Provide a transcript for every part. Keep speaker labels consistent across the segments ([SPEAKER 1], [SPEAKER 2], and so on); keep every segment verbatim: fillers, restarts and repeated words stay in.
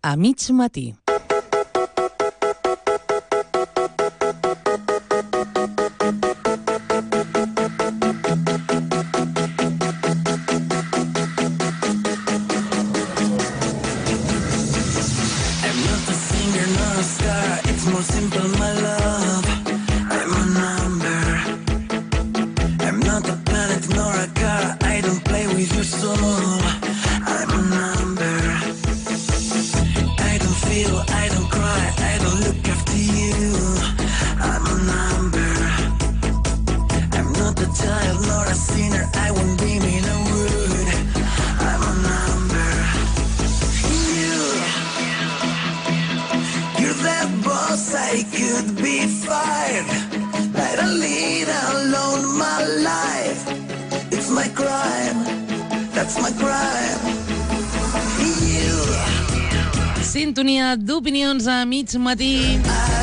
[SPEAKER 1] a mig matí. Sintonia d'opinions a mig matí.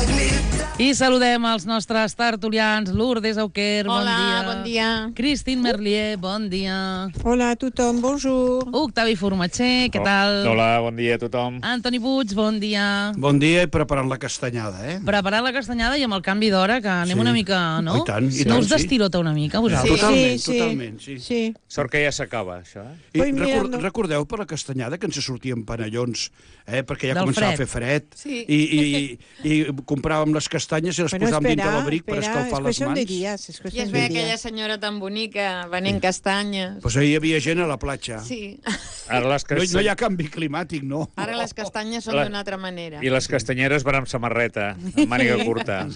[SPEAKER 1] I saludem els nostres tertulians. Lourdes Auquer, bon dia.
[SPEAKER 2] Hola, bon dia.
[SPEAKER 1] Christine Merlier, bon dia.
[SPEAKER 3] Hola a tothom, bonjour.
[SPEAKER 1] Octavi Formatxer, què tal?
[SPEAKER 4] Hola, bon dia a tothom.
[SPEAKER 1] Antoni Puig, bon dia.
[SPEAKER 5] Bon dia i preparant la castanyada, eh?
[SPEAKER 1] Preparant la castanyada i amb el canvi d'hora, que anem
[SPEAKER 5] Sí.
[SPEAKER 1] una mica, no?
[SPEAKER 5] I tant, i
[SPEAKER 1] no
[SPEAKER 5] tant,
[SPEAKER 1] us
[SPEAKER 5] sí.
[SPEAKER 1] destirota una mica, vosaltres?
[SPEAKER 5] Totalment,
[SPEAKER 3] Sí, sí.
[SPEAKER 5] totalment, sí.
[SPEAKER 3] Sí.
[SPEAKER 4] Sort que ja s'acaba, això, eh?
[SPEAKER 5] I
[SPEAKER 3] Pues mira,
[SPEAKER 5] record,
[SPEAKER 3] no-
[SPEAKER 5] recordeu per la castanyada que ens sortíem panellons, eh? Perquè ja
[SPEAKER 1] Del
[SPEAKER 5] començava
[SPEAKER 1] fred.
[SPEAKER 5] a fer fred.
[SPEAKER 2] Sí.
[SPEAKER 5] I, i, i compràvem les castanyes i les
[SPEAKER 3] Bueno,
[SPEAKER 5] posàvem dintre
[SPEAKER 3] espera,
[SPEAKER 5] l'abric per
[SPEAKER 3] espera,
[SPEAKER 5] escalfar
[SPEAKER 3] es
[SPEAKER 5] les
[SPEAKER 3] cuestión de
[SPEAKER 5] mans.
[SPEAKER 3] días, es
[SPEAKER 2] I
[SPEAKER 3] cuestión
[SPEAKER 2] es
[SPEAKER 3] de
[SPEAKER 2] ve aquella
[SPEAKER 3] días.
[SPEAKER 2] senyora tan bonica venent castanyes.
[SPEAKER 5] Pues ahir hi havia gent a la platja.
[SPEAKER 2] Sí.
[SPEAKER 4] Ara les,
[SPEAKER 5] No,
[SPEAKER 4] castany...
[SPEAKER 5] no hi ha canvi climàtic, no.
[SPEAKER 2] Ara les castanyes són
[SPEAKER 4] La-
[SPEAKER 2] d'una altra manera.
[SPEAKER 4] I les castanyeres van amb samarreta, amb màniga curta.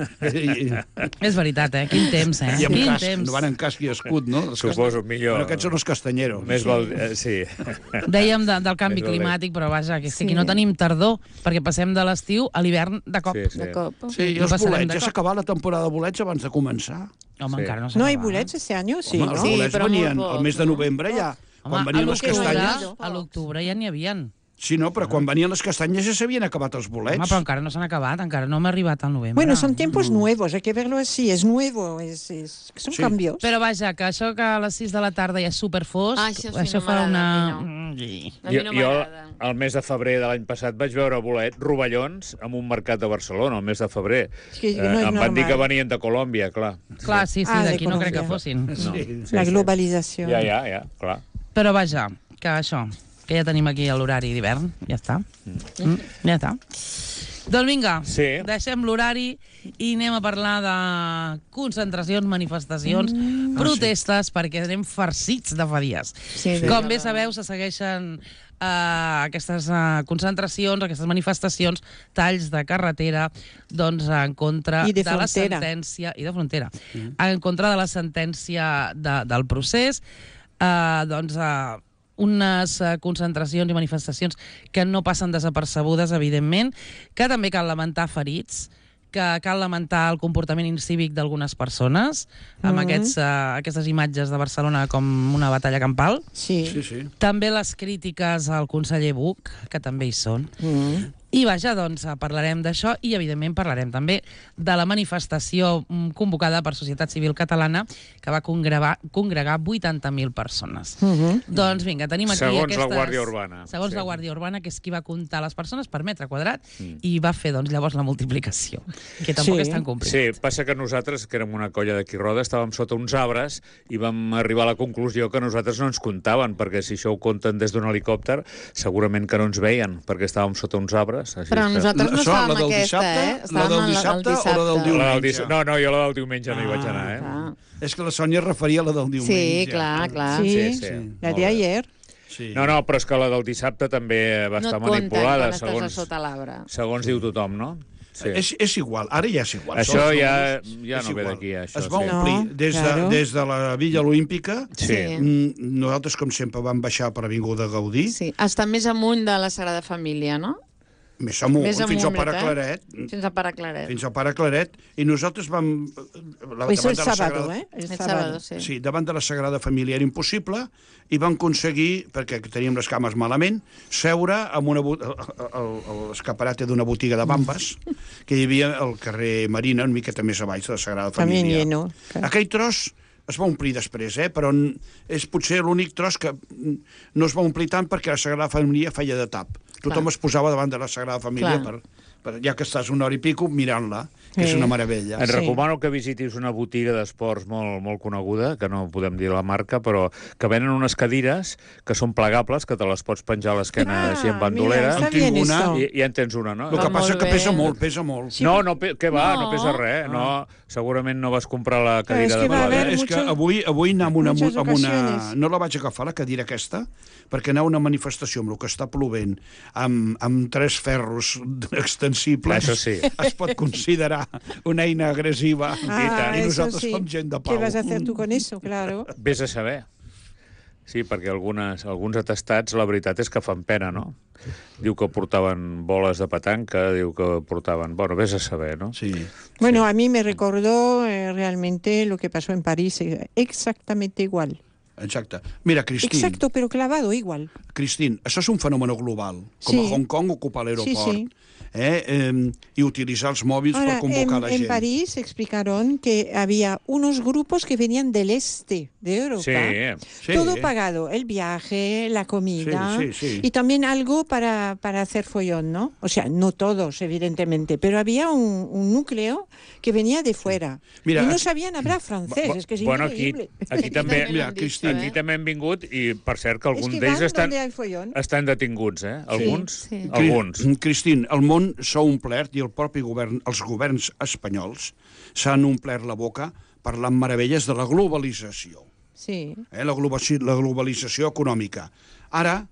[SPEAKER 5] I,
[SPEAKER 1] És veritat, eh? Quin temps, eh?
[SPEAKER 5] i amb
[SPEAKER 1] Quin
[SPEAKER 5] casc,
[SPEAKER 1] temps.
[SPEAKER 5] no van amb casc i escut, no? Els
[SPEAKER 4] Suposo,
[SPEAKER 5] cast-
[SPEAKER 4] millor.
[SPEAKER 5] Però aquests són els castanyeros.
[SPEAKER 4] Més val... Eh, sí.
[SPEAKER 1] Dèiem de, del canvi
[SPEAKER 4] Més val bé.
[SPEAKER 1] climàtic, però vaja, que és que
[SPEAKER 3] Sí.
[SPEAKER 1] aquí no tenim tardor, perquè passem de l'estiu a l'hivern de cop.
[SPEAKER 4] Sí, sí.
[SPEAKER 2] De cop.
[SPEAKER 5] Sí, i
[SPEAKER 1] No
[SPEAKER 5] els
[SPEAKER 1] passarem
[SPEAKER 5] bolets,
[SPEAKER 1] de
[SPEAKER 5] ja
[SPEAKER 1] cop.
[SPEAKER 5] s'ha acabat la temporada de bolets abans de començar.
[SPEAKER 1] Home,
[SPEAKER 4] Sí.
[SPEAKER 1] encara no s'ha
[SPEAKER 3] ¿No hay
[SPEAKER 1] acabat.
[SPEAKER 3] bullets este año? Sí,
[SPEAKER 5] Home,
[SPEAKER 3] ¿no?
[SPEAKER 5] els
[SPEAKER 2] Sí,
[SPEAKER 5] bolets
[SPEAKER 2] però
[SPEAKER 5] venien
[SPEAKER 2] molt
[SPEAKER 5] al mes de
[SPEAKER 2] pocs, no?
[SPEAKER 5] novembre ja, quan
[SPEAKER 1] Home,
[SPEAKER 5] venien
[SPEAKER 1] a
[SPEAKER 5] les
[SPEAKER 1] l'octubre-
[SPEAKER 5] castanyes.
[SPEAKER 1] a l'octubre ja n'hi havien.
[SPEAKER 5] Sí, no, però quan venien les castanyes ja s'havien acabat els bolets.
[SPEAKER 1] Home, però encara no s'han acabat, encara no hem arribat al novembre.
[SPEAKER 3] Bueno, son tiempos nuevos, hay que verlo así, es nuevo, es, es- son
[SPEAKER 5] Sí.
[SPEAKER 3] cambios.
[SPEAKER 1] Però vaja, que això que a les sis de la tarda ja és superfosc,
[SPEAKER 2] Ah, això sí,
[SPEAKER 1] això
[SPEAKER 2] no
[SPEAKER 1] fa
[SPEAKER 2] m'agrada,
[SPEAKER 1] una...
[SPEAKER 2] a mi
[SPEAKER 1] Mm, sí.
[SPEAKER 2] A mi no
[SPEAKER 4] jo,
[SPEAKER 2] m'agrada.
[SPEAKER 4] al mes de febrer de l'any passat vaig veure bolet, rovellons, en un mercat de Barcelona, al mes de febrer.
[SPEAKER 3] És que no és
[SPEAKER 4] em van dir
[SPEAKER 3] normal.
[SPEAKER 4] que venien de Colòmbia, clar.
[SPEAKER 1] Clar, sí, sí,
[SPEAKER 3] Ah, de
[SPEAKER 1] d'aquí no crec que
[SPEAKER 3] Colòmbia.
[SPEAKER 1] fossin.
[SPEAKER 4] No.
[SPEAKER 5] Sí.
[SPEAKER 3] La globalización.
[SPEAKER 4] Ja, ja, ja, clar.
[SPEAKER 1] Però vaja, que això, que ja tenim aquí l'horari d'hivern, ja està. Mm, ja està. Doncs vinga,
[SPEAKER 4] Sí.
[SPEAKER 1] deixem l'horari i anem a parlar de concentracions, manifestacions,
[SPEAKER 3] Mm.
[SPEAKER 1] protestes, perquè anem farcits de fa dies.
[SPEAKER 2] Sí, sí.
[SPEAKER 1] Com bé sabeu, se segueixen uh, aquestes uh, concentracions, aquestes manifestacions, talls de carretera, doncs en contra
[SPEAKER 3] I de
[SPEAKER 1] de la
[SPEAKER 3] frontera.
[SPEAKER 1] sentència, i de frontera, en contra de la sentència de, del procés, uh, doncs uh, unes uh, concentracions i manifestacions que no passen desapercebudes, evidentment, que també cal lamentar ferits, que cal lamentar el comportament incívic d'algunes persones, amb
[SPEAKER 3] Mhm.
[SPEAKER 1] aquests, uh, aquestes imatges de Barcelona com una batalla campal.
[SPEAKER 3] Sí.
[SPEAKER 5] Sí, sí.
[SPEAKER 1] També les crítiques al conseller Buch, que també hi són.
[SPEAKER 3] Mm.
[SPEAKER 1] I vaja, doncs parlarem d'això i evidentment parlarem també de la manifestació mm, convocada per Societat Civil Catalana que va congregar, congregar vuitanta mil persones.
[SPEAKER 3] Mhm.
[SPEAKER 1] Doncs vinga, tenim aquí
[SPEAKER 4] Segons
[SPEAKER 1] aquestes...
[SPEAKER 4] la Guàrdia Urbana.
[SPEAKER 1] Segons
[SPEAKER 4] Sí.
[SPEAKER 1] la Guàrdia Urbana, que és qui va comptar les persones per metre quadrat
[SPEAKER 4] Mm.
[SPEAKER 1] i va fer doncs llavors la multiplicació, que tampoc
[SPEAKER 3] Sí.
[SPEAKER 1] és tan complicat.
[SPEAKER 4] Sí, passa que nosaltres, que érem una colla de Quiroda, estàvem sota uns arbres i vam arribar a la conclusió que nosaltres no ens comptaven, perquè si això ho compten des d'un helicòpter, segurament que no ens veien, perquè estàvem sota uns arbres. Així
[SPEAKER 2] Però
[SPEAKER 4] que...
[SPEAKER 2] nosaltres no
[SPEAKER 5] Això,
[SPEAKER 2] estàvem
[SPEAKER 5] la del
[SPEAKER 2] aquesta,
[SPEAKER 5] dissabte?
[SPEAKER 2] eh?
[SPEAKER 5] La
[SPEAKER 2] Estàvem
[SPEAKER 5] del
[SPEAKER 2] en
[SPEAKER 5] dissabte o la del diumenge?
[SPEAKER 4] La del dis... No, no, jo la del diumenge no hi vaig
[SPEAKER 5] Ah,
[SPEAKER 4] anar, eh?
[SPEAKER 2] Clar.
[SPEAKER 5] És que la Sònia es referia a la del diumenge.
[SPEAKER 2] Sí, clar, clar.
[SPEAKER 3] Sí,
[SPEAKER 4] Sí, sí.
[SPEAKER 3] la
[SPEAKER 4] Molt
[SPEAKER 3] de
[SPEAKER 4] bé.
[SPEAKER 3] ayer.
[SPEAKER 5] Sí.
[SPEAKER 4] No, no, però és que la del dissabte també va
[SPEAKER 2] No
[SPEAKER 4] estar
[SPEAKER 2] et compten
[SPEAKER 4] manipulada,
[SPEAKER 2] quan estàs a
[SPEAKER 4] segons,
[SPEAKER 2] sota l'arbre.
[SPEAKER 4] segons diu tothom, no? Sí.
[SPEAKER 5] És, és igual, ara ja és igual.
[SPEAKER 4] Això
[SPEAKER 5] Són
[SPEAKER 4] ja,
[SPEAKER 5] números,
[SPEAKER 4] ja
[SPEAKER 5] és
[SPEAKER 4] no ve
[SPEAKER 5] igual.
[SPEAKER 4] d'aquí, això.
[SPEAKER 5] Es va
[SPEAKER 4] sí.
[SPEAKER 5] omplir
[SPEAKER 3] No,
[SPEAKER 5] des de,
[SPEAKER 3] claro.
[SPEAKER 5] des de la Villa Olímpica.
[SPEAKER 4] Sí.
[SPEAKER 2] Sí.
[SPEAKER 5] Mm, Nosaltres, com sempre, vam baixar per Avinguda Gaudí.
[SPEAKER 2] Sí, està més amunt de la Sagrada Família, no?
[SPEAKER 5] Més amunt,
[SPEAKER 2] Més
[SPEAKER 5] fins al
[SPEAKER 2] amunt,
[SPEAKER 5] Pare
[SPEAKER 2] eh?
[SPEAKER 5] Claret.
[SPEAKER 2] Fins a Pare Claret.
[SPEAKER 5] Fins al Pare Claret. I nosaltres vam... La,
[SPEAKER 3] Eso
[SPEAKER 5] davant
[SPEAKER 3] el
[SPEAKER 5] de la
[SPEAKER 3] sábado,
[SPEAKER 5] Sagrada-
[SPEAKER 3] ¿eh? El
[SPEAKER 2] El
[SPEAKER 3] sábado.
[SPEAKER 2] sábado, sí.
[SPEAKER 5] Sí, davant de la Sagrada Família era impossible i vam aconseguir, perquè teníem les cames malament, seure amb una bo- l'escaparate d'una botiga de bambes que hi havia al carrer Marina, una miqueta més a baix de la Sagrada
[SPEAKER 3] También
[SPEAKER 5] Família.
[SPEAKER 3] lleno.
[SPEAKER 5] Aquell tros es va omplir després, eh? Però n- és potser l'únic tros que mm, no es va omplir tant perquè la Sagrada Família feia de tap. tothom es posava davant de la Sagrada Família per, per, ja que estàs una hora i pico mirant-la, que sí. és una meravella.
[SPEAKER 4] Et
[SPEAKER 3] Sí.
[SPEAKER 4] recomano que visitis una botiga d'esports molt, molt coneguda, que no podem dir la marca, però que venen unes cadires que són plegables, que te les pots penjar a l'esquena
[SPEAKER 3] Ah,
[SPEAKER 4] així en
[SPEAKER 3] mira,
[SPEAKER 4] bandolera.
[SPEAKER 3] està
[SPEAKER 5] En tinc
[SPEAKER 3] bien
[SPEAKER 5] una
[SPEAKER 3] esto.
[SPEAKER 4] I, I ja en tens una, no?
[SPEAKER 5] El que
[SPEAKER 2] Va
[SPEAKER 5] passa
[SPEAKER 2] molt
[SPEAKER 5] que pesa
[SPEAKER 2] bé.
[SPEAKER 5] molt, pesa molt.
[SPEAKER 3] Sí.
[SPEAKER 4] No, no, pe- què va, no,
[SPEAKER 2] No.
[SPEAKER 4] pesa res. No, segurament no vas comprar la
[SPEAKER 3] Clar,
[SPEAKER 4] cadira
[SPEAKER 3] és
[SPEAKER 4] de
[SPEAKER 3] que va
[SPEAKER 4] balada.
[SPEAKER 3] haver
[SPEAKER 5] És
[SPEAKER 3] mucho-
[SPEAKER 5] que avui, avui anar amb una,
[SPEAKER 3] muchas
[SPEAKER 5] amb una...
[SPEAKER 3] ocasiones.
[SPEAKER 5] No la vaig agafar, la cadira aquesta, perquè anar a una manifestació amb el que està plovent, amb, amb tres ferros extensibles,
[SPEAKER 4] Això sí.
[SPEAKER 5] es pot considerar una eina agressiva.
[SPEAKER 3] Ah,
[SPEAKER 5] I
[SPEAKER 3] eso
[SPEAKER 5] nosaltres
[SPEAKER 3] sí.
[SPEAKER 5] som gent de pau.
[SPEAKER 3] ¿Qué vas a hacer tú con eso? Claro.
[SPEAKER 4] Vés a saber. Sí, perquè algunes, alguns atestats, la veritat és que fan pena, no? Diu que portaven boles de petanca, diu que portaven... Bueno, vés a saber, no?
[SPEAKER 5] Sí.
[SPEAKER 3] Bueno, a mí me recordó eh, realmente lo que pasó en París, eh, exactamente igual.
[SPEAKER 5] Exacte. Mira, Cristín,
[SPEAKER 3] Exacto, pero clavado igual.
[SPEAKER 5] Cristín, això és un fenomen global. Com
[SPEAKER 3] Sí.
[SPEAKER 5] a Hong Kong ocupar l'aeroport.
[SPEAKER 3] Sí, sí.
[SPEAKER 5] Eh, eh, y utilizar els mòbils
[SPEAKER 3] Ahora,
[SPEAKER 5] per convocar
[SPEAKER 3] en,
[SPEAKER 5] la
[SPEAKER 3] en
[SPEAKER 5] gent.
[SPEAKER 3] París explicaron que había unos grupos que venían del este de Europa.
[SPEAKER 4] Sí,
[SPEAKER 5] Sí.
[SPEAKER 3] Todo pagado, el viaje, la comida
[SPEAKER 5] Sí, sí, sí.
[SPEAKER 3] y también algo para, para hacer follón, ¿no? O sea, no todos, evidentemente, pero había un, un núcleo que venía de fuera.
[SPEAKER 5] Mira,
[SPEAKER 3] y no
[SPEAKER 5] aquí-
[SPEAKER 3] sabían hablar francés,
[SPEAKER 5] Bu-
[SPEAKER 3] es que es
[SPEAKER 4] bueno, aquí,
[SPEAKER 3] increíble.
[SPEAKER 4] aquí també,
[SPEAKER 2] també
[SPEAKER 5] Mira,
[SPEAKER 2] l'han dit,
[SPEAKER 5] Cristina,
[SPEAKER 2] eh?
[SPEAKER 4] aquí també han vingut i, per cert, que
[SPEAKER 3] Es
[SPEAKER 4] alguns
[SPEAKER 3] que
[SPEAKER 4] d'ells
[SPEAKER 3] van
[SPEAKER 4] estan,
[SPEAKER 3] donde hay follón.
[SPEAKER 4] estan detinguts, eh? Alguns?
[SPEAKER 2] sí.
[SPEAKER 4] Alguns.
[SPEAKER 5] Cri- Cristín, el món s'ha omplert i el propi govern, els governs espanyols s'han omplert la boca parlant meravelles de la globalització,
[SPEAKER 3] Sí.
[SPEAKER 5] eh? la, globalització, la globalització econòmica. Ara,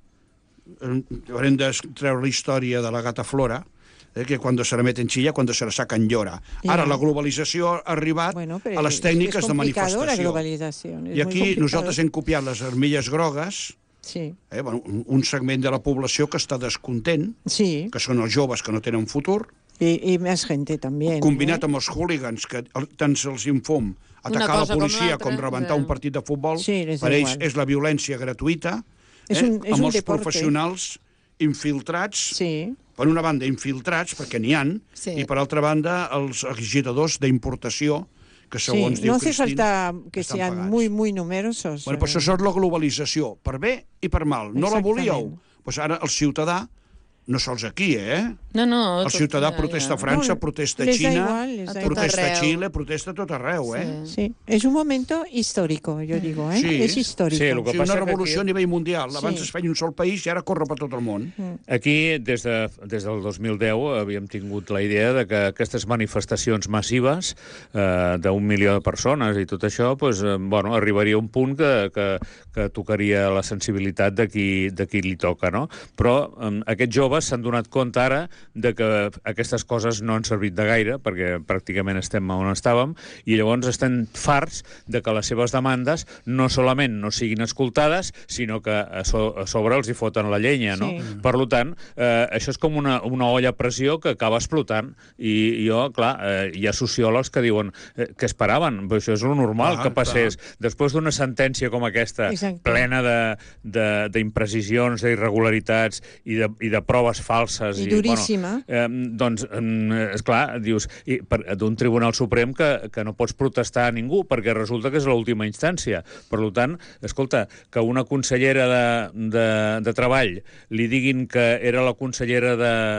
[SPEAKER 5] eh, haurem de treure la història de la gata Flora, eh, que quan se la meten xilla, quan se la sacan llora. Ara
[SPEAKER 3] Ja.
[SPEAKER 5] la globalització ha arribat
[SPEAKER 3] Bueno, pero
[SPEAKER 5] a les
[SPEAKER 3] es-
[SPEAKER 5] tècniques
[SPEAKER 3] es
[SPEAKER 5] de
[SPEAKER 3] complicado la
[SPEAKER 5] manifestació.
[SPEAKER 3] globalización. es
[SPEAKER 5] I
[SPEAKER 3] muy
[SPEAKER 5] aquí
[SPEAKER 3] complicado.
[SPEAKER 5] nosaltres hem copiat les armilles grogues,
[SPEAKER 3] Sí,
[SPEAKER 5] eh, bueno, un- un segment de la població que està descontent,
[SPEAKER 3] sí.
[SPEAKER 5] que són els joves que no tenen futur,
[SPEAKER 3] Y, y más gente también.
[SPEAKER 5] combinat
[SPEAKER 3] ¿eh?
[SPEAKER 5] amb els hooligans, que el- tant se'ls infom atacar la
[SPEAKER 2] cosa com
[SPEAKER 5] policia com,
[SPEAKER 2] l'altra,
[SPEAKER 5] rebentar
[SPEAKER 2] ja.
[SPEAKER 5] un partit de futbol,
[SPEAKER 3] Sí, les
[SPEAKER 5] per
[SPEAKER 3] da
[SPEAKER 5] ells
[SPEAKER 3] igual.
[SPEAKER 5] és la violència gratuïta,
[SPEAKER 3] És
[SPEAKER 5] eh,
[SPEAKER 3] un- és
[SPEAKER 5] amb
[SPEAKER 3] un
[SPEAKER 5] els
[SPEAKER 3] deporte.
[SPEAKER 5] professionals infiltrats,
[SPEAKER 3] Sí.
[SPEAKER 5] per una banda infiltrats, perquè n'hi han,
[SPEAKER 2] Sí.
[SPEAKER 5] i per altra banda els agitadors d'importació, que segons
[SPEAKER 3] Sí,
[SPEAKER 5] diu
[SPEAKER 3] no hace
[SPEAKER 5] Cristín,
[SPEAKER 3] falta que
[SPEAKER 5] estan
[SPEAKER 3] sean
[SPEAKER 5] pagats.
[SPEAKER 3] muy, muy numerosos.
[SPEAKER 5] Bueno, pues això és la globalització, per bé i per mal. No la volíeu?
[SPEAKER 3] Exactament.
[SPEAKER 5] Pues ara el ciutadà, no sols aquí, eh?
[SPEAKER 2] No, no.
[SPEAKER 5] El
[SPEAKER 2] tot-
[SPEAKER 5] ciutadà
[SPEAKER 2] ja,
[SPEAKER 5] protesta a
[SPEAKER 2] ja.
[SPEAKER 5] França,
[SPEAKER 3] No,
[SPEAKER 5] protesta a
[SPEAKER 3] les da
[SPEAKER 5] Xina,
[SPEAKER 3] igual, les da
[SPEAKER 2] igual.
[SPEAKER 5] protesta
[SPEAKER 2] Tot
[SPEAKER 5] a
[SPEAKER 2] arreu.
[SPEAKER 5] Xile, protesta a tot arreu, eh?
[SPEAKER 2] Sí.
[SPEAKER 3] Sí, es un momento histórico, yo digo, ¿eh?
[SPEAKER 5] Sí.
[SPEAKER 3] Es histórico.
[SPEAKER 4] Sí, lo que
[SPEAKER 5] Sí,
[SPEAKER 4] passa
[SPEAKER 5] una
[SPEAKER 4] que
[SPEAKER 5] revolució
[SPEAKER 4] aquí-
[SPEAKER 5] a nivell mundial. Abans
[SPEAKER 3] Sí.
[SPEAKER 5] es feia un sol país i ara corre per tot el món.
[SPEAKER 4] Aquí, des, de, des del dos mil deu, havíem tingut la idea de que aquestes manifestacions massives eh, d'un milió de persones i tot això, pues, eh, bueno, arribaria a un punt que, que, que tocaria la sensibilitat de qui, de qui li toca, no? Però eh, aquests joves s'han donat compte ara de que aquestes coses no han servit de gaire, perquè pràcticament estem on estàvem, i llavors estem farts de que les seves demandes no solament no siguin escoltades, sinó que a, so, a sobre els hi foten la llenya, no?
[SPEAKER 3] Sí.
[SPEAKER 4] Per tant, eh, això és com una, una olla a pressió que acaba explotant. I jo, clar, eh, hi ha sociòlegs que diuen eh, que esperaven, però això és lo normal
[SPEAKER 5] Clar,
[SPEAKER 4] que passés. Després d'una sentència com aquesta,
[SPEAKER 3] Exacte.
[SPEAKER 4] plena de- de- d'imprecisions, d'irregularitats i de, i de proves falses.
[SPEAKER 3] I duríssima.
[SPEAKER 4] Bueno, eh, doncs, eh, esclar, dius, i per- d'un Tribunal Suprem que, que no pots protestar a ningú, perquè resulta que és l'última instància. Per tant, escolta, que una consellera de, de, de Treball li diguin que era la consellera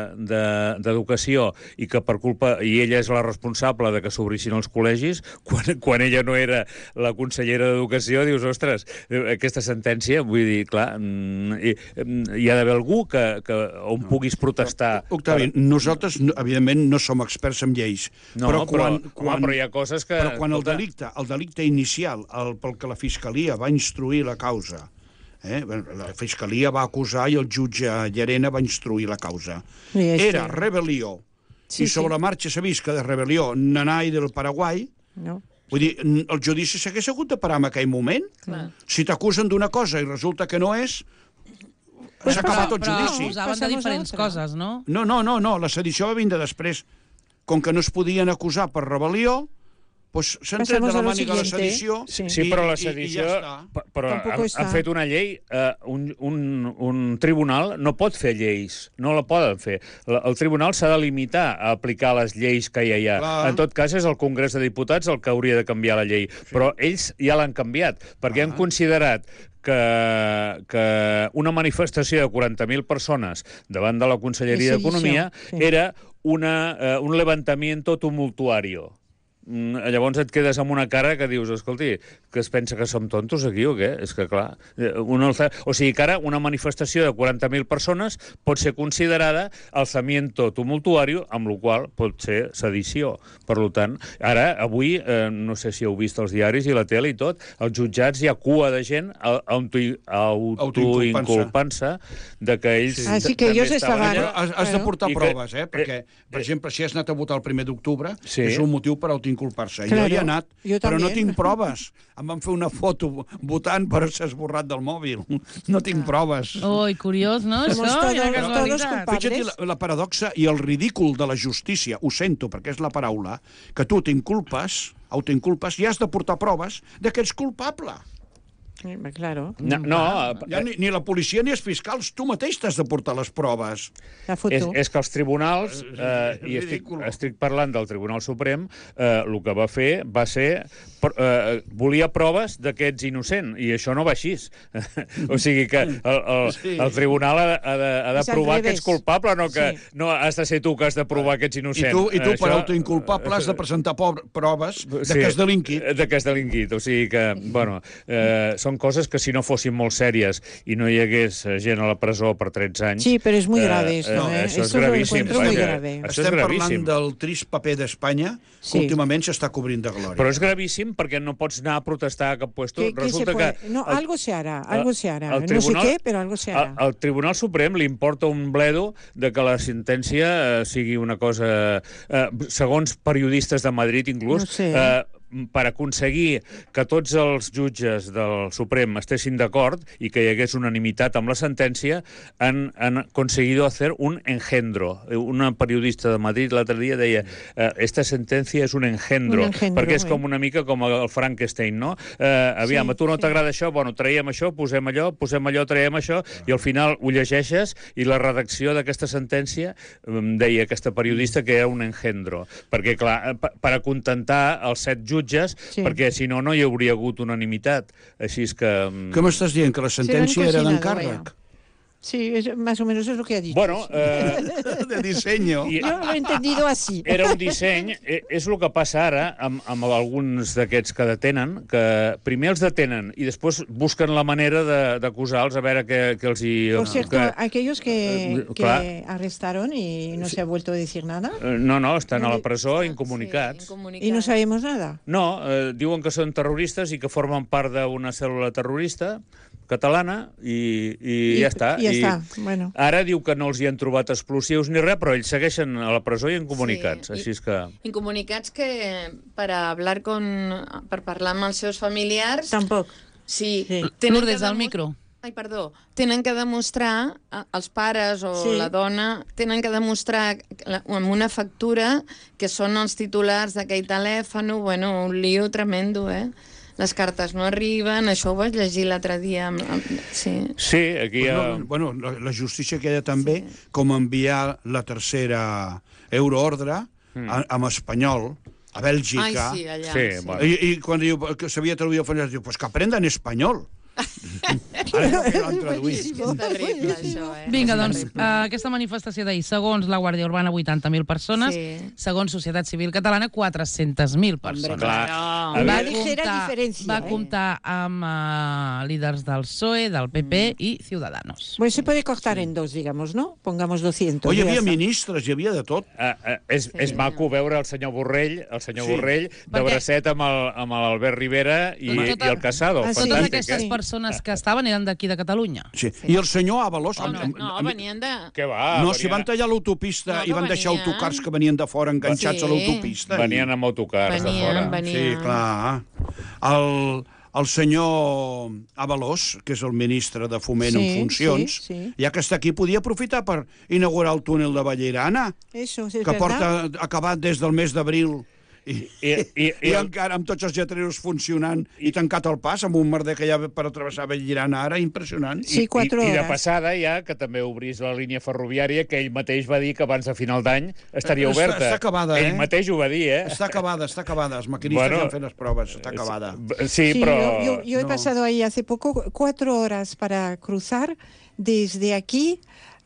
[SPEAKER 4] d'Educació de, de, i que per culpa, i ella és la responsable de que s'obrissin els col·legis, quan, quan ella no era la consellera d'Educació, dius, ostres, aquesta sentència, vull dir, clar, mm, hi, hi ha d'haver algú que, que on puguis protestar.
[SPEAKER 5] Octavi, nosaltres, no- evidentment, no som experts en lleis.
[SPEAKER 4] No,
[SPEAKER 5] però, quan,
[SPEAKER 4] però,
[SPEAKER 5] quan,
[SPEAKER 4] home, però hi ha coses que...
[SPEAKER 5] però quan el
[SPEAKER 4] escolta,
[SPEAKER 5] delicte, el delicte inicial, el, pel que la Fiscalia va instruir la causa, eh? la Fiscalia va acusar i el jutge Llarena va instruir la causa.
[SPEAKER 3] Sí, és
[SPEAKER 5] Era
[SPEAKER 3] que-
[SPEAKER 5] rebel·lió.
[SPEAKER 3] Sí,
[SPEAKER 5] I sobre
[SPEAKER 3] sí.
[SPEAKER 5] la marxa s'ha vist que de rebel·lió n'anà i del Paraguai.
[SPEAKER 3] No.
[SPEAKER 5] Vull dir, n- el judici s'hagués hagut de parar en aquell moment.
[SPEAKER 2] Clar.
[SPEAKER 5] Si t'acusen d'una cosa i resulta que no és,
[SPEAKER 3] Pues
[SPEAKER 5] s'ha acabat
[SPEAKER 3] passa-
[SPEAKER 5] el
[SPEAKER 1] però
[SPEAKER 5] judici.
[SPEAKER 1] usaven de
[SPEAKER 3] Passamos a
[SPEAKER 1] diferents
[SPEAKER 3] otra.
[SPEAKER 1] coses, no?
[SPEAKER 5] No, no, no, no, la sedició va vindre després. Com que no es podien acusar per rebel·lió, pues s'han tret de
[SPEAKER 3] Pasamos
[SPEAKER 5] la
[SPEAKER 3] a lo
[SPEAKER 5] màniga la
[SPEAKER 3] siguiente.
[SPEAKER 5] sedició
[SPEAKER 3] Sí.
[SPEAKER 4] Sí, però la
[SPEAKER 5] i- i- i
[SPEAKER 4] sedició...
[SPEAKER 5] ja està.
[SPEAKER 4] pe- Però
[SPEAKER 3] Tampoco
[SPEAKER 4] han,
[SPEAKER 3] està.
[SPEAKER 4] han fet una llei... Eh, un, un, un tribunal no pot fer lleis, no la poden fer. La, el tribunal s'ha de limitar a aplicar les lleis que ja hi ha.
[SPEAKER 5] Clar.
[SPEAKER 4] En tot cas, és el Congrés de Diputats el que hauria de canviar la llei. Sí. Però ells ja l'han canviat, perquè
[SPEAKER 5] Ah.
[SPEAKER 4] han considerat que, que una manifestació de quaranta mil persones davant de la Conselleria
[SPEAKER 3] De sedició,
[SPEAKER 4] d'Economia
[SPEAKER 3] sí.
[SPEAKER 4] era una, uh, un levantamiento tumultuario. Mm, Llavors et quedes amb una cara que dius, escolti, que es pensa que som tontos aquí o què? És que, clar, eh, un alza... o sigui que ara una manifestació de quaranta mil persones pot ser considerada alzamiento tumultuario, amb la qual pot ser sedició. Per tant, ara, avui, eh, no sé si heu vist els diaris i la tele i tot, als jutjats hi ha cua de gent auto- autoinculpant-se de que ells
[SPEAKER 5] Sí.
[SPEAKER 3] Ah, sí, que
[SPEAKER 4] també
[SPEAKER 3] ells
[SPEAKER 4] estaven
[SPEAKER 3] estaven-
[SPEAKER 4] allà.
[SPEAKER 5] Però has, has de
[SPEAKER 3] Claro.
[SPEAKER 5] portar
[SPEAKER 4] I que-
[SPEAKER 5] proves, eh? Perquè,
[SPEAKER 4] eh,
[SPEAKER 5] per
[SPEAKER 4] eh,
[SPEAKER 5] exemple, si has anat a votar el primer d'octubre,
[SPEAKER 4] Sí.
[SPEAKER 5] és un motiu per autoinculpar-se.
[SPEAKER 3] Claro.
[SPEAKER 5] Jo hi he anat,
[SPEAKER 3] Jo
[SPEAKER 5] però no
[SPEAKER 3] també.
[SPEAKER 5] tinc proves. Em van fer una foto votant, però s'ha esborrat del mòbil. No tinc proves.
[SPEAKER 1] Ui, curiós, no?
[SPEAKER 3] Somos
[SPEAKER 1] Això,
[SPEAKER 3] todos-
[SPEAKER 1] quina
[SPEAKER 3] todos
[SPEAKER 1] casualitat.
[SPEAKER 3] culpables.
[SPEAKER 5] Fixa't la, la paradoxa i el ridícul de la justícia, ho sento, perquè és la paraula, que tu t'inculpes, autoinculpes, i has de portar proves de que ets culpable.
[SPEAKER 3] Eh, Claro.
[SPEAKER 4] No, no
[SPEAKER 5] Ja ni, ni la policia ni els fiscals, tu mateix t'has de portar les proves.
[SPEAKER 3] La foto.
[SPEAKER 4] És, és que els tribunals, eh,
[SPEAKER 5] És
[SPEAKER 4] i estic,
[SPEAKER 5] ridícul.
[SPEAKER 4] estic parlant del Tribunal Suprem, eh, el que va fer va ser... pr- Eh, volia proves de que ets innocent, i això no va així. O sigui que el, el,
[SPEAKER 5] Sí.
[SPEAKER 4] el tribunal ha de, ha de, ha de
[SPEAKER 3] És al
[SPEAKER 4] provar que
[SPEAKER 3] revés.
[SPEAKER 4] ets culpable, no que
[SPEAKER 3] Sí.
[SPEAKER 4] no has de ser tu que has de provar que ets
[SPEAKER 5] I
[SPEAKER 4] innocent.
[SPEAKER 5] tu, i tu
[SPEAKER 4] Això-
[SPEAKER 5] per autoinculpable, has de presentar po- proves de que has delinquit.
[SPEAKER 4] De que has delinquit. O sigui que, bueno, eh, són coses que si no fossin molt sèries i no hi hagués eh, gent a la presó per tretze anys...
[SPEAKER 3] Sí, però és muy grave esto,
[SPEAKER 5] no,
[SPEAKER 3] ¿eh?
[SPEAKER 4] Això és
[SPEAKER 3] Esto lo
[SPEAKER 4] gravíssim.
[SPEAKER 3] encuentro muy
[SPEAKER 4] perquè
[SPEAKER 3] grave.
[SPEAKER 4] Això és
[SPEAKER 5] Estem parlant
[SPEAKER 4] gravíssim.
[SPEAKER 5] del trist paper d'Espanya,
[SPEAKER 3] Sí.
[SPEAKER 5] que últimament s'està cobrint de glòria.
[SPEAKER 4] Però és gravíssim perquè no pots anar a protestar a cap puesto.
[SPEAKER 3] ¿Qué, qué se
[SPEAKER 4] Resulta
[SPEAKER 3] puede?
[SPEAKER 4] que...
[SPEAKER 3] No,
[SPEAKER 4] el-
[SPEAKER 3] algo se hará, algo se hará.
[SPEAKER 4] el
[SPEAKER 3] No
[SPEAKER 4] tribunal-
[SPEAKER 3] sé qué, pero algo se hará.
[SPEAKER 4] Al, al Tribunal Suprem li importa un bledo de que la sentència eh, sigui una cosa... Eh, segons periodistes de Madrid, inclús,
[SPEAKER 3] No sé.
[SPEAKER 4] eh, per aconseguir que tots els jutges del Suprem estessin d'acord i que hi hagués unanimitat amb la sentència, han, han aconseguido hacer un engendro. Una periodista de Madrid l'altre dia deia eh, esta sentència és un engendro,
[SPEAKER 3] Un engendro,
[SPEAKER 4] perquè és
[SPEAKER 3] eh?
[SPEAKER 4] com una mica com el Frankenstein, no? Eh, aviam,
[SPEAKER 3] Sí,
[SPEAKER 4] a tu no
[SPEAKER 3] sí.
[SPEAKER 4] t'agrada això? Bueno, traiem això, posem allò, posem allò, traiem això, i al final ho llegeixes i la redacció d'aquesta sentència em deia aquesta periodista que era un engendro. Perquè, clar, eh, per, per acontentar els set jutges,
[SPEAKER 3] Sí.
[SPEAKER 4] perquè si no, no hi hauria hagut unanimitat. Així és que... em,
[SPEAKER 5] Què m'estàs dient? Que la sentència era
[SPEAKER 3] cocinado,
[SPEAKER 5] d'encàrrec?
[SPEAKER 3] Sí, es- más o menos es lo que ha dicho.
[SPEAKER 4] Bueno, eh,
[SPEAKER 5] De disseny.
[SPEAKER 4] i,
[SPEAKER 3] Yo lo he entendido así.
[SPEAKER 4] era un disseny, eh, és el que passa ara amb, amb alguns d'aquests que detenen, que primer els detenen i després busquen la manera de- d'acusar-los a veure què, què els hi...
[SPEAKER 3] Por cierto,
[SPEAKER 4] que-
[SPEAKER 3] aquellos que,
[SPEAKER 4] Eh,
[SPEAKER 3] que
[SPEAKER 4] clar.
[SPEAKER 3] arrestaron y no se ha vuelto a decir nada
[SPEAKER 4] Eh, No, no, estan a la presó incomunicats.
[SPEAKER 2] Sí,
[SPEAKER 3] y no sabemos nada.
[SPEAKER 4] No, eh, diuen que són terroristes i que formen part d'una cèl·lula terrorista catalana i, i,
[SPEAKER 3] I-
[SPEAKER 4] ja està.
[SPEAKER 3] i ja està, bueno.
[SPEAKER 4] Ara diu que no els hi han trobat explosius ni res, però ells segueixen a la presó i incomunicats.
[SPEAKER 2] Sí, i-
[SPEAKER 4] Així és que...
[SPEAKER 2] Incomunicats que per hablar con, per parlar amb els seus familiars...
[SPEAKER 3] Tampoc.
[SPEAKER 2] Sí,
[SPEAKER 3] Sí.
[SPEAKER 2] tenen
[SPEAKER 1] Lourdes,
[SPEAKER 2] que
[SPEAKER 1] al
[SPEAKER 2] demo-
[SPEAKER 1] micro.
[SPEAKER 2] Ai, perdó. Tenen que demostrar, eh, els pares o
[SPEAKER 3] Sí.
[SPEAKER 2] la dona, tenen que demostrar la- amb una factura que són els titulars d'aquell telèfon. Bueno, un lío tremendo, eh? Les cartes no arriben, això ho vaig llegir l'altre dia. Amb, amb, sí.
[SPEAKER 4] Sí, aquí hi
[SPEAKER 5] Pues
[SPEAKER 4] ha...
[SPEAKER 5] no, bueno, la, la justícia queda també sí. com enviar la tercera euroordre mm. a, amb espanyol a Bèlgica.
[SPEAKER 2] Ai, sí, allà.
[SPEAKER 4] Sí,
[SPEAKER 2] Sí,
[SPEAKER 4] bueno.
[SPEAKER 5] I, i quan diu que s'havia traduït al francès, diu, pues que aprendan espanyol. Ara no que l'han traduït.
[SPEAKER 2] És terrible, això, eh?
[SPEAKER 1] Vinga,
[SPEAKER 2] És
[SPEAKER 1] doncs,
[SPEAKER 2] terrible.
[SPEAKER 1] uh, aquesta manifestació d'ahir, segons la Guàrdia Urbana, vuitanta mil persones,
[SPEAKER 2] Sí.
[SPEAKER 1] segons Societat Civil Catalana, quatre-centes mil persones.
[SPEAKER 4] Clar.
[SPEAKER 2] No.
[SPEAKER 4] A
[SPEAKER 1] Va
[SPEAKER 4] veure,
[SPEAKER 3] ligera
[SPEAKER 1] comptar,
[SPEAKER 3] diferència,
[SPEAKER 1] va
[SPEAKER 3] eh?
[SPEAKER 1] comptar amb uh, líders del P S O E, del P P i Ciudadanos.
[SPEAKER 3] Pues se puede cortar en dos, digamos, ¿no? Pongamos doscientos.
[SPEAKER 5] Oi, hi
[SPEAKER 3] ya
[SPEAKER 5] havia
[SPEAKER 3] está.
[SPEAKER 5] ministres, hi havia de tot.
[SPEAKER 4] Uh, uh, és,
[SPEAKER 2] Sí.
[SPEAKER 4] és maco veure el senyor Borrell, el senyor
[SPEAKER 5] Sí.
[SPEAKER 4] Borrell, de
[SPEAKER 1] Perquè-
[SPEAKER 4] bracet amb el- amb l'Albert Rivera i,
[SPEAKER 1] Doncs tota-
[SPEAKER 4] i el Casado.
[SPEAKER 3] Ah, sí.
[SPEAKER 1] Totes
[SPEAKER 4] Fantàstic,
[SPEAKER 1] aquestes
[SPEAKER 4] eh?
[SPEAKER 1] persones que estaven eren d'aquí de Catalunya.
[SPEAKER 5] Sí. I el senyor Ábalos...
[SPEAKER 2] No,
[SPEAKER 5] amb-
[SPEAKER 2] no,
[SPEAKER 5] amb-
[SPEAKER 2] venien de...
[SPEAKER 4] Què va?
[SPEAKER 5] no,
[SPEAKER 4] venien,
[SPEAKER 5] si van tallar l'autopista
[SPEAKER 2] No,
[SPEAKER 5] i
[SPEAKER 2] que
[SPEAKER 5] van deixar
[SPEAKER 2] venien.
[SPEAKER 5] autocars que venien de fora enganxats
[SPEAKER 2] Sí.
[SPEAKER 5] a l'autopista.
[SPEAKER 4] venien amb autocars de
[SPEAKER 2] Venien,
[SPEAKER 4] fora.
[SPEAKER 2] venien.
[SPEAKER 5] Sí, clar. El, el senyor Ábalos, que és el ministre de Foment
[SPEAKER 3] Sí,
[SPEAKER 5] en funcions,
[SPEAKER 3] sí, sí.
[SPEAKER 5] ja que està aquí, podia aprofitar per inaugurar el túnel de Vallirana,
[SPEAKER 3] Eso, es
[SPEAKER 5] que
[SPEAKER 3] verdad.
[SPEAKER 5] porta acabat des del mes d'abril I,
[SPEAKER 4] I, i,
[SPEAKER 5] i, i encara amb tots els lletreros funcionant i tancat el pas, amb un merder que hi ha per atravessar Vallirana ara, impressionant.
[SPEAKER 3] Sí, quatre
[SPEAKER 4] I, I de
[SPEAKER 3] hores.
[SPEAKER 4] passada ja, que també obrís la línia ferroviària, que ell mateix va dir que abans de final d'any estaria
[SPEAKER 5] Està-
[SPEAKER 4] oberta.
[SPEAKER 5] està acabada, eh?
[SPEAKER 4] Ell mateix ho va dir, eh?
[SPEAKER 5] Està acabada, està acabada. Els maquinistes
[SPEAKER 4] Bueno,
[SPEAKER 5] ja han fet les proves, està acabada.
[SPEAKER 4] Sí,
[SPEAKER 3] Sí,
[SPEAKER 4] però...
[SPEAKER 3] yo, yo- yo he
[SPEAKER 5] no.
[SPEAKER 3] pasado ahí hace poco cuatro horas para cruzar desde aquí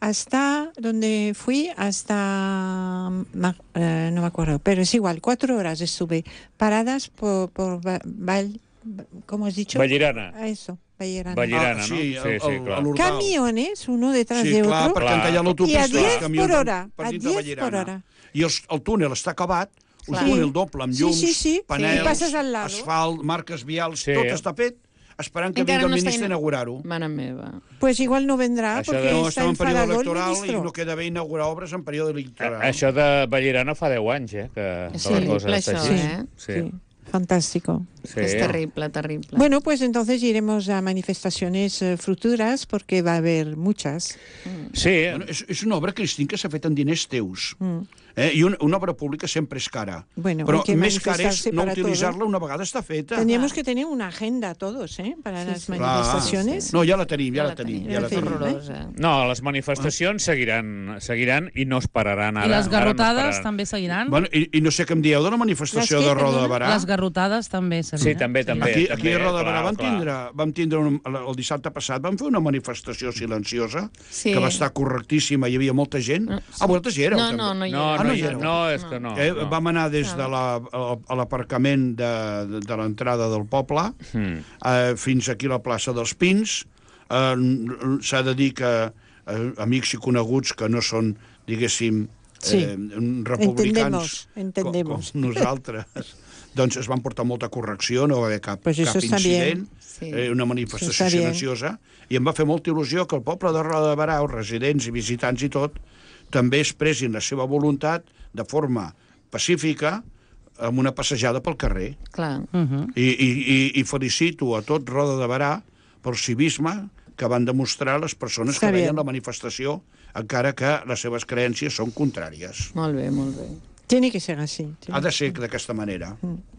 [SPEAKER 3] hasta donde fui, hasta... Ma- eh, no me acuerdo, pero es igual, cuatro horas estuve paradas por, por Va- Val... ¿Cómo has dicho?
[SPEAKER 4] Vallirana.
[SPEAKER 3] Ah, eso, Vallirana.
[SPEAKER 4] Vallirana,
[SPEAKER 5] Ah,
[SPEAKER 4] no?
[SPEAKER 5] sí,
[SPEAKER 4] Sí,
[SPEAKER 5] el-
[SPEAKER 4] sí,
[SPEAKER 5] el-
[SPEAKER 4] clar.
[SPEAKER 5] l'Hortal.
[SPEAKER 3] Camiones, uno detrás
[SPEAKER 5] Sí,
[SPEAKER 3] de
[SPEAKER 5] clar,
[SPEAKER 3] otro.
[SPEAKER 5] perquè en tallar
[SPEAKER 3] Y a
[SPEAKER 5] l'autopista
[SPEAKER 3] diez
[SPEAKER 5] els camions
[SPEAKER 3] por hora,
[SPEAKER 5] per
[SPEAKER 3] a
[SPEAKER 5] dintre
[SPEAKER 3] diez
[SPEAKER 5] Vallirana.
[SPEAKER 3] por hora.
[SPEAKER 5] I els, el túnel està acabat, un
[SPEAKER 2] Clar.
[SPEAKER 5] túnel doble amb
[SPEAKER 3] Sí,
[SPEAKER 5] llums,
[SPEAKER 3] sí, sí.
[SPEAKER 5] panels,
[SPEAKER 3] I passes al lado.
[SPEAKER 5] asfalt, marques vials,
[SPEAKER 4] Sí.
[SPEAKER 5] tot està fet, esperant que
[SPEAKER 2] Encara
[SPEAKER 5] vingui el
[SPEAKER 2] no està
[SPEAKER 5] ministre a
[SPEAKER 2] ina-
[SPEAKER 5] inaugurar-ho.
[SPEAKER 2] Mare meva.
[SPEAKER 3] Pues igual no vendrá
[SPEAKER 4] Això
[SPEAKER 3] porque
[SPEAKER 4] de-
[SPEAKER 5] No,
[SPEAKER 3] está
[SPEAKER 5] estem en període
[SPEAKER 3] enfadado el
[SPEAKER 5] electoral i
[SPEAKER 3] ministro.
[SPEAKER 5] no queda bé inaugurar obres en període electoral.
[SPEAKER 4] A- Això de Vallirana fa deu anys, eh? Que, que
[SPEAKER 2] És
[SPEAKER 4] la
[SPEAKER 2] terrible,
[SPEAKER 4] cosa està
[SPEAKER 2] això,
[SPEAKER 4] així.
[SPEAKER 2] eh?
[SPEAKER 4] Sí.
[SPEAKER 3] Sí, fantástico.
[SPEAKER 4] Sí.
[SPEAKER 2] És terrible, terrible.
[SPEAKER 3] Bueno, pues entonces iremos a manifestaciones eh, futuras porque va a haber muchas.
[SPEAKER 4] Sí,
[SPEAKER 5] Bueno, és, és una obra, Cristín, que s'ha fet amb diners teus.
[SPEAKER 3] Mm.
[SPEAKER 5] Eh? I una, una obra pública sempre és cara.
[SPEAKER 3] Bueno,
[SPEAKER 5] Però
[SPEAKER 3] hay que
[SPEAKER 5] més car és
[SPEAKER 3] manifestarse
[SPEAKER 5] no
[SPEAKER 3] para
[SPEAKER 5] utilitzar-la
[SPEAKER 3] todo.
[SPEAKER 5] una vegada està feta.
[SPEAKER 3] Tendríamos que tener una agenda todos, ¿eh? Para las
[SPEAKER 2] sí.
[SPEAKER 3] manifestaciones.
[SPEAKER 5] No, ja la tenim, ja la tenim. Ja la
[SPEAKER 2] és
[SPEAKER 3] tenim,
[SPEAKER 5] tenim.
[SPEAKER 2] horrorosa.
[SPEAKER 4] no, les manifestacions seguiran, seguiran i no es pararan ara.
[SPEAKER 1] I les
[SPEAKER 4] Ara no es
[SPEAKER 1] garrotades
[SPEAKER 4] pararan.
[SPEAKER 1] també seguiran?
[SPEAKER 5] Bueno, i, I no sé què em dieu de la manifestació
[SPEAKER 3] Les
[SPEAKER 5] de
[SPEAKER 3] què,
[SPEAKER 5] Roda de
[SPEAKER 3] perdona?
[SPEAKER 5] Barà.
[SPEAKER 1] Les garrotades també
[SPEAKER 4] Sí,
[SPEAKER 1] seguiran.
[SPEAKER 4] també, també.
[SPEAKER 5] Aquí,
[SPEAKER 4] també,
[SPEAKER 5] aquí a Roda de Barà
[SPEAKER 4] clar,
[SPEAKER 5] vam
[SPEAKER 4] clar.
[SPEAKER 5] tindre, vam tindre un, el dissabte passat vam fer una manifestació silenciosa
[SPEAKER 2] Sí.
[SPEAKER 5] que va estar correctíssima, hi havia molta gent.
[SPEAKER 2] No,
[SPEAKER 5] Ah, vosaltres hi éreu,
[SPEAKER 2] No,
[SPEAKER 5] també.
[SPEAKER 2] no, no hi
[SPEAKER 4] No,
[SPEAKER 2] era.
[SPEAKER 5] Ah,
[SPEAKER 4] no,
[SPEAKER 5] no hi
[SPEAKER 4] hi-
[SPEAKER 5] éreu.
[SPEAKER 4] no, és que no.
[SPEAKER 5] Eh,
[SPEAKER 4] no.
[SPEAKER 5] Vam anar des de la, a, a l'aparcament de, de, de l'entrada del poble
[SPEAKER 4] Mm.
[SPEAKER 5] eh, fins aquí a la plaça dels Pins. Eh, S'ha de dir que eh, amics i coneguts que no són, diguéssim,
[SPEAKER 3] Sí.
[SPEAKER 5] eh, republicans
[SPEAKER 3] Entendemos, entendemos.
[SPEAKER 5] Com, com nosaltres, doncs es van portar molta correcció, no va haver cap,
[SPEAKER 3] Pues eso
[SPEAKER 5] cap
[SPEAKER 3] está
[SPEAKER 5] incident,
[SPEAKER 3] bien.
[SPEAKER 2] Sí.
[SPEAKER 5] eh, una
[SPEAKER 3] Eso
[SPEAKER 5] manifestació
[SPEAKER 3] está bien.
[SPEAKER 5] silenciosa, i em va fer molta il·lusió que el poble de Roda de Barà, els residents i visitants i tot, també expressin la seva voluntat de forma pacífica amb una passejada pel carrer.
[SPEAKER 2] Clar.
[SPEAKER 1] Mhm.
[SPEAKER 5] I, i, i, i felicito a tot Roda de Barà pel civisme que van demostrar les persones
[SPEAKER 3] Està
[SPEAKER 5] que veien
[SPEAKER 3] bien.
[SPEAKER 5] la manifestació, encara que les seves creences són contràries.
[SPEAKER 2] Molt bé, molt bé.
[SPEAKER 3] Tiene que ser así.
[SPEAKER 5] Ha de ser d'aquesta manera.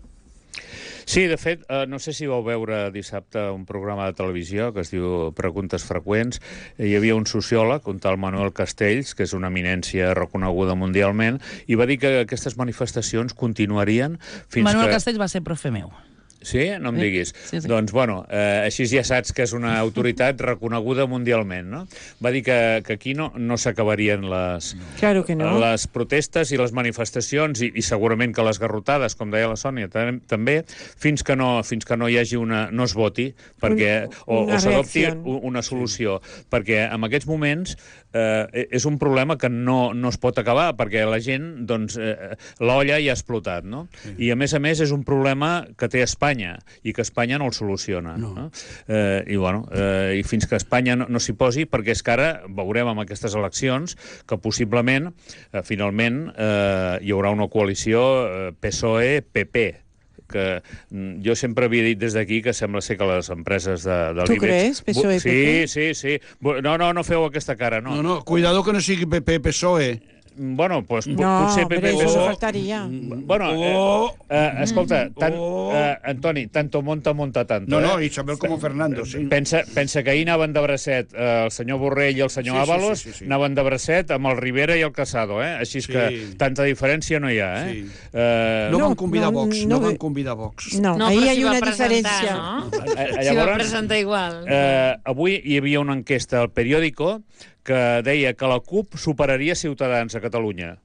[SPEAKER 4] Sí, de fet, eh, no sé si vau veure dissabte un programa de televisió que es diu Preguntes freqüents. Hi havia un sociòleg, un tal Manuel Castells, que és una eminència reconeguda mundialment, i va dir que aquestes manifestacions continuarien fins
[SPEAKER 1] Manuel
[SPEAKER 4] que...
[SPEAKER 1] Castells va ser profe meu.
[SPEAKER 4] Sí? No em
[SPEAKER 1] Sí,
[SPEAKER 4] diguis.
[SPEAKER 1] sí, sí.
[SPEAKER 4] Doncs, bueno, eh, així ja saps que és una autoritat reconeguda mundialment, no? Va dir que, que aquí no, no s'acabarien les,
[SPEAKER 3] Claro que no.
[SPEAKER 4] les protestes i les manifestacions i, i segurament que les garrotades, com deia la Sònia, tam també, fins que no, fins que no hi hagi una... no es voti, perquè, o,
[SPEAKER 3] Una
[SPEAKER 4] o s'adopti
[SPEAKER 3] reacció.
[SPEAKER 4] u- una solució. Perquè en aquests moments eh, és un problema que no, no es pot acabar, perquè la gent, doncs, eh, l'olla ja ha explotat, no? I a més a més és un problema que té Espanya i que Espanya no el soluciona.
[SPEAKER 5] No.
[SPEAKER 4] No? Eh, I, bueno, eh, i fins que Espanya no, no s'hi posi, perquè és que ara veurem amb aquestes eleccions que possiblement, eh, finalment, eh, hi haurà una coalició eh, P S O E-P P, que mm, jo sempre havia dit des d'aquí que sembla ser que les empreses de, de
[SPEAKER 3] Tu
[SPEAKER 4] l'Ibex...
[SPEAKER 3] creus, P S O E,
[SPEAKER 4] Sí,
[SPEAKER 3] P P?
[SPEAKER 4] sí, sí. Bu- No, no, no feu aquesta cara, no.
[SPEAKER 5] No, no, cuidado que no sigui P P P S O E.
[SPEAKER 4] Bueno, pues, po-
[SPEAKER 3] No,
[SPEAKER 4] potser
[SPEAKER 3] hombre,
[SPEAKER 4] P P
[SPEAKER 3] eso
[SPEAKER 4] P...
[SPEAKER 3] faltaría.
[SPEAKER 4] Bueno,
[SPEAKER 5] Oh.
[SPEAKER 4] eh, eh, escolta, tant,
[SPEAKER 5] Oh.
[SPEAKER 4] eh, Antoni, tanto monta, monta tanto.
[SPEAKER 5] No, no,
[SPEAKER 4] eh?
[SPEAKER 5] Isabel como Fernando, sí.
[SPEAKER 4] Pensa, pensa que ahir anaven de bracet eh, el senyor Borrell i el senyor
[SPEAKER 5] Sí, sí,
[SPEAKER 4] Ábalos,
[SPEAKER 5] sí, sí, sí.
[SPEAKER 4] anaven de bracet amb el Rivera i el Casado, eh? Així és
[SPEAKER 5] Sí.
[SPEAKER 4] que tanta diferència no hi ha, eh?
[SPEAKER 5] Sí.
[SPEAKER 4] Eh,
[SPEAKER 5] No,
[SPEAKER 3] No,
[SPEAKER 5] van convidar
[SPEAKER 3] no,
[SPEAKER 5] Vox,
[SPEAKER 3] no
[SPEAKER 5] no,
[SPEAKER 3] ve-
[SPEAKER 5] van convidar Vox.
[SPEAKER 3] No,
[SPEAKER 2] No,
[SPEAKER 3] ahí
[SPEAKER 2] però
[SPEAKER 3] hay
[SPEAKER 2] s'hi va
[SPEAKER 3] una
[SPEAKER 2] presentar,
[SPEAKER 3] diferencia.
[SPEAKER 2] no?
[SPEAKER 4] eh,
[SPEAKER 2] S'hi va
[SPEAKER 4] llavors,
[SPEAKER 2] presentar igual.
[SPEAKER 4] eh, avui hi havia una enquesta al periòdico que deia que la CUP superaria Ciutadans a Catalunya.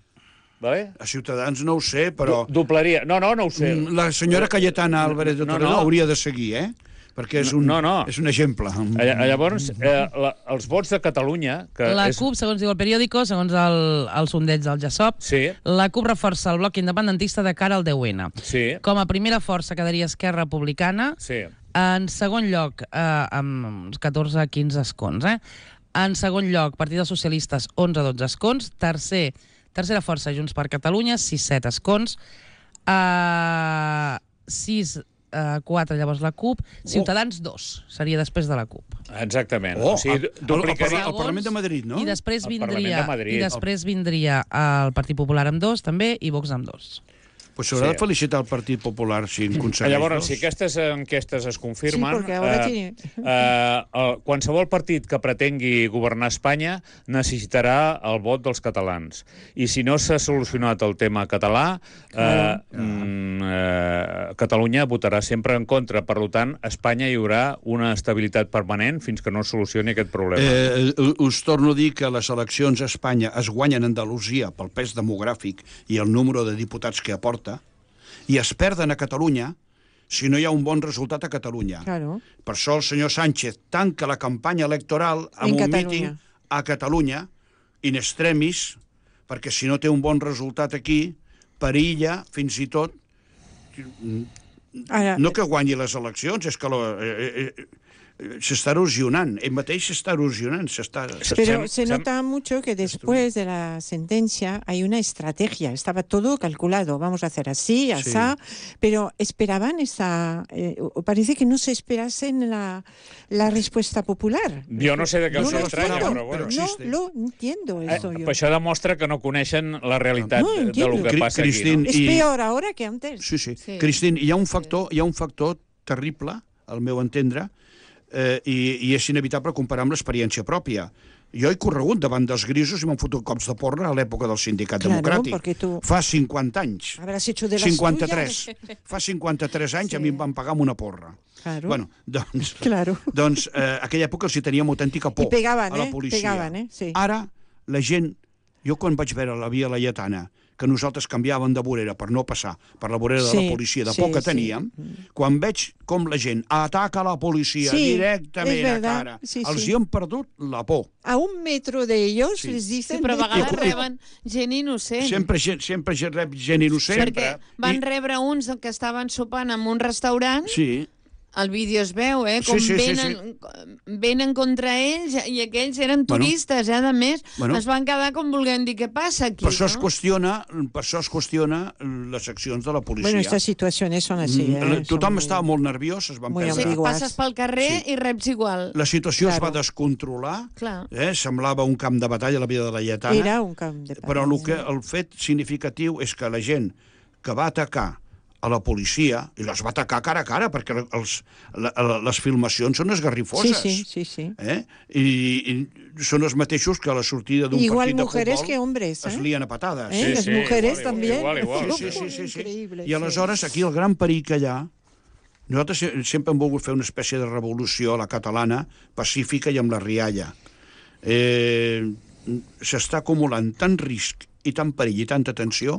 [SPEAKER 4] Vale?
[SPEAKER 5] A Ciutadans no ho sé, però...
[SPEAKER 4] Du- Doblaria. No, no, no ho sé.
[SPEAKER 5] Mm, La senyora Cayetana Álvarez de
[SPEAKER 4] No,
[SPEAKER 5] Toledo
[SPEAKER 4] no.
[SPEAKER 5] hauria de seguir, eh? Perquè és un,
[SPEAKER 4] No, no.
[SPEAKER 5] és un exemple.
[SPEAKER 4] Eh, Llavors, eh, la, els vots de Catalunya... Que
[SPEAKER 1] La
[SPEAKER 4] és...
[SPEAKER 1] CUP, segons diu el periòdico, segons el, el sondeig del GESOP,
[SPEAKER 4] Sí,
[SPEAKER 1] la CUP reforça el bloc independentista de cara al deu ene.
[SPEAKER 4] sí,
[SPEAKER 1] Com a primera força quedaria Esquerra Republicana.
[SPEAKER 4] sí.
[SPEAKER 1] En segon lloc, eh, amb uns catorze a quinze escons, eh? En segon lloc, Partit dels Socialistes, onze a dotze escons. Tercer, tercera força, Junts per Catalunya, sis a set escons. Uh, sis a quatre, llavors la CUP. Ciutadans, dos. Seria després de la CUP.
[SPEAKER 4] Exactament.
[SPEAKER 5] Oh,
[SPEAKER 4] o sigui,
[SPEAKER 5] al- al-
[SPEAKER 4] duplicaria...
[SPEAKER 5] al Parlament de Madrid, no?
[SPEAKER 1] I després
[SPEAKER 4] El
[SPEAKER 1] vindria,
[SPEAKER 4] Parlament de Madrid.
[SPEAKER 1] i després vindria el Partit Popular amb dos, també, i Vox amb dos.
[SPEAKER 5] Pues s'haurà
[SPEAKER 4] Sí.
[SPEAKER 5] de felicitar el Partit Popular si en aconsegueix
[SPEAKER 4] Llavors,
[SPEAKER 5] dos.
[SPEAKER 4] si aquestes enquestes es confirmen,
[SPEAKER 3] Sí, porque ahora
[SPEAKER 4] eh,
[SPEAKER 3] tiene-
[SPEAKER 4] eh, eh, qualsevol partit que pretengui governar Espanya necessitarà el vot dels catalans. I si no s'ha solucionat el tema català, eh, mm, eh, Catalunya votarà sempre en contra. Per tant, a Espanya hi haurà una estabilitat permanent fins que no es solucioni aquest problema.
[SPEAKER 5] Eh, us torno a dir que les eleccions a Espanya es guanyen a Andalusia pel pes demogràfic i el número de diputats que aporta, i es perden a Catalunya si no hi ha un bon resultat a Catalunya.
[SPEAKER 3] Claro.
[SPEAKER 5] Per això el senyor Sánchez tanca la campanya electoral amb
[SPEAKER 3] En
[SPEAKER 5] un
[SPEAKER 3] Catalunya.
[SPEAKER 5] míting a Catalunya, in extremis, perquè si no té un bon resultat aquí, perilla, fins i tot,
[SPEAKER 3] Ara,
[SPEAKER 5] no que guanyi les eleccions, és que lo, eh, eh, s'està erosionant, ell mateix s'està erosionant, s'està...
[SPEAKER 3] Pero
[SPEAKER 4] Sem-
[SPEAKER 3] se
[SPEAKER 4] sem-
[SPEAKER 3] nota mucho que después de la sentencia hay una estrategia. Estaba todo calculado. Vamos a hacer así, así. Pero esperaban esa... eh, parece que no se esperasen la, la respuesta popular.
[SPEAKER 4] Jo no sé de què
[SPEAKER 3] No
[SPEAKER 4] us
[SPEAKER 3] lo
[SPEAKER 4] estranya,
[SPEAKER 3] entiendo,
[SPEAKER 4] però bueno.
[SPEAKER 5] però
[SPEAKER 3] no
[SPEAKER 5] existe.
[SPEAKER 3] lo entiendo
[SPEAKER 4] Eh,
[SPEAKER 3] eso yo.
[SPEAKER 4] per això demostra que no coneixen la realitat
[SPEAKER 3] No,
[SPEAKER 4] de, de
[SPEAKER 3] entiendo.
[SPEAKER 4] lo que
[SPEAKER 5] Cri-
[SPEAKER 4] passa aquí.
[SPEAKER 5] Cristín,
[SPEAKER 4] No?
[SPEAKER 3] Es
[SPEAKER 5] i-
[SPEAKER 3] peor ahora que antes.
[SPEAKER 5] Sí, sí.
[SPEAKER 2] Sí.
[SPEAKER 5] sí. Cristín, hi ha un factor, hi ha un factor terrible, al meu entendre, eh, i, i és inevitable comparar amb l'experiència pròpia. Jo he corregut davant dels grisos i m'han fotut cops de porra a l'època del Sindicat
[SPEAKER 3] Claro,
[SPEAKER 5] Democràtic.
[SPEAKER 3] porque tú-
[SPEAKER 5] Fa cinquanta anys.
[SPEAKER 3] Habrás hecho de las
[SPEAKER 5] cinquanta-tres.
[SPEAKER 3] tuyas.
[SPEAKER 5] Fa cinquanta-tres anys
[SPEAKER 3] Sí.
[SPEAKER 5] a mi em van pagar amb una porra.
[SPEAKER 3] Claro.
[SPEAKER 5] Bueno, doncs,
[SPEAKER 3] Claro.
[SPEAKER 5] doncs eh, aquella època els hi teníem autèntica por
[SPEAKER 3] I pegaven,
[SPEAKER 5] a la
[SPEAKER 3] eh?
[SPEAKER 5] policia.
[SPEAKER 3] Pegaven, eh? Sí.
[SPEAKER 5] Ara, la gent... Jo quan vaig veure la Via Laietana, que nosaltres canviàvem de vorera per no passar per la vorera
[SPEAKER 3] Sí,
[SPEAKER 5] de la policia, de
[SPEAKER 3] sí,
[SPEAKER 5] por que
[SPEAKER 3] sí.
[SPEAKER 5] teníem, quan veig com la gent ataca la policia
[SPEAKER 3] Sí,
[SPEAKER 5] directament
[SPEAKER 3] és
[SPEAKER 5] a
[SPEAKER 3] verdad.
[SPEAKER 5] cara,
[SPEAKER 3] Sí,
[SPEAKER 5] els
[SPEAKER 3] sí.
[SPEAKER 5] hi han perdut la por.
[SPEAKER 3] A un metro de ellos
[SPEAKER 5] Sí.
[SPEAKER 3] les
[SPEAKER 2] Sí,
[SPEAKER 3] dicen...
[SPEAKER 2] però a vegades
[SPEAKER 5] I-
[SPEAKER 2] reben gent innocent.
[SPEAKER 5] Sempre, gent- sempre gent rep gent innocent.
[SPEAKER 2] Perquè van
[SPEAKER 5] I-
[SPEAKER 2] rebre uns que estaven sopant en un restaurant,
[SPEAKER 5] Sí,
[SPEAKER 2] el vídeo es veu, eh?
[SPEAKER 5] Sí,
[SPEAKER 2] Com
[SPEAKER 5] sí, sí,
[SPEAKER 2] venen, venen contra ells i aquells eren
[SPEAKER 5] Bueno.
[SPEAKER 2] turistes, eh? A més,
[SPEAKER 5] Bueno.
[SPEAKER 2] es van quedar com volent dir què passa aquí,
[SPEAKER 5] per això es
[SPEAKER 2] no?
[SPEAKER 5] qüestiona, per això es qüestiona les accions de la policia.
[SPEAKER 3] Bueno, estas situaciones son así,
[SPEAKER 5] Mm,
[SPEAKER 3] ¿eh?
[SPEAKER 5] Tothom
[SPEAKER 3] Son muy-
[SPEAKER 5] estava molt nerviós, es van
[SPEAKER 3] muy
[SPEAKER 2] O
[SPEAKER 5] perdre.
[SPEAKER 2] sigui,
[SPEAKER 3] ambiguas.
[SPEAKER 2] passes pel carrer
[SPEAKER 5] Sí.
[SPEAKER 2] i reps igual.
[SPEAKER 5] La situació
[SPEAKER 3] Claro.
[SPEAKER 5] es va descontrolar,
[SPEAKER 2] Clar.
[SPEAKER 5] eh? Semblava un camp de batalla a la vida de la Laietana,
[SPEAKER 3] Era un camp de
[SPEAKER 5] però el,
[SPEAKER 3] batalla.
[SPEAKER 5] que, el fet significatiu és que la gent que va atacar a la policia, i les va atacar cara a cara, perquè els, la, la, les filmacions són
[SPEAKER 3] Sí,
[SPEAKER 5] esgarrifoses.
[SPEAKER 3] sí, sí, sí.
[SPEAKER 5] Eh? I, I són els mateixos que a la sortida d'un
[SPEAKER 3] Igual
[SPEAKER 5] partit de
[SPEAKER 3] mujeres
[SPEAKER 5] futbol
[SPEAKER 3] que hombres, ¿eh?
[SPEAKER 5] es lien a patades.
[SPEAKER 3] ¿Eh? Las mujeres
[SPEAKER 4] igual,
[SPEAKER 3] también.
[SPEAKER 4] igual, igual.
[SPEAKER 5] Sí, sí, sí, sí.
[SPEAKER 3] Increíble,
[SPEAKER 5] I aleshores, aquí el gran perill que hi ha, nosaltres se- sempre hem volgut fer una espècie de revolució a la catalana, pacífica i amb la rialla. Eh, S'està acumulant tant risc i tant perill i tanta tensió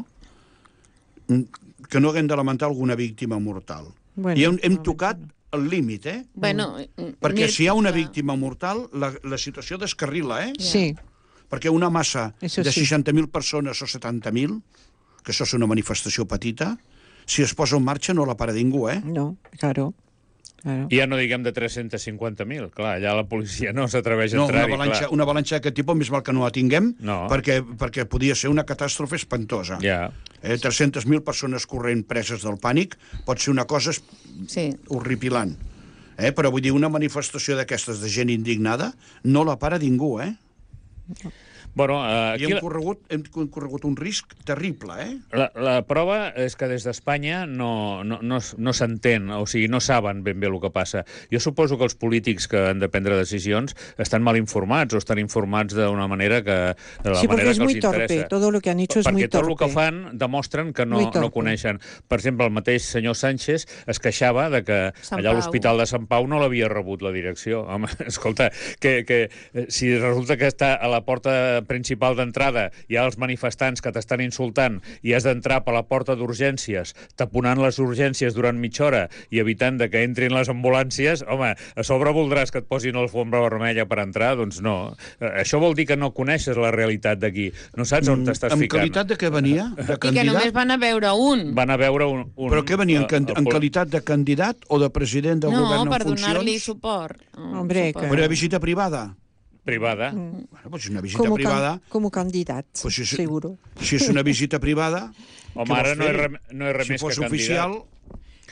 [SPEAKER 5] que no haguem de lamentar alguna víctima mortal.
[SPEAKER 3] Bueno,
[SPEAKER 5] I hem, hem
[SPEAKER 3] no,
[SPEAKER 5] tocat el límit, eh?
[SPEAKER 2] Bueno,
[SPEAKER 5] Perquè
[SPEAKER 2] Mir-
[SPEAKER 5] si hi ha una
[SPEAKER 2] clar.
[SPEAKER 5] víctima mortal, la, la situació descarrila, eh?
[SPEAKER 3] Sí,
[SPEAKER 5] Perquè una massa
[SPEAKER 3] Eso
[SPEAKER 5] de
[SPEAKER 3] sí.
[SPEAKER 5] seixanta mil persones o setanta mil, que això és una manifestació petita, si es posa en marxa no la para ningú, eh?
[SPEAKER 3] no, claro. claro.
[SPEAKER 4] I ja no diguem de tres-cents cinquanta mil, clar, allà la policia no s'atreveix a
[SPEAKER 5] No, una
[SPEAKER 4] entrar-hi,
[SPEAKER 5] avalanxa,
[SPEAKER 4] clar.
[SPEAKER 5] una avalanxa d'aquest tipus més val que no la tinguem,
[SPEAKER 4] No.
[SPEAKER 5] perquè, perquè podia ser una catàstrofe espantosa.
[SPEAKER 4] Ja.
[SPEAKER 5] Eh, tres-centes mil persones corrent preses del pànic pot ser una cosa es-
[SPEAKER 2] Sí.
[SPEAKER 5] horripilant. Eh? Però vull dir, una manifestació d'aquestes de gent indignada no la para ningú, eh?
[SPEAKER 4] Bueno, eh,
[SPEAKER 5] I
[SPEAKER 4] aquí
[SPEAKER 5] hem corregut, hem corregut un risc terrible, eh?
[SPEAKER 4] la, la prova és que des d'Espanya no, no, no, no s'entén, o sigui, no saben ben bé el que passa. Jo suposo que els polítics que han de prendre decisions estan mal informats o estan informats d'una manera que... De la
[SPEAKER 3] Sí, porque
[SPEAKER 4] manera
[SPEAKER 3] es
[SPEAKER 4] que
[SPEAKER 3] muy
[SPEAKER 4] els
[SPEAKER 3] torpe.
[SPEAKER 4] interessa.
[SPEAKER 3] Todo lo que han hecho es muy
[SPEAKER 4] Perquè tot
[SPEAKER 3] torpe.
[SPEAKER 4] el que fan demostren que no,
[SPEAKER 3] Muy torpe.
[SPEAKER 4] no coneixen. Per exemple, el mateix senyor Sánchez es queixava de que
[SPEAKER 2] Sant
[SPEAKER 4] allà a
[SPEAKER 2] Pau.
[SPEAKER 4] l'Hospital de Sant Pau no l'havia rebut la direcció. Home, escolta, que, que eh, si resulta que està a la porta principal d'entrada hi ha els manifestants que t'estan insultant i has d'entrar per la porta d'urgències, taponant les urgències durant mitja hora i evitant de que entrin les ambulàncies, home, a sobre voldràs que et posin l'alfombra vermella per entrar? Doncs no. Eh, Això vol dir que no coneixes la realitat d'aquí. No saps on t'estàs
[SPEAKER 5] En
[SPEAKER 4] ficant.
[SPEAKER 5] qualitat de què venia? De
[SPEAKER 2] I que només
[SPEAKER 5] candidat?
[SPEAKER 2] van a veure un.
[SPEAKER 4] Van a veure un... un
[SPEAKER 5] Però què venia? En,
[SPEAKER 4] eh,
[SPEAKER 5] can-
[SPEAKER 4] el
[SPEAKER 5] en
[SPEAKER 4] pol-
[SPEAKER 5] qualitat de candidat o de president del
[SPEAKER 2] No,
[SPEAKER 5] govern
[SPEAKER 2] per
[SPEAKER 5] en
[SPEAKER 2] donar-li
[SPEAKER 5] funcions?
[SPEAKER 2] suport. Mm,
[SPEAKER 3] Hombre,
[SPEAKER 2] suport.
[SPEAKER 3] que-
[SPEAKER 5] Però era visita privada?
[SPEAKER 4] Privada.
[SPEAKER 5] Bueno, pues si és una visita
[SPEAKER 3] Como,
[SPEAKER 5] privada...
[SPEAKER 3] can- como candidat,
[SPEAKER 5] Pues si, és-
[SPEAKER 3] seguro.
[SPEAKER 5] si és una visita privada...
[SPEAKER 4] Home,
[SPEAKER 5] què vols
[SPEAKER 4] ara no és
[SPEAKER 5] fer?
[SPEAKER 4] rem- no és res
[SPEAKER 5] si
[SPEAKER 4] més que
[SPEAKER 5] fos
[SPEAKER 4] candidat.
[SPEAKER 5] oficial...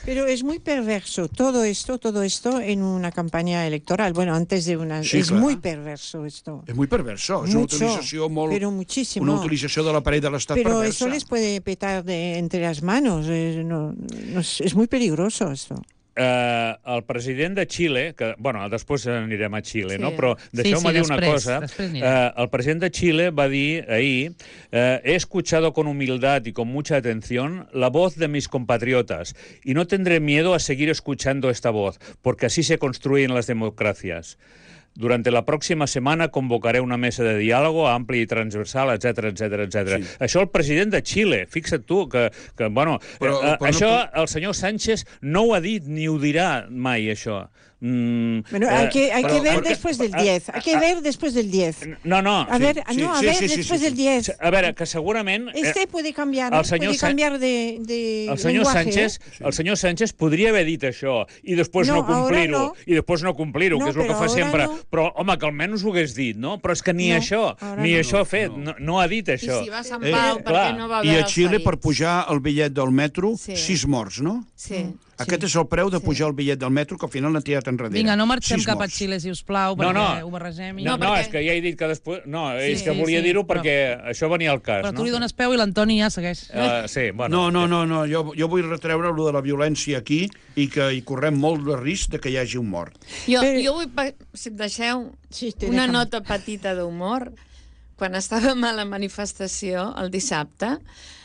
[SPEAKER 3] Pero es muy perverso todo esto, todo esto en una campaña electoral. Bueno, antes de una...
[SPEAKER 5] Sí,
[SPEAKER 3] es
[SPEAKER 5] clar.
[SPEAKER 3] muy perverso esto.
[SPEAKER 5] És muy perverso. És una
[SPEAKER 3] Mucho,
[SPEAKER 5] utilització molt...
[SPEAKER 3] pero muchísimo.
[SPEAKER 5] Una utilització de l'aparell de l'Estat
[SPEAKER 3] Pero
[SPEAKER 5] perversa.
[SPEAKER 3] eso les puede petar de, entre las manos. Eh, no, no, es, es muy peligroso esto.
[SPEAKER 4] Eh, el president de Xile, que, bueno, després anirem a Xile,
[SPEAKER 2] Sí.
[SPEAKER 4] no? Però deixeu-me
[SPEAKER 1] Sí, sí,
[SPEAKER 4] dir una
[SPEAKER 1] després,
[SPEAKER 4] cosa.
[SPEAKER 1] després anirem.
[SPEAKER 4] Eh, el president de Xile va dir ahir eh, he escuchado con humildad y con mucha atención la voz de mis compatriotas y no tendré miedo a seguir escuchando esta voz, porque así se construyen las democracias. Durante la pròxima setmana convocaré una mesa de diàlogo ampli i transversal, etc etc etc.
[SPEAKER 5] Sí.
[SPEAKER 4] Això el president de Xile, fixa't tu, que, que bueno,
[SPEAKER 5] Però-
[SPEAKER 4] eh,
[SPEAKER 5] però no
[SPEAKER 4] això
[SPEAKER 5] pot-
[SPEAKER 4] el senyor Sánchez no ho ha dit ni ho dirà mai, això. Mm,
[SPEAKER 3] Bueno,
[SPEAKER 4] eh,
[SPEAKER 3] hay que, hay
[SPEAKER 4] però-
[SPEAKER 3] que ver
[SPEAKER 4] perquè-
[SPEAKER 3] después del
[SPEAKER 4] ah,
[SPEAKER 3] diez. Hay que
[SPEAKER 4] ah,
[SPEAKER 3] ver después del diez.
[SPEAKER 4] No, no.
[SPEAKER 3] A ver,
[SPEAKER 5] sí,
[SPEAKER 3] no, a
[SPEAKER 5] sí,
[SPEAKER 3] ver
[SPEAKER 5] sí, sí,
[SPEAKER 3] después
[SPEAKER 5] sí,
[SPEAKER 3] del
[SPEAKER 5] sí.
[SPEAKER 3] diez.
[SPEAKER 4] A veure, que segurament... eh,
[SPEAKER 3] Este puede cambiar,
[SPEAKER 4] el
[SPEAKER 3] ¿no?
[SPEAKER 4] senyor
[SPEAKER 3] Puede
[SPEAKER 4] Sa-
[SPEAKER 3] cambiar de, de
[SPEAKER 4] El senyor
[SPEAKER 3] lenguaje,
[SPEAKER 4] Sánchez,
[SPEAKER 3] ¿eh?
[SPEAKER 4] el senyor Sánchez podria haver dit això i després no,
[SPEAKER 3] No, ara
[SPEAKER 4] complir-ho,
[SPEAKER 3] no.
[SPEAKER 4] i després no complir-ho,
[SPEAKER 3] No,
[SPEAKER 4] que és el que
[SPEAKER 3] però
[SPEAKER 4] fa
[SPEAKER 3] ara
[SPEAKER 4] sempre.
[SPEAKER 3] no.
[SPEAKER 4] Però, home, que almenys ho hagués dit, no? Però és que ni
[SPEAKER 3] No,
[SPEAKER 4] això,
[SPEAKER 3] ara
[SPEAKER 4] ni
[SPEAKER 3] no.
[SPEAKER 4] això ha fet, no, no ha dit
[SPEAKER 2] I
[SPEAKER 4] això.
[SPEAKER 2] si va a Sant
[SPEAKER 5] Eh,
[SPEAKER 2] Pau, per
[SPEAKER 4] clar.
[SPEAKER 2] què no va
[SPEAKER 5] I
[SPEAKER 2] veure
[SPEAKER 5] a
[SPEAKER 2] els
[SPEAKER 5] Xile, per
[SPEAKER 2] ferits?
[SPEAKER 5] pujar el bitllet del metro,
[SPEAKER 2] Sí.
[SPEAKER 5] sis morts, no?
[SPEAKER 2] Sí.
[SPEAKER 5] Aquest és el preu de pujar el bitllet del metro, que al final l'han tirat enrere.
[SPEAKER 1] Vinga, no marxem
[SPEAKER 5] Sis
[SPEAKER 1] cap a
[SPEAKER 5] morts.
[SPEAKER 1] Xile, si us plau,
[SPEAKER 4] No,
[SPEAKER 1] perquè
[SPEAKER 4] no.
[SPEAKER 1] ho barregem. I...
[SPEAKER 4] No,
[SPEAKER 2] No,
[SPEAKER 4] no,
[SPEAKER 2] perquè-
[SPEAKER 4] és que ja he dit que després... No, és
[SPEAKER 1] Sí,
[SPEAKER 4] que
[SPEAKER 1] sí,
[SPEAKER 4] volia
[SPEAKER 1] sí,
[SPEAKER 4] dir-ho
[SPEAKER 1] però-
[SPEAKER 4] perquè això venia al cas,
[SPEAKER 1] Però
[SPEAKER 4] no?
[SPEAKER 1] tu li dones peu i l'Antoni ja segueix.
[SPEAKER 4] Uh, sí, bueno.
[SPEAKER 5] No, no, no, no. Jo, jo vull retreure allò de la violència aquí i que hi correm molt de risc de que hi hagi un mort.
[SPEAKER 2] Jo,
[SPEAKER 3] Però-
[SPEAKER 2] jo vull, pa- si em deixeu,
[SPEAKER 3] Sí, te
[SPEAKER 2] una
[SPEAKER 3] dejan.
[SPEAKER 2] nota petita d'humor. Quan estàvem a la manifestació, el dissabte,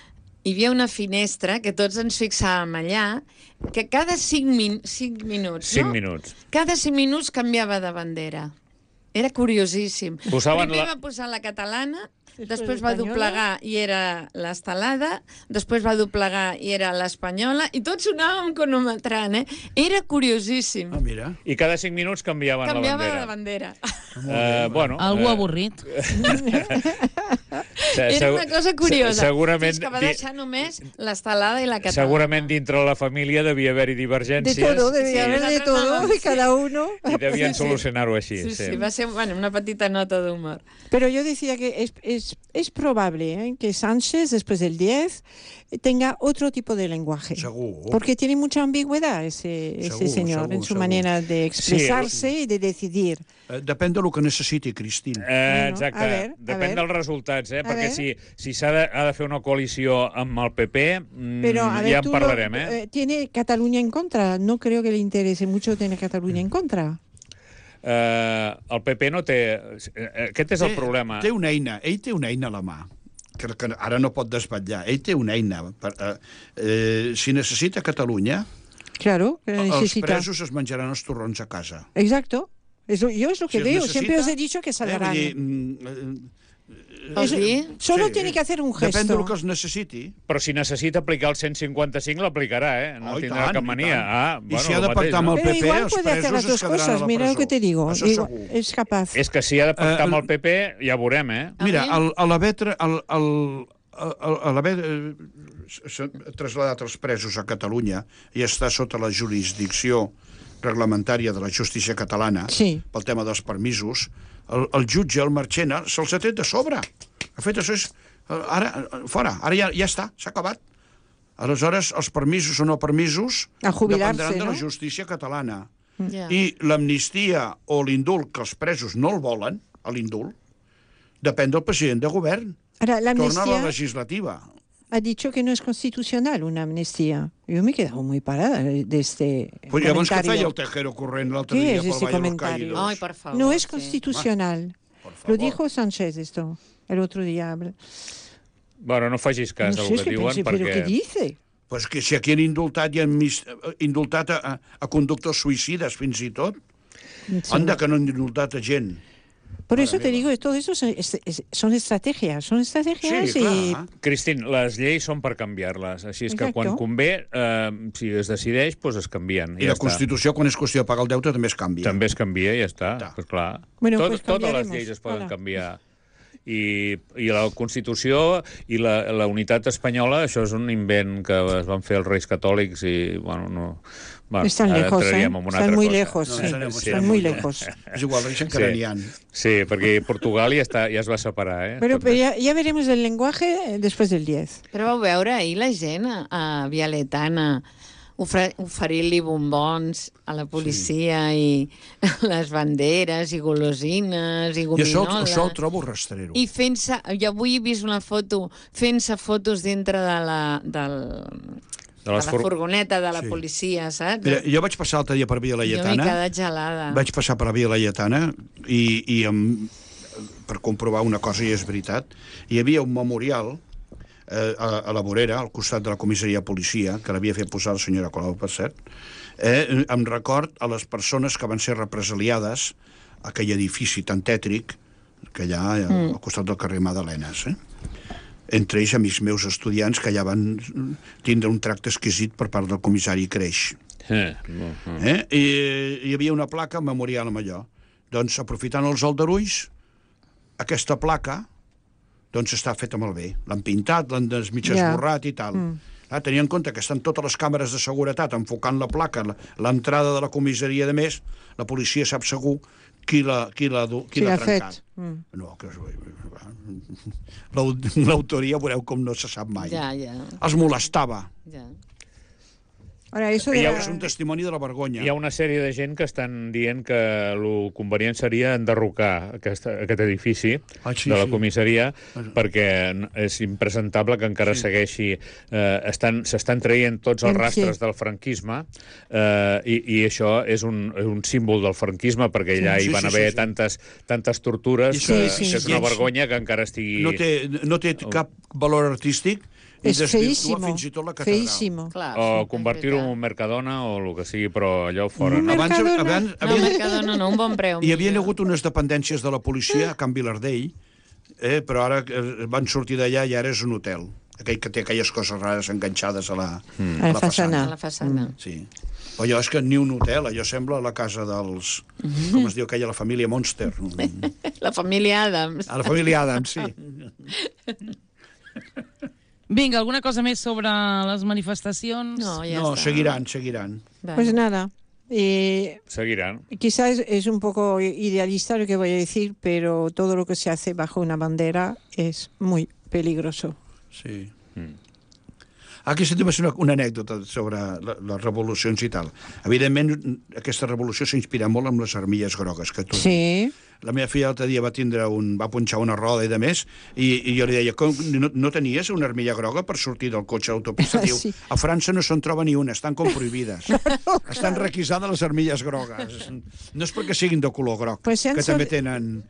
[SPEAKER 2] hi havia una finestra que tots ens fixàvem allà, que cada cinc, min cinc minuts,
[SPEAKER 4] Cinc
[SPEAKER 2] no?
[SPEAKER 4] minuts.
[SPEAKER 2] Cada cinc minuts canviava de bandera. Era curiosíssim.
[SPEAKER 4] Posaven
[SPEAKER 2] Primer
[SPEAKER 4] la-
[SPEAKER 2] va posar la catalana,
[SPEAKER 3] Després
[SPEAKER 2] després va
[SPEAKER 3] l'espanyola.
[SPEAKER 2] doblegar i era l'estelada, després va doblegar i era l'espanyola, i tots sonàvem cronometrant, eh? Era curiosíssim.
[SPEAKER 5] Ah, mira.
[SPEAKER 4] I cada cinc minuts canviaven
[SPEAKER 2] Canviava
[SPEAKER 4] la
[SPEAKER 2] de
[SPEAKER 4] bandera.
[SPEAKER 2] bandera.
[SPEAKER 4] Uh, bueno,
[SPEAKER 1] Algú
[SPEAKER 4] eh,
[SPEAKER 1] avorrit.
[SPEAKER 4] se-
[SPEAKER 2] Era
[SPEAKER 4] segu-
[SPEAKER 2] una cosa curiosa.
[SPEAKER 4] se- Segurament,
[SPEAKER 2] Fins que va
[SPEAKER 4] di-
[SPEAKER 2] deixar només l'estelada i la catalana.
[SPEAKER 4] segurament dintre la família devia haver-hi
[SPEAKER 3] De
[SPEAKER 4] divergències
[SPEAKER 3] todo, debía
[SPEAKER 2] Sí,
[SPEAKER 3] haber de
[SPEAKER 2] nosaltres
[SPEAKER 3] todo,
[SPEAKER 2] anàvem,
[SPEAKER 3] de
[SPEAKER 2] sí.
[SPEAKER 3] cada uno.
[SPEAKER 4] i devien solucionar-ho així.
[SPEAKER 2] Sí, sí, va ser bueno, una petita nota d'humor.
[SPEAKER 3] Pero yo decía que es, es, es probable ¿eh? que Sánchez, después del diez, tenga otro tipo de lenguaje.
[SPEAKER 5] Segur.
[SPEAKER 3] Porque tiene mucha ambigüedad ese, ese
[SPEAKER 5] Segur,
[SPEAKER 3] señor
[SPEAKER 5] segur,
[SPEAKER 3] en su
[SPEAKER 5] segur.
[SPEAKER 3] manera de expresarse y de decidir.
[SPEAKER 5] Eh, Depèn del que necessiti, Cristina.
[SPEAKER 4] Eh,
[SPEAKER 3] Bueno,
[SPEAKER 4] exacte,
[SPEAKER 3] a veure, a
[SPEAKER 4] depèn
[SPEAKER 3] veure.
[SPEAKER 4] dels resultats, eh?
[SPEAKER 3] A
[SPEAKER 4] perquè
[SPEAKER 3] veure.
[SPEAKER 4] si, si s'ha de, ha de fer una coalició amb el P P, mm,
[SPEAKER 3] Pero, a ver,
[SPEAKER 4] ja en
[SPEAKER 3] tú
[SPEAKER 4] parlarem,
[SPEAKER 3] lo-
[SPEAKER 4] eh?
[SPEAKER 3] eh, tiene Cataluña en contra. No creo que le interese mucho tener Cataluña en contra.
[SPEAKER 4] Eh, el P P no té... eh, Aquest és el problema.
[SPEAKER 5] Té una eina, ell té una eina a la mà, que, que ara no pot desvetllar. Ell té una eina. Per, eh, eh, si necessita Catalunya,
[SPEAKER 3] Claro, que la
[SPEAKER 5] els
[SPEAKER 3] necesita.
[SPEAKER 5] presos es menjaran els torrons a casa.
[SPEAKER 3] Exacto. Eso, yo es lo que
[SPEAKER 5] Si es
[SPEAKER 3] veo.
[SPEAKER 5] necesita,
[SPEAKER 3] Siempre os he dicho que
[SPEAKER 5] Eh,
[SPEAKER 3] saldrán.
[SPEAKER 5] vull dir, mm, eh,
[SPEAKER 2] Vols dir?
[SPEAKER 3] Solo
[SPEAKER 5] sí,
[SPEAKER 3] tiene que hacer un
[SPEAKER 5] Depèn del
[SPEAKER 3] gesto.
[SPEAKER 5] que es necessiti.
[SPEAKER 4] Però si necessita aplicar el cent cinquanta-cinc, l'aplicarà, eh? No
[SPEAKER 5] Oh, i
[SPEAKER 4] tindrà
[SPEAKER 5] tant,
[SPEAKER 4] cap
[SPEAKER 5] i
[SPEAKER 4] mania.
[SPEAKER 5] tant.
[SPEAKER 4] Ah,
[SPEAKER 5] I
[SPEAKER 4] bueno,
[SPEAKER 5] si ha
[SPEAKER 4] el
[SPEAKER 5] de
[SPEAKER 4] mateix,
[SPEAKER 5] pactar amb
[SPEAKER 4] no?
[SPEAKER 5] el
[SPEAKER 3] Pero
[SPEAKER 5] P P,
[SPEAKER 3] igual
[SPEAKER 5] els
[SPEAKER 3] puede hacer
[SPEAKER 5] presos
[SPEAKER 3] las
[SPEAKER 5] es
[SPEAKER 3] dos
[SPEAKER 5] quedaran a
[SPEAKER 3] cosas.
[SPEAKER 5] la
[SPEAKER 3] Mira lo
[SPEAKER 5] presó.
[SPEAKER 3] que te digo.
[SPEAKER 5] Això
[SPEAKER 3] Digo,
[SPEAKER 5] segur.
[SPEAKER 3] es capaz.
[SPEAKER 4] És que si ha de pactar amb
[SPEAKER 5] Eh,
[SPEAKER 4] el P P, ja veurem, eh?
[SPEAKER 5] Mira,
[SPEAKER 2] Ah,
[SPEAKER 5] el, a l'haver tra- el, el, el, a l'haver eh, s- traslladat els presos a Catalunya i està sota la jurisdicció reglamentària de la justícia catalana,
[SPEAKER 3] Sí.
[SPEAKER 5] pel tema dels permisos, el, el jutge, el Marchena, se'ls ha tret de sobre. Ha fet això, és, ara, fora, ara ja, ja està, s'ha acabat. Aleshores, els permisos o no permisos
[SPEAKER 3] A jubilar-se,
[SPEAKER 5] dependran de la
[SPEAKER 3] no?
[SPEAKER 5] justícia catalana.
[SPEAKER 2] Ja.
[SPEAKER 5] I l'amnistia o l'indult, que els presos no el volen, a l'indult, depèn del president de govern.
[SPEAKER 3] Ahora, la
[SPEAKER 5] Torna a la
[SPEAKER 3] amnistía
[SPEAKER 5] legislativa.
[SPEAKER 3] ha dicho que no es constitucional una amnistía. Yo me he quedado muy parada de este
[SPEAKER 5] Pues llavors què
[SPEAKER 3] comentario.
[SPEAKER 5] feia el Tejero corrent l'altre
[SPEAKER 3] Què
[SPEAKER 5] dia
[SPEAKER 3] és
[SPEAKER 5] pel
[SPEAKER 3] ese
[SPEAKER 5] Valle de los
[SPEAKER 3] comentario?
[SPEAKER 5] Caídos?
[SPEAKER 2] Ai, per favor.
[SPEAKER 3] No es
[SPEAKER 2] sí.
[SPEAKER 3] constitucional.
[SPEAKER 5] Por
[SPEAKER 3] Lo
[SPEAKER 5] favor.
[SPEAKER 3] dijo Sánchez esto el otro día. No
[SPEAKER 4] Bueno, no facis cas del
[SPEAKER 3] sé, es
[SPEAKER 4] que
[SPEAKER 3] que
[SPEAKER 4] diuen,
[SPEAKER 3] pensé, pero ¿qué
[SPEAKER 4] perquè...
[SPEAKER 3] dice?
[SPEAKER 5] Pues que si aquí han indultat i han mis, indultat a, a conductors suïcides fins i tot,
[SPEAKER 3] Sí.
[SPEAKER 5] anda que no han indultat a gent.
[SPEAKER 3] Por
[SPEAKER 5] Mare
[SPEAKER 3] eso te
[SPEAKER 5] meva.
[SPEAKER 3] digo, todo eso son, es- es- son estrategias, son estrategias
[SPEAKER 5] Sí,
[SPEAKER 3] y
[SPEAKER 5] clar.
[SPEAKER 4] Cristín, les lleis són per canviar-les, així és que
[SPEAKER 3] Exacto.
[SPEAKER 4] quan convé, eh, si es decideix, doncs es canvien.
[SPEAKER 5] I
[SPEAKER 4] ja
[SPEAKER 5] la
[SPEAKER 4] està.
[SPEAKER 5] Constitució, quan és qüestió de pagar el deute, també es canvia.
[SPEAKER 4] També es canvia i ja està,
[SPEAKER 5] Ja.
[SPEAKER 4] pues clar.
[SPEAKER 3] Bueno,
[SPEAKER 4] Tot,
[SPEAKER 3] pues
[SPEAKER 4] totes les
[SPEAKER 3] canviaremos.
[SPEAKER 4] lleis es poden
[SPEAKER 3] Hola.
[SPEAKER 4] canviar. I, I la Constitució i la, la unitat espanyola, això és un invent que es van fer els reis catòlics i, bueno, no... Bueno,
[SPEAKER 3] están
[SPEAKER 4] ara
[SPEAKER 3] lejos, ¿eh?
[SPEAKER 4] entraríem en una
[SPEAKER 3] Están
[SPEAKER 4] altra
[SPEAKER 3] muy
[SPEAKER 4] cosa.
[SPEAKER 3] lejos,
[SPEAKER 5] No,
[SPEAKER 3] sí.
[SPEAKER 5] estaremos-
[SPEAKER 3] Están
[SPEAKER 5] estaremos
[SPEAKER 3] muy
[SPEAKER 5] lejos.
[SPEAKER 3] lejos.
[SPEAKER 5] És igual, deixen que
[SPEAKER 4] Sí.
[SPEAKER 5] ara n'hi ha.
[SPEAKER 4] Sí, perquè Portugal ja, està, ja es va separar, eh?
[SPEAKER 3] Bueno,
[SPEAKER 4] També.
[SPEAKER 3] pero ya, ya veremos el lenguaje eh, después del diez.
[SPEAKER 2] Però vau veure ahir la gent a, a Via Letana oferir-li bombons a la policia sí. i les banderes i golosines i gominoles.
[SPEAKER 5] I això, això ho trobo rastrero.
[SPEAKER 2] I fent-se... Jo avui he vist una foto fent-se fotos dintre de la... Del... de la fur... furgoneta de la sí. policia, saps?
[SPEAKER 5] Mira, jo vaig passar l'altre dia per Via Laietana.
[SPEAKER 2] Jo m'he quedat gelada.
[SPEAKER 5] Vaig passar per la Via Laietana i, i amb, per comprovar una cosa, i és veritat, hi havia un memorial eh, a, a la vorera, al costat de la comissaria de policia, que l'havia fet posar la senyora Colau, per cert, eh, amb record a les persones que van ser represaliades a aquell edifici tan tètric que hi ha mm. al costat del carrer Madalenes, eh? Entre ells amics meus estudiants que ja van tindre un tracte exquisit per part del comissari Creix. Eh? Eh? I hi havia una placa memorial amb allò. Doncs, aprofitant els aldarulls, aquesta placa doncs està feta malbé. L'han pintat, l'han mig esborrat yeah. i tal. Mm. Ah, tenint en compte que estan totes les càmeres de seguretat enfocant la placa, l'entrada de la comissaria de més, la policia sap segur qui l'ha qui l'ha qui l'ha trencat. Mm. No, que l'autoria veureu com no se sap mai.
[SPEAKER 2] Ja, ja.
[SPEAKER 5] Els molestava.
[SPEAKER 2] Ja.
[SPEAKER 3] Ahora, eso de
[SPEAKER 5] la...
[SPEAKER 3] la...
[SPEAKER 5] És un testimoni de la vergonya.
[SPEAKER 4] Hi ha una sèrie de gent que estan dient que el convenient seria enderrocar aquest, aquest edifici ah, sí, de la comissaria sí. perquè és impresentable que encara sí. segueixi... Eh, s'estan traient tots els rastres sí. del franquisme eh, i, i això és un, un símbol del franquisme perquè allà sí, hi van sí, haver sí, sí. tantes, tantes tortures sí, que, sí, que és una vergonya que encara estigui...
[SPEAKER 5] No té, no té cap valor artístic.
[SPEAKER 3] És feíssimo,
[SPEAKER 5] fins i tot la catedral.
[SPEAKER 3] feíssimo.
[SPEAKER 2] Clar,
[SPEAKER 4] o convertir-ho en un Mercadona o el que sigui, però allò fora.
[SPEAKER 3] Un
[SPEAKER 4] no?
[SPEAKER 5] Abans,
[SPEAKER 3] Mercadona?
[SPEAKER 5] abans,
[SPEAKER 2] no, havia... Mercadona no, un bon preu.
[SPEAKER 5] Hi havia hagut unes dependències de la policia a Can Vilardell, eh, però ara van sortir d'allà i ara és un hotel. Aquell que té aquelles coses rares enganxades a la, mm. a la façana.
[SPEAKER 2] A la façana.
[SPEAKER 5] Mm. Sí. Però allò és que ni un hotel, allò sembla la casa dels... Mm-hmm. Com es diu aquella, la família Monster.
[SPEAKER 2] La família Adams.
[SPEAKER 5] A la família Adams, sí.
[SPEAKER 1] Vinga, alguna cosa més sobre les manifestacions?
[SPEAKER 2] No, ya
[SPEAKER 5] no
[SPEAKER 2] está.
[SPEAKER 5] seguirán, seguirán.
[SPEAKER 3] Vale. Pues nada. Eh,
[SPEAKER 4] Seguirán.
[SPEAKER 3] Quizás es un poco idealista lo que voy a decir, pero todo lo que se hace bajo una bandera es muy peligroso.
[SPEAKER 5] Sí. Mm. Aquí sentim una, una anècdota sobre la, les revolucions i tal. Evidentment, aquesta revolució s'ha inspirat molt amb les armilles grogues. Que tu...
[SPEAKER 3] Sí.
[SPEAKER 5] La meva filla l'altre dia va tindre un, va punxar una roda i de més, i, i jo li deia, com, no, no tenies una armilla groga per sortir del cotxe a l'autopista? Diu, sí. A França no se'n troba ni una, estan com prohibides. Claro, estan claro. requisades les armilles grogues. No és perquè siguin de color groc, pues que també tenen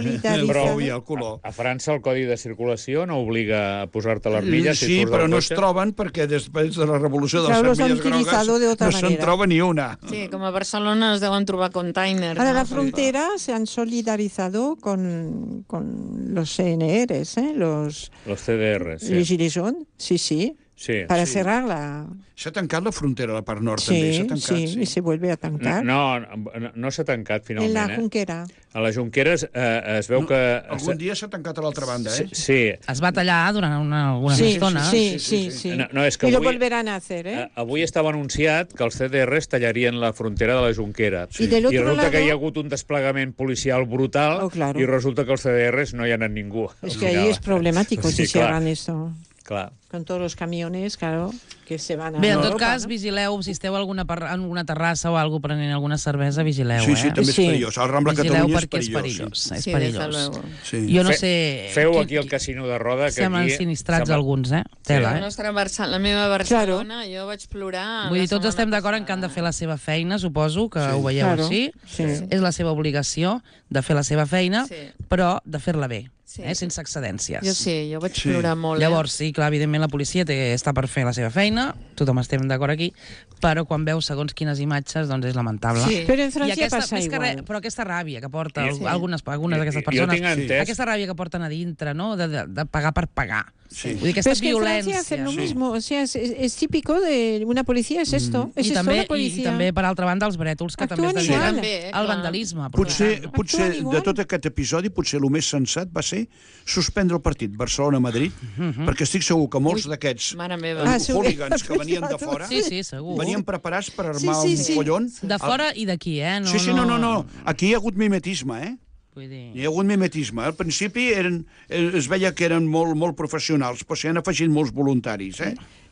[SPEAKER 5] brou i el color.
[SPEAKER 4] A, a França el codi de circulació no obliga a posar-te l'armilla si
[SPEAKER 5] sí,
[SPEAKER 4] surts
[SPEAKER 5] però
[SPEAKER 4] del
[SPEAKER 5] no
[SPEAKER 4] cotxe?
[SPEAKER 5] Es troben perquè després de la revolució de les
[SPEAKER 3] claro,
[SPEAKER 5] armilles grogues no se'n troba ni una.
[SPEAKER 2] Sí, com a Barcelona es deuen trobar containers.
[SPEAKER 3] Ahora
[SPEAKER 2] ¿no?
[SPEAKER 3] la frontera se han solidarizado Con, con los C N Rs, ¿eh? los,
[SPEAKER 4] los C D Rs, sí.
[SPEAKER 3] Les Gilets jaunes, sí, sí,
[SPEAKER 4] sí.
[SPEAKER 3] para
[SPEAKER 4] sí.
[SPEAKER 3] cerrarla.
[SPEAKER 5] S'ha tancat la frontera a la part nord,
[SPEAKER 3] sí,
[SPEAKER 5] també. S'ha tancat,
[SPEAKER 3] sí, sí, i se vuelve a tancar.
[SPEAKER 4] No, no, no s'ha tancat, finalment.
[SPEAKER 3] En la Junquera.
[SPEAKER 4] Eh? A la Junquera eh, es veu
[SPEAKER 5] no,
[SPEAKER 4] que...
[SPEAKER 5] Algun dia s'ha tancat a l'altra banda, eh?
[SPEAKER 4] Sí. sí.
[SPEAKER 1] Es va tallar durant una, alguna
[SPEAKER 3] sí,
[SPEAKER 1] estona.
[SPEAKER 3] Sí, sí, sí. sí, sí.
[SPEAKER 4] No, no, és que
[SPEAKER 3] I
[SPEAKER 4] avui,
[SPEAKER 3] lo volverán a hacer, eh?
[SPEAKER 4] Avui estava anunciat que els C D Rs tallarien la frontera de la Junquera.
[SPEAKER 3] Sí. I, I resulta
[SPEAKER 4] lado... que hi ha
[SPEAKER 3] hagut
[SPEAKER 4] hagut un desplegament policial brutal
[SPEAKER 3] oh, claro.
[SPEAKER 4] i resulta que els C D Rs no hi ha anat ningú.
[SPEAKER 3] Es que ahí es problemático
[SPEAKER 4] sí,
[SPEAKER 3] si cierran esto.
[SPEAKER 4] Clar.
[SPEAKER 3] Con todos los camiones, claro, que se van a...
[SPEAKER 1] Bé, en tot
[SPEAKER 3] Europa,
[SPEAKER 1] cas,
[SPEAKER 3] no?
[SPEAKER 1] vigileu, si esteu a alguna, alguna terrassa o alguna prenent alguna cervesa, vigileu,
[SPEAKER 5] sí, sí,
[SPEAKER 1] eh?
[SPEAKER 5] també és
[SPEAKER 3] sí.
[SPEAKER 5] perillós. El Rambla
[SPEAKER 1] vigileu
[SPEAKER 5] Catalunya és
[SPEAKER 1] perquè
[SPEAKER 5] perillós.
[SPEAKER 1] és perillós.
[SPEAKER 5] Sí.
[SPEAKER 1] És
[SPEAKER 2] sí,
[SPEAKER 1] perillós.
[SPEAKER 5] Sí.
[SPEAKER 1] Jo no
[SPEAKER 4] Fe,
[SPEAKER 1] sé...
[SPEAKER 4] Feu
[SPEAKER 1] qui,
[SPEAKER 4] aquí el casino de Roda, que
[SPEAKER 1] semblen
[SPEAKER 4] aquí...
[SPEAKER 1] sinistrats
[SPEAKER 4] sembla...
[SPEAKER 1] alguns, eh? Tela,
[SPEAKER 2] la,
[SPEAKER 1] eh?
[SPEAKER 2] nostra Barça... la meva Barcelona, claro. Jo vaig plorar...
[SPEAKER 1] Vull dir, tots estem d'acord en que han de fer la seva feina, suposo, que sí. ho veieu
[SPEAKER 3] claro.
[SPEAKER 1] així.
[SPEAKER 3] Sí.
[SPEAKER 1] És la seva obligació de fer la seva feina, sí. però de fer-la bé.
[SPEAKER 2] Sí.
[SPEAKER 1] Eh, sense excedències.
[SPEAKER 2] Jo sí, jo vaig
[SPEAKER 5] sí.
[SPEAKER 2] plorar molt.
[SPEAKER 1] Llavors, sí, clar, evidentment la policia té, està per fer la seva feina, tothom estem d'acord aquí, però quan veus segons quines imatges, doncs és lamentable.
[SPEAKER 3] Sí. Però en França
[SPEAKER 1] aquesta,
[SPEAKER 3] passa igual.
[SPEAKER 1] Re, però aquesta ràbia que porta
[SPEAKER 4] Sí.
[SPEAKER 1] algunes, algunes d'aquestes persones,
[SPEAKER 4] sí.
[SPEAKER 1] aquesta ràbia que porten a dintre, no? de, de, de pagar per pagar.
[SPEAKER 5] Sí.
[SPEAKER 1] Vull dir, aquesta
[SPEAKER 3] Pero es que
[SPEAKER 1] violència.
[SPEAKER 3] en Francia hacen lo
[SPEAKER 1] sí.
[SPEAKER 3] mismo, o sea, es, es típico de una policía, es esto, es
[SPEAKER 1] I
[SPEAKER 3] esto
[SPEAKER 1] també,
[SPEAKER 3] la policía.
[SPEAKER 1] I també, per altra banda, els brètols, que
[SPEAKER 3] Actuen
[SPEAKER 1] també es
[SPEAKER 3] igual.
[SPEAKER 1] dediquen
[SPEAKER 2] Sí.
[SPEAKER 1] al vandalisme.
[SPEAKER 5] Potser,
[SPEAKER 1] no?
[SPEAKER 5] potser
[SPEAKER 3] Actuen igual.
[SPEAKER 5] de tot aquest episodi, potser el més sensat va ser suspendre el partit Barcelona-Madrid,
[SPEAKER 1] Mm -hmm.
[SPEAKER 5] perquè estic segur que molts d'aquests
[SPEAKER 2] Mare meva.
[SPEAKER 3] Ah, sí,
[SPEAKER 5] hooligans que venien de fora
[SPEAKER 1] Sí, sí, segur.
[SPEAKER 5] venien preparats per armar
[SPEAKER 3] Sí, sí,
[SPEAKER 5] un
[SPEAKER 3] sí.
[SPEAKER 5] collon.
[SPEAKER 1] De fora i d'aquí, eh? No,
[SPEAKER 5] Sí, sí, no, no, no. Aquí hi ha hagut mimetisme, eh?
[SPEAKER 1] Vull dir...
[SPEAKER 5] Hi ha hagut mimetisme. Al principi eren, es veia que eren molt, molt professionals, però s'hi han afegit molts voluntaris, eh?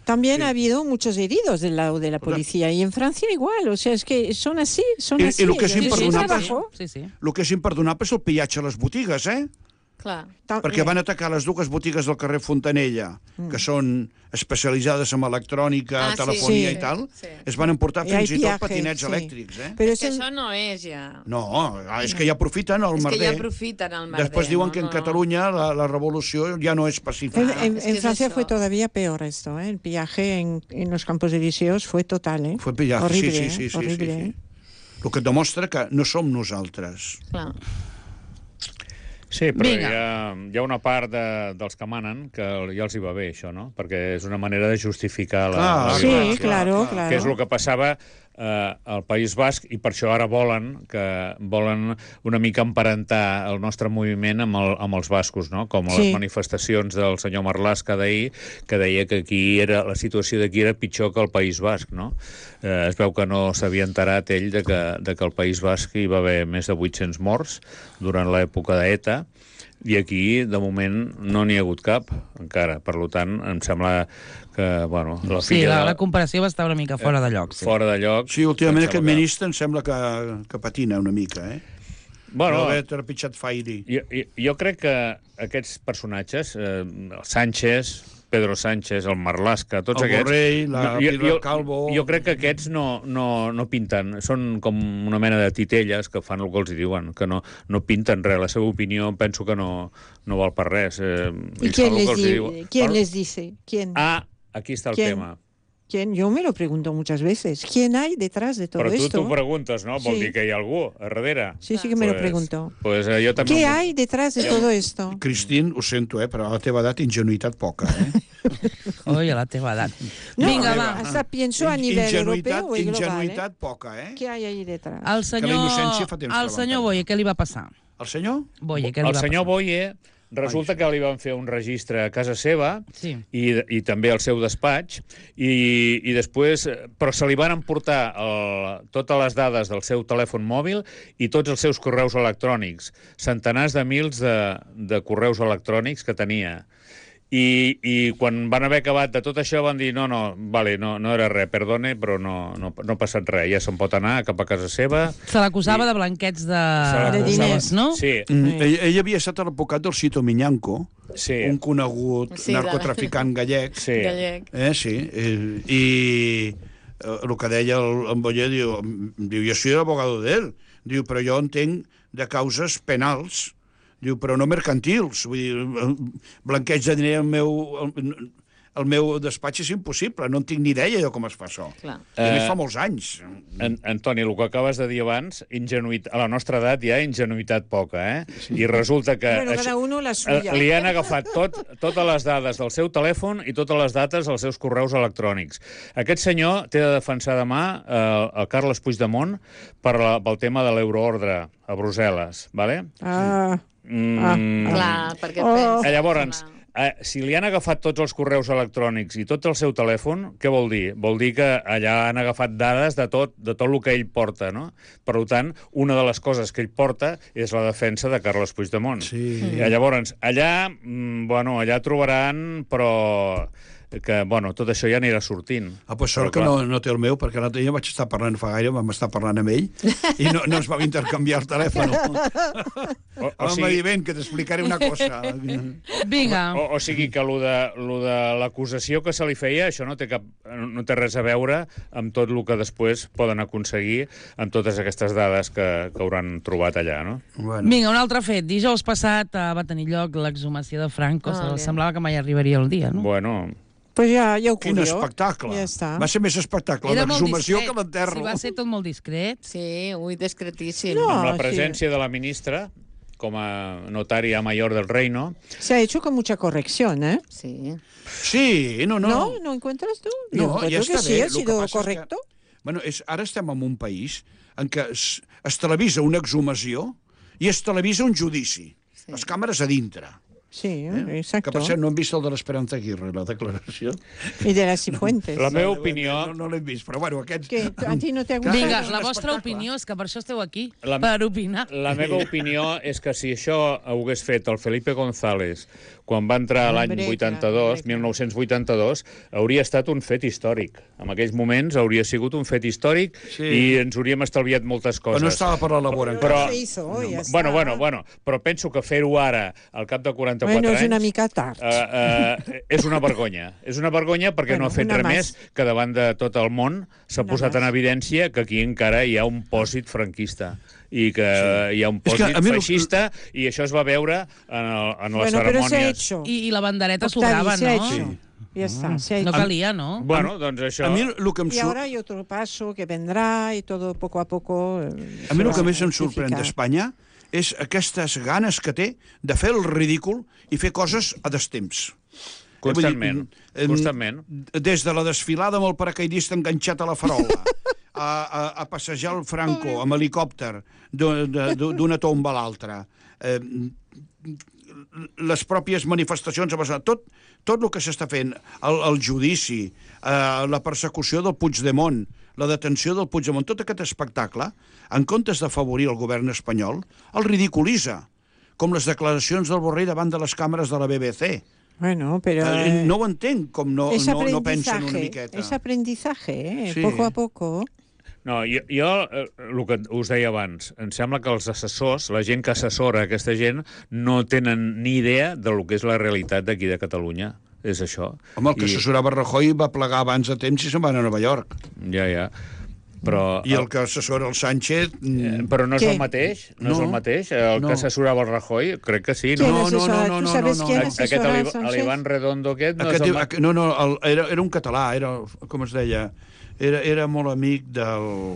[SPEAKER 3] También
[SPEAKER 5] Sí.
[SPEAKER 3] ha habido muchos heridos del lado de la policía y en Francia igual, o sea, es que son así, son
[SPEAKER 5] I- i
[SPEAKER 3] así.
[SPEAKER 5] lo que és
[SPEAKER 3] ellos.
[SPEAKER 5] imperdonable-
[SPEAKER 3] Sí, trabajo.
[SPEAKER 1] Sí, sí.
[SPEAKER 5] El que és imperdonable és el pillatge a les botigues, eh?
[SPEAKER 2] Clar.
[SPEAKER 3] Ta-
[SPEAKER 5] Perquè van atacar les dues botigues del carrer Fontanella, que són especialitzades en electrònica,
[SPEAKER 2] Ah, sí.
[SPEAKER 5] telefonia
[SPEAKER 3] Sí.
[SPEAKER 5] i tal,
[SPEAKER 2] Sí.
[SPEAKER 5] es van emportar
[SPEAKER 3] Y hay
[SPEAKER 5] fins i tot
[SPEAKER 3] pillaje,
[SPEAKER 5] patinets
[SPEAKER 3] sí.
[SPEAKER 5] elèctrics, eh?
[SPEAKER 3] Pero
[SPEAKER 2] És que
[SPEAKER 3] es en-
[SPEAKER 2] això no és ja...
[SPEAKER 5] No, és que ja aprofiten el
[SPEAKER 2] És que
[SPEAKER 5] merder.
[SPEAKER 2] ja aprofiten el merder.
[SPEAKER 5] Després diuen
[SPEAKER 2] no?
[SPEAKER 5] que en
[SPEAKER 2] No.
[SPEAKER 5] Catalunya la, la revolució ja no és pacífica.
[SPEAKER 3] En,
[SPEAKER 2] Ah,
[SPEAKER 3] en-
[SPEAKER 2] es que
[SPEAKER 3] en
[SPEAKER 2] es
[SPEAKER 3] Francia
[SPEAKER 2] eso.
[SPEAKER 3] fue todavía peor esto, ¿eh? El pillaje en, en los campos elíseos fue total, ¿eh?
[SPEAKER 5] Fue pillaje,
[SPEAKER 3] horrible,
[SPEAKER 5] sí, sí,
[SPEAKER 3] ¿eh?
[SPEAKER 5] sí, sí,
[SPEAKER 3] horrible,
[SPEAKER 5] sí, sí.
[SPEAKER 3] ¿eh?
[SPEAKER 5] El que demostra que no som nosaltres.
[SPEAKER 2] Clar.
[SPEAKER 4] Sí, però hi
[SPEAKER 1] Vinga.
[SPEAKER 4] ha, hi ha una part de, dels que manen que ja els hi va bé, això, no? Perquè és una manera de justificar la,
[SPEAKER 5] Clar,
[SPEAKER 4] la
[SPEAKER 3] Sí,
[SPEAKER 4] violència.
[SPEAKER 3] claro,
[SPEAKER 5] clar.
[SPEAKER 3] claro.
[SPEAKER 4] Que és el que passava eh, al País Basc, i per això ara volen que volen una mica emparentar el nostre moviment amb, el, amb els bascos, no? Com
[SPEAKER 3] Sí.
[SPEAKER 4] les manifestacions del senyor Marlaska d'ahir, que deia que aquí era la situació d'aquí era pitjor que el País Basc, no? Eh, es veu que no s'havia enterat ell de que, de que al País Basc hi va haver més de vuit-cents morts durant l'època d'ETA, i aquí, de moment, no n'hi ha hagut cap, encara. Per tant, em sembla que, bueno, la
[SPEAKER 1] Sí,
[SPEAKER 4] filla
[SPEAKER 1] la,
[SPEAKER 4] de-
[SPEAKER 1] la comparació va estar una mica fora de lloc. Sí.
[SPEAKER 4] fora de lloc.
[SPEAKER 5] Sí, últimament
[SPEAKER 4] Em
[SPEAKER 5] aquest
[SPEAKER 4] sembla que-
[SPEAKER 5] ministre em sembla que, que patina una mica, eh?
[SPEAKER 4] Bueno,
[SPEAKER 5] Deu haver trepitjat Fairi.
[SPEAKER 4] jo, jo, jo crec que aquests personatges, eh, el Sánchez, Pedro Sánchez, el Marlaska, tots
[SPEAKER 5] El
[SPEAKER 4] aquests...
[SPEAKER 5] Borrell, la
[SPEAKER 4] jo,
[SPEAKER 5] Pilar
[SPEAKER 4] jo,
[SPEAKER 5] Calvo.
[SPEAKER 4] jo crec que aquests no, no, no pinten, són com una mena de titelles que fan el que els hi diuen, que no, no pinten res. La seva opinió penso que no, no val per res. Eh,
[SPEAKER 3] ¿Y
[SPEAKER 4] ells
[SPEAKER 3] quién
[SPEAKER 4] fan el
[SPEAKER 3] les,
[SPEAKER 4] que els hi
[SPEAKER 3] di-
[SPEAKER 4] diuen.
[SPEAKER 3] quién
[SPEAKER 4] Bueno,
[SPEAKER 3] les dice? ¿Quién?
[SPEAKER 4] Ah, aquí està el
[SPEAKER 3] ¿Quién?
[SPEAKER 4] tema.
[SPEAKER 3] ¿Quién? Yo me lo pregunto muchas veces. ¿Quién hay detrás de todo
[SPEAKER 4] Però tu
[SPEAKER 3] esto?
[SPEAKER 4] t'ho preguntes, no? Vol
[SPEAKER 3] Sí.
[SPEAKER 4] dir que hi ha algú a darrere.
[SPEAKER 3] Sí, sí que me lo
[SPEAKER 4] Pues-
[SPEAKER 3] pregunto.
[SPEAKER 4] Pues, eh, jo també...
[SPEAKER 3] ¿Qué hay detrás de todo esto?
[SPEAKER 5] Cristín, ho sento, eh, però a la teva edat ingenuïtat poca, eh?
[SPEAKER 1] Oi, a la teva edat.
[SPEAKER 3] No,
[SPEAKER 1] Vinga,
[SPEAKER 3] eh,
[SPEAKER 1] va.
[SPEAKER 3] hasta pienso a nivel
[SPEAKER 5] Ingenuïtat,
[SPEAKER 3] europeo y global, ¿eh?
[SPEAKER 5] ingenuïtat poca, eh?
[SPEAKER 3] ¿Qué hay ahí detrás?
[SPEAKER 1] El
[SPEAKER 5] la
[SPEAKER 1] senyor,
[SPEAKER 5] innocència fa temps que
[SPEAKER 1] el
[SPEAKER 5] la
[SPEAKER 1] senyor
[SPEAKER 5] van
[SPEAKER 1] Boye, què li va passar?
[SPEAKER 5] El senyor?
[SPEAKER 1] Boye, què li
[SPEAKER 4] El
[SPEAKER 1] va
[SPEAKER 4] senyor
[SPEAKER 1] passar?
[SPEAKER 4] Boye, resulta que li van fer un registre a casa seva
[SPEAKER 1] Sí.
[SPEAKER 4] i, i també al seu despatx, i, i després, eh, però se li van emportar el, totes les dades del seu telèfon mòbil i tots els seus correus electrònics, centenars de mils de, de correus electrònics que tenia. I, i quan van haver acabat de tot això van dir no, no, vale, no, no era res, perdone, però no, no, no ha passat res, ja se'n pot anar cap a casa seva.
[SPEAKER 1] Se l'acusava de blanqueig de,
[SPEAKER 4] Se l'acusava-
[SPEAKER 3] De diners.
[SPEAKER 1] no?
[SPEAKER 4] Sí,
[SPEAKER 5] Mm, ell, ell havia estat l'advocat del Cito Miñanco,
[SPEAKER 4] sí,
[SPEAKER 5] un conegut
[SPEAKER 2] Sí, de-
[SPEAKER 5] narcotraficant gallec.
[SPEAKER 4] sí.
[SPEAKER 2] Gallec.
[SPEAKER 5] Eh, sí. Eh, I eh, el que deia el, el Boyer, diu, diu, jo soy el abogado de él. Diu, però jo entenc de causes penals. Diu, però no mercantils. Vull dir, el blanqueig de diner al meu, el, el meu despatx és impossible. No en tinc ni idea de com es fa això.
[SPEAKER 2] Clar.
[SPEAKER 5] I a més
[SPEAKER 4] Eh,
[SPEAKER 5] fa molts anys.
[SPEAKER 4] En, Antoni, el que acabes de dir abans, ingenuïtat, a la nostra edat hi ha ingenuïtat poca, eh? I resulta que...
[SPEAKER 3] Bueno, cada uno la suya.
[SPEAKER 4] eh, li han agafat tot, totes les dades del seu telèfon i totes les dates dels seus correus electrònics. Aquest senyor té de defensar demà eh, el Carles Puigdemont per la, pel tema de l'euroordre a Brussel·les, ¿vale?
[SPEAKER 3] Ah,
[SPEAKER 4] Mm,
[SPEAKER 2] Clar, perquè
[SPEAKER 3] Oh.
[SPEAKER 2] pensa...
[SPEAKER 4] eh, Llavors,
[SPEAKER 2] clar.
[SPEAKER 4] eh, si li han agafat tots els correus electrònics i tot el seu telèfon, què vol dir? Vol dir que allà han agafat dades de tot, de tot el que ell porta, no? Per tant, una de les coses que ell porta és la defensa de Carles Puigdemont.
[SPEAKER 5] Sí.
[SPEAKER 4] I llavors, allà, mm, bueno, allà trobaran, però que, bueno, tot això ja anirà sortint.
[SPEAKER 5] Ah, pues sort
[SPEAKER 4] Però,
[SPEAKER 5] que
[SPEAKER 4] clar,
[SPEAKER 5] no, no té el meu, perquè l'altre dia vaig estar parlant fa gaire, vam estar parlant amb ell, i no, no ens vam intercanviar el telèfon.
[SPEAKER 4] O, o,
[SPEAKER 5] Vam
[SPEAKER 4] sigui,
[SPEAKER 5] dir, ven, que t'explicaré una cosa.
[SPEAKER 1] Vinga.
[SPEAKER 4] o, o sigui que lo de, lo de l'acusació que se li feia, això no té, cap, no té res a veure amb tot el que després poden aconseguir amb totes aquestes dades que, que hauran trobat allà, no?
[SPEAKER 5] Bueno.
[SPEAKER 1] Vinga, un altre fet. Dijous passat eh, va tenir lloc l'exhumació de Franco.
[SPEAKER 2] Ah,
[SPEAKER 1] Se-
[SPEAKER 2] bé.
[SPEAKER 1] Semblava que mai arribaria el dia, no?
[SPEAKER 4] Bueno,
[SPEAKER 3] pues ya, ya
[SPEAKER 5] Quin
[SPEAKER 3] ocurrió.
[SPEAKER 5] espectacle.
[SPEAKER 3] Ja està.
[SPEAKER 5] Va ser més espectacle
[SPEAKER 1] Era molt
[SPEAKER 5] l'exhumació
[SPEAKER 1] discret.
[SPEAKER 5] que l'enterro.
[SPEAKER 1] Sí, va ser tot molt discret.
[SPEAKER 2] Sí, ui, discretíssim.
[SPEAKER 3] No.
[SPEAKER 4] amb la
[SPEAKER 3] sí.
[SPEAKER 4] presència de la ministra, com a notària mayor del reino,
[SPEAKER 3] Se ha hecho con mucha corrección, ¿eh?
[SPEAKER 2] Sí.
[SPEAKER 5] Sí, no, no.
[SPEAKER 3] ¿No? ¿No encuentras tú? Yo
[SPEAKER 5] No,
[SPEAKER 3] encuentro
[SPEAKER 5] ja està
[SPEAKER 3] que sí,
[SPEAKER 5] bé.
[SPEAKER 3] ha
[SPEAKER 5] El que
[SPEAKER 3] sido
[SPEAKER 5] passa és que-
[SPEAKER 3] correcto.
[SPEAKER 5] Bueno, és, ara estem en un país en què es, es televisa una exhumació i es televisa un judici.
[SPEAKER 2] Sí.
[SPEAKER 5] Les càmeres a dintre.
[SPEAKER 3] sí,
[SPEAKER 5] Eh?
[SPEAKER 3] exacto.
[SPEAKER 5] Que, per cert, no hem vist el de l'Esperanza Aguirre, la declaració.
[SPEAKER 3] I de les Cifuentes.
[SPEAKER 4] La meva
[SPEAKER 5] No,
[SPEAKER 4] opinió...
[SPEAKER 5] No, no l'hem vist, però bueno, aquests...
[SPEAKER 3] Que a ti no t'ha gustat?
[SPEAKER 1] Vinga,
[SPEAKER 5] és un
[SPEAKER 1] la vostra
[SPEAKER 5] espectacle.
[SPEAKER 1] opinió, és que per això esteu aquí,
[SPEAKER 4] La-
[SPEAKER 1] per opinar.
[SPEAKER 4] La meva opinió és que si això ho hagués fet el Felipe González quan va entrar l'any
[SPEAKER 3] Hombre,
[SPEAKER 4] vuitanta-dos,
[SPEAKER 3] clar,
[SPEAKER 4] mil nou-cents vuitanta-dos, hauria estat un fet històric. En aquells moments hauria sigut un fet històric
[SPEAKER 5] Sí.
[SPEAKER 4] i ens hauríem estalviat moltes coses.
[SPEAKER 5] Però no estava per la labor encara.
[SPEAKER 4] Però,
[SPEAKER 3] Se hizo, ja està.
[SPEAKER 4] bueno, bueno, bueno, però penso que fer-ho ara, al cap de quaranta-quatre
[SPEAKER 3] Bueno, és
[SPEAKER 4] anys...
[SPEAKER 3] una mica tard.
[SPEAKER 4] Uh, uh, és una vergonya. És una vergonya perquè
[SPEAKER 3] Bueno,
[SPEAKER 4] no ha fet
[SPEAKER 3] una
[SPEAKER 4] res
[SPEAKER 3] más.
[SPEAKER 4] més que davant de tot el món s'ha
[SPEAKER 3] Una
[SPEAKER 4] posat en
[SPEAKER 3] más.
[SPEAKER 4] evidència que aquí encara hi ha un pòsit franquista i que sí. hi ha un
[SPEAKER 5] És que
[SPEAKER 4] pòsit
[SPEAKER 5] a mi el-
[SPEAKER 4] feixista i això es va veure en, el, en les
[SPEAKER 3] Bueno, pero se ha
[SPEAKER 4] cerimònies.
[SPEAKER 3] hecho.
[SPEAKER 1] I, I la bandereta
[SPEAKER 3] Octavi,
[SPEAKER 1] sobrava,
[SPEAKER 3] se ha
[SPEAKER 1] no?
[SPEAKER 3] hecho. Ya está, se ha hecho.
[SPEAKER 1] No calia, no?
[SPEAKER 4] Bueno, doncs això...
[SPEAKER 5] A mi el que em
[SPEAKER 3] Y
[SPEAKER 5] surt...
[SPEAKER 3] ahora hay otro paso que vendrá y todo poco a poco. eh,
[SPEAKER 5] A mi
[SPEAKER 3] se
[SPEAKER 5] el
[SPEAKER 3] va
[SPEAKER 5] que més em
[SPEAKER 3] rectificar.
[SPEAKER 5] sorprèn d'Espanya és aquestes ganes que té de fer el ridícul i fer coses a destemps.
[SPEAKER 4] Constantment,
[SPEAKER 5] Eh, vull dir,
[SPEAKER 4] constantment.
[SPEAKER 5] Des de la desfilada amb el paracaidista enganxat a la farola, a, a, a passejar el Franco amb helicòpter d'u- de- d'una tomba a l'altra, eh, les pròpies manifestacions a Barcelona, tot, tot el que s'està fent, el, el judici, eh, la persecució del Puigdemont, la detenció del Puigdemont, tot aquest espectacle, en comptes d'afavorir el govern espanyol, el ridiculitza, com les declaracions del Borrell davant de les càmeres de la B B C.
[SPEAKER 3] Bueno, pero.
[SPEAKER 5] Eh,
[SPEAKER 3] eh,
[SPEAKER 5] no ho entenc, com no,
[SPEAKER 3] es
[SPEAKER 5] no, no pensen una
[SPEAKER 3] aprendizaje,
[SPEAKER 5] miqueta.
[SPEAKER 3] es aprendizaje, eh,
[SPEAKER 5] Sí.
[SPEAKER 3] poco a poco.
[SPEAKER 4] No, jo, jo eh, el que us deia abans, em sembla que els assessors, la gent que assessora aquesta gent, no tenen ni idea de lo que és la realitat d'aquí de Catalunya. És això.
[SPEAKER 5] Home, el que
[SPEAKER 4] I,
[SPEAKER 5] assessorava Rajoy va plegar abans de temps i se'n va anar a Nova York.
[SPEAKER 4] Ja, ja. Però,
[SPEAKER 5] I el que assessora el Sánchez...
[SPEAKER 4] Eh,
[SPEAKER 5] mm,
[SPEAKER 4] però no és
[SPEAKER 3] Què?
[SPEAKER 4] el mateix? No, no és
[SPEAKER 5] No.
[SPEAKER 4] el mateix? El
[SPEAKER 5] No.
[SPEAKER 4] que assessorava el Rajoy? Crec que sí,
[SPEAKER 3] ¿Quién
[SPEAKER 4] no?
[SPEAKER 5] No, no,
[SPEAKER 3] asesora?
[SPEAKER 5] no,
[SPEAKER 3] ¿Tú
[SPEAKER 5] no,
[SPEAKER 3] sabes
[SPEAKER 5] no,
[SPEAKER 3] quién
[SPEAKER 5] no.
[SPEAKER 3] asesora
[SPEAKER 4] Aquest
[SPEAKER 3] a
[SPEAKER 4] Aliv-
[SPEAKER 3] Sánchez?
[SPEAKER 4] l'Ivan Redondo aquest no
[SPEAKER 5] Aquest,
[SPEAKER 4] és el...
[SPEAKER 5] diu-
[SPEAKER 4] ma-
[SPEAKER 5] aqu- no, no, el, era, era un català, era, com es deia, era, era molt amic del...